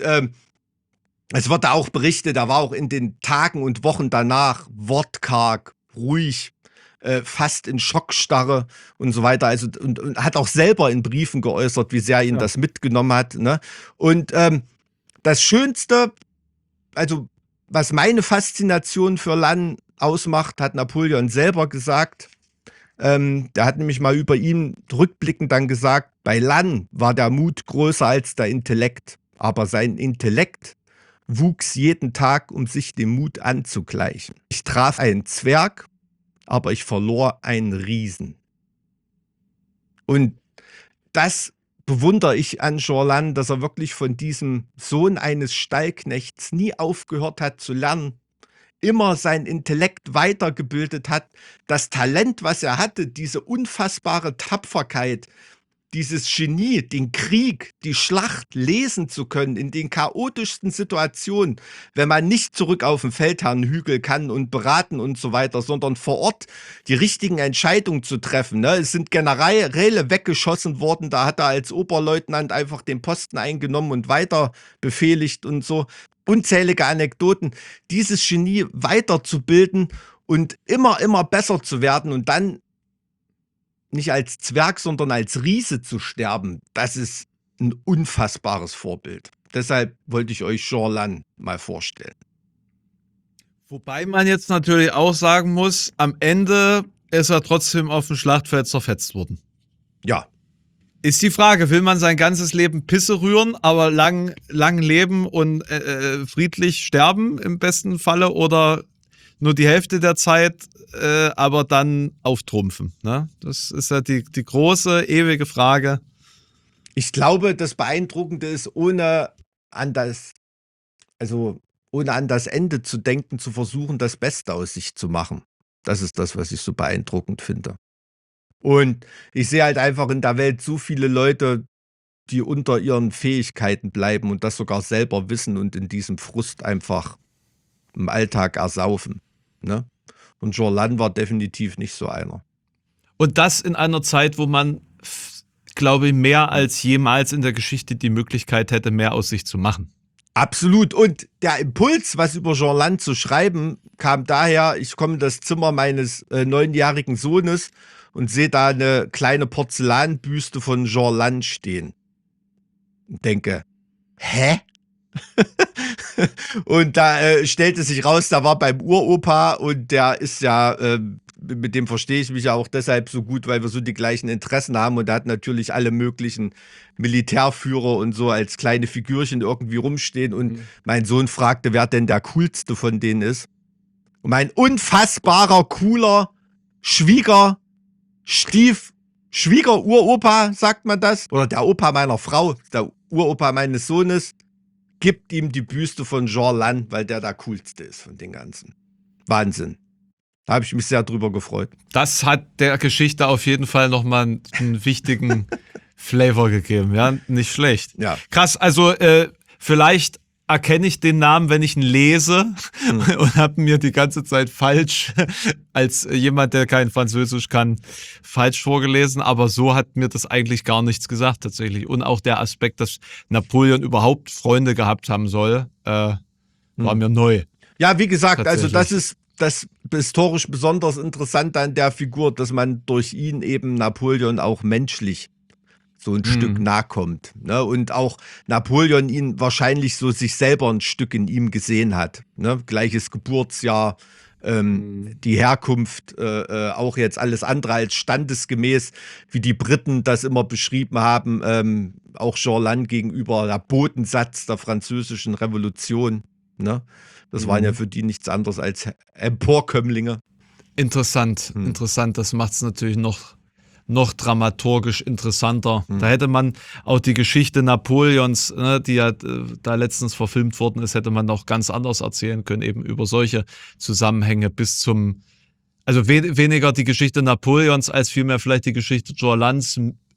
es wird da auch berichtet, er war auch in den Tagen und Wochen danach wortkarg, ruhig, fast in Schockstarre und so weiter. Also und hat auch selber in Briefen geäußert, wie sehr ihn das mitgenommen hat. Ne? Und das Schönste, also was meine Faszination für Lannes ausmacht, hat Napoleon selber gesagt. Der hat nämlich mal über ihn rückblickend dann gesagt, bei Lannes war der Mut größer als der Intellekt, aber sein Intellekt wuchs jeden Tag, um sich dem Mut anzugleichen. Ich traf einen Zwerg, aber ich verlor einen Riesen. Und das bewundere ich an Jean, dass er wirklich von diesem Sohn eines Stallknechts nie aufgehört hat zu lernen, immer sein Intellekt weitergebildet hat, das Talent, was er hatte, diese unfassbare Tapferkeit, dieses Genie, den Krieg, die Schlacht lesen zu können in den chaotischsten Situationen, wenn man nicht zurück auf den Feldherrnhügel kann und beraten und so weiter, sondern vor Ort die richtigen Entscheidungen zu treffen. Ne? Es sind Generäle weggeschossen worden, da hat er als Oberleutnant einfach den Posten eingenommen und weiter befehligt und so. Unzählige Anekdoten, dieses Genie weiterzubilden und immer besser zu werden und dann nicht als Zwerg, sondern als Riese zu sterben, das ist ein unfassbares Vorbild. Deshalb wollte ich euch Jean mal vorstellen. Wobei man jetzt natürlich auch sagen muss, am Ende ist er trotzdem auf dem Schlachtfeld zerfetzt worden. Ja. Ist die Frage, will man sein ganzes Leben Pisse rühren, aber lang leben und friedlich sterben im besten Falle oder nur die Hälfte der Zeit, aber dann auftrumpfen? Ne? Das ist ja die große, ewige Frage. Ich glaube, das Beeindruckende ist, ohne an das Ende zu denken, zu versuchen, das Beste aus sich zu machen. Das ist das, was ich so beeindruckend finde. Und ich sehe halt einfach in der Welt so viele Leute, die unter ihren Fähigkeiten bleiben und das sogar selber wissen und in diesem Frust einfach im Alltag ersaufen. Ne? Und Jean war definitiv nicht so einer. Und das in einer Zeit, wo man, glaube ich, mehr als jemals in der Geschichte die Möglichkeit hätte, mehr aus sich zu machen. Absolut. Und der Impuls, was über Jean zu schreiben, kam daher, ich komme in das Zimmer meines 9-jährigen Sohnes und sehe da eine kleine Porzellanbüste von Jean stehen. Und denke, hä? Und da stellte sich raus, da war beim Uropa und der ist ja, mit dem verstehe ich mich ja auch deshalb so gut, weil wir so die gleichen Interessen haben und er hat natürlich alle möglichen Militärführer und so als kleine Figürchen irgendwie rumstehen und mein Sohn fragte, wer denn der coolste von denen ist. Und mein unfassbarer, cooler Schwieger-Uropa, sagt man das, oder der Opa meiner Frau, der Uropa meines Sohnes, gibt ihm die Büste von Jean, weil der coolste ist von den ganzen. Wahnsinn. Da habe ich mich sehr drüber gefreut. Das hat der Geschichte auf jeden Fall nochmal einen wichtigen Flavor gegeben, ja, nicht schlecht. Ja. Krass, also vielleicht erkenne ich den Namen, wenn ich ihn lese und habe mir die ganze Zeit falsch, als jemand, der kein Französisch kann, falsch vorgelesen, aber so hat mir das eigentlich gar nichts gesagt tatsächlich. Und auch der Aspekt, dass Napoleon überhaupt Freunde gehabt haben soll, war mir neu. Ja, wie gesagt, also das ist das historisch besonders Interessante an der Figur, dass man durch ihn eben Napoleon auch menschlich so ein Stück nahe kommt. Ne? Und auch Napoleon ihn wahrscheinlich so sich selber ein Stück in ihm gesehen hat. Ne? Gleiches Geburtsjahr, die Herkunft, auch jetzt alles andere als standesgemäß, wie die Briten das immer beschrieben haben, auch Jean gegenüber der Bodensatz der französischen Revolution. Ne? Das waren ja für die nichts anderes als Emporkömmlinge. Interessant, das macht es natürlich noch dramaturgisch interessanter. Da hätte man auch die Geschichte Napoleons, ne, die ja da letztens verfilmt worden ist, hätte man auch ganz anders erzählen können, eben über solche Zusammenhänge bis zum, also weniger die Geschichte Napoleons, als vielmehr vielleicht die Geschichte Jean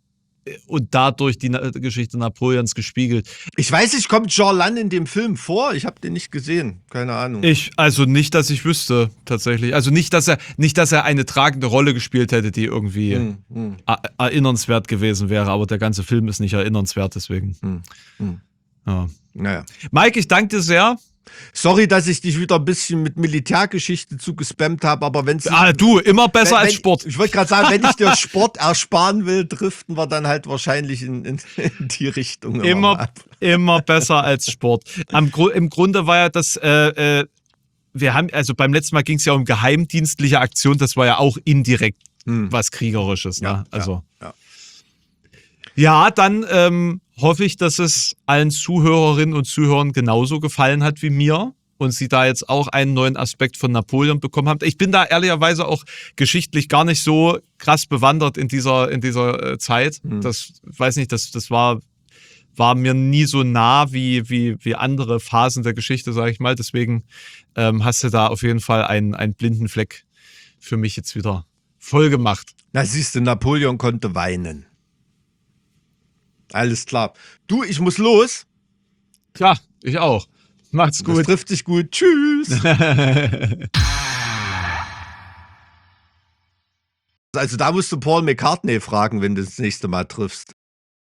und dadurch die Geschichte Napoleons gespiegelt. Ich weiß nicht, kommt Jean in dem Film vor? Ich habe den nicht gesehen, keine Ahnung. Also nicht, dass ich wüsste, tatsächlich. Also nicht, dass er eine tragende Rolle gespielt hätte, die irgendwie erinnernswert gewesen wäre, aber der ganze Film ist nicht erinnernswert, deswegen. Ja. Naja. Mike, ich danke dir sehr. Sorry, dass ich dich wieder ein bisschen mit Militärgeschichte zugespammt habe, aber wenn es... du, immer besser als Sport. Ich wollte gerade sagen, wenn ich dir Sport ersparen will, driften wir dann halt wahrscheinlich in die Richtung. Immer besser als Sport. Im Grunde war ja das wir haben, also beim letzten Mal ging es ja um geheimdienstliche Aktion, das war ja auch indirekt was Kriegerisches. Ne? Ja, also. ja. Ja, dann hoffe ich, dass es allen Zuhörerinnen und Zuhörern genauso gefallen hat wie mir und sie da jetzt auch einen neuen Aspekt von Napoleon bekommen haben. Ich bin da ehrlicherweise auch geschichtlich gar nicht so krass bewandert in dieser Zeit. Das weiß nicht, das war mir nie so nah wie andere Phasen der Geschichte, sage ich mal. Deswegen hast du da auf jeden Fall einen blinden Fleck für mich jetzt wieder voll gemacht. Na siehst du, Napoleon konnte weinen. Alles klar. Du, ich muss los. Ja, ich auch. Macht's Das gut. trifft sich gut. Tschüss. Also da musst du Paul McCartney fragen, wenn du das nächste Mal triffst.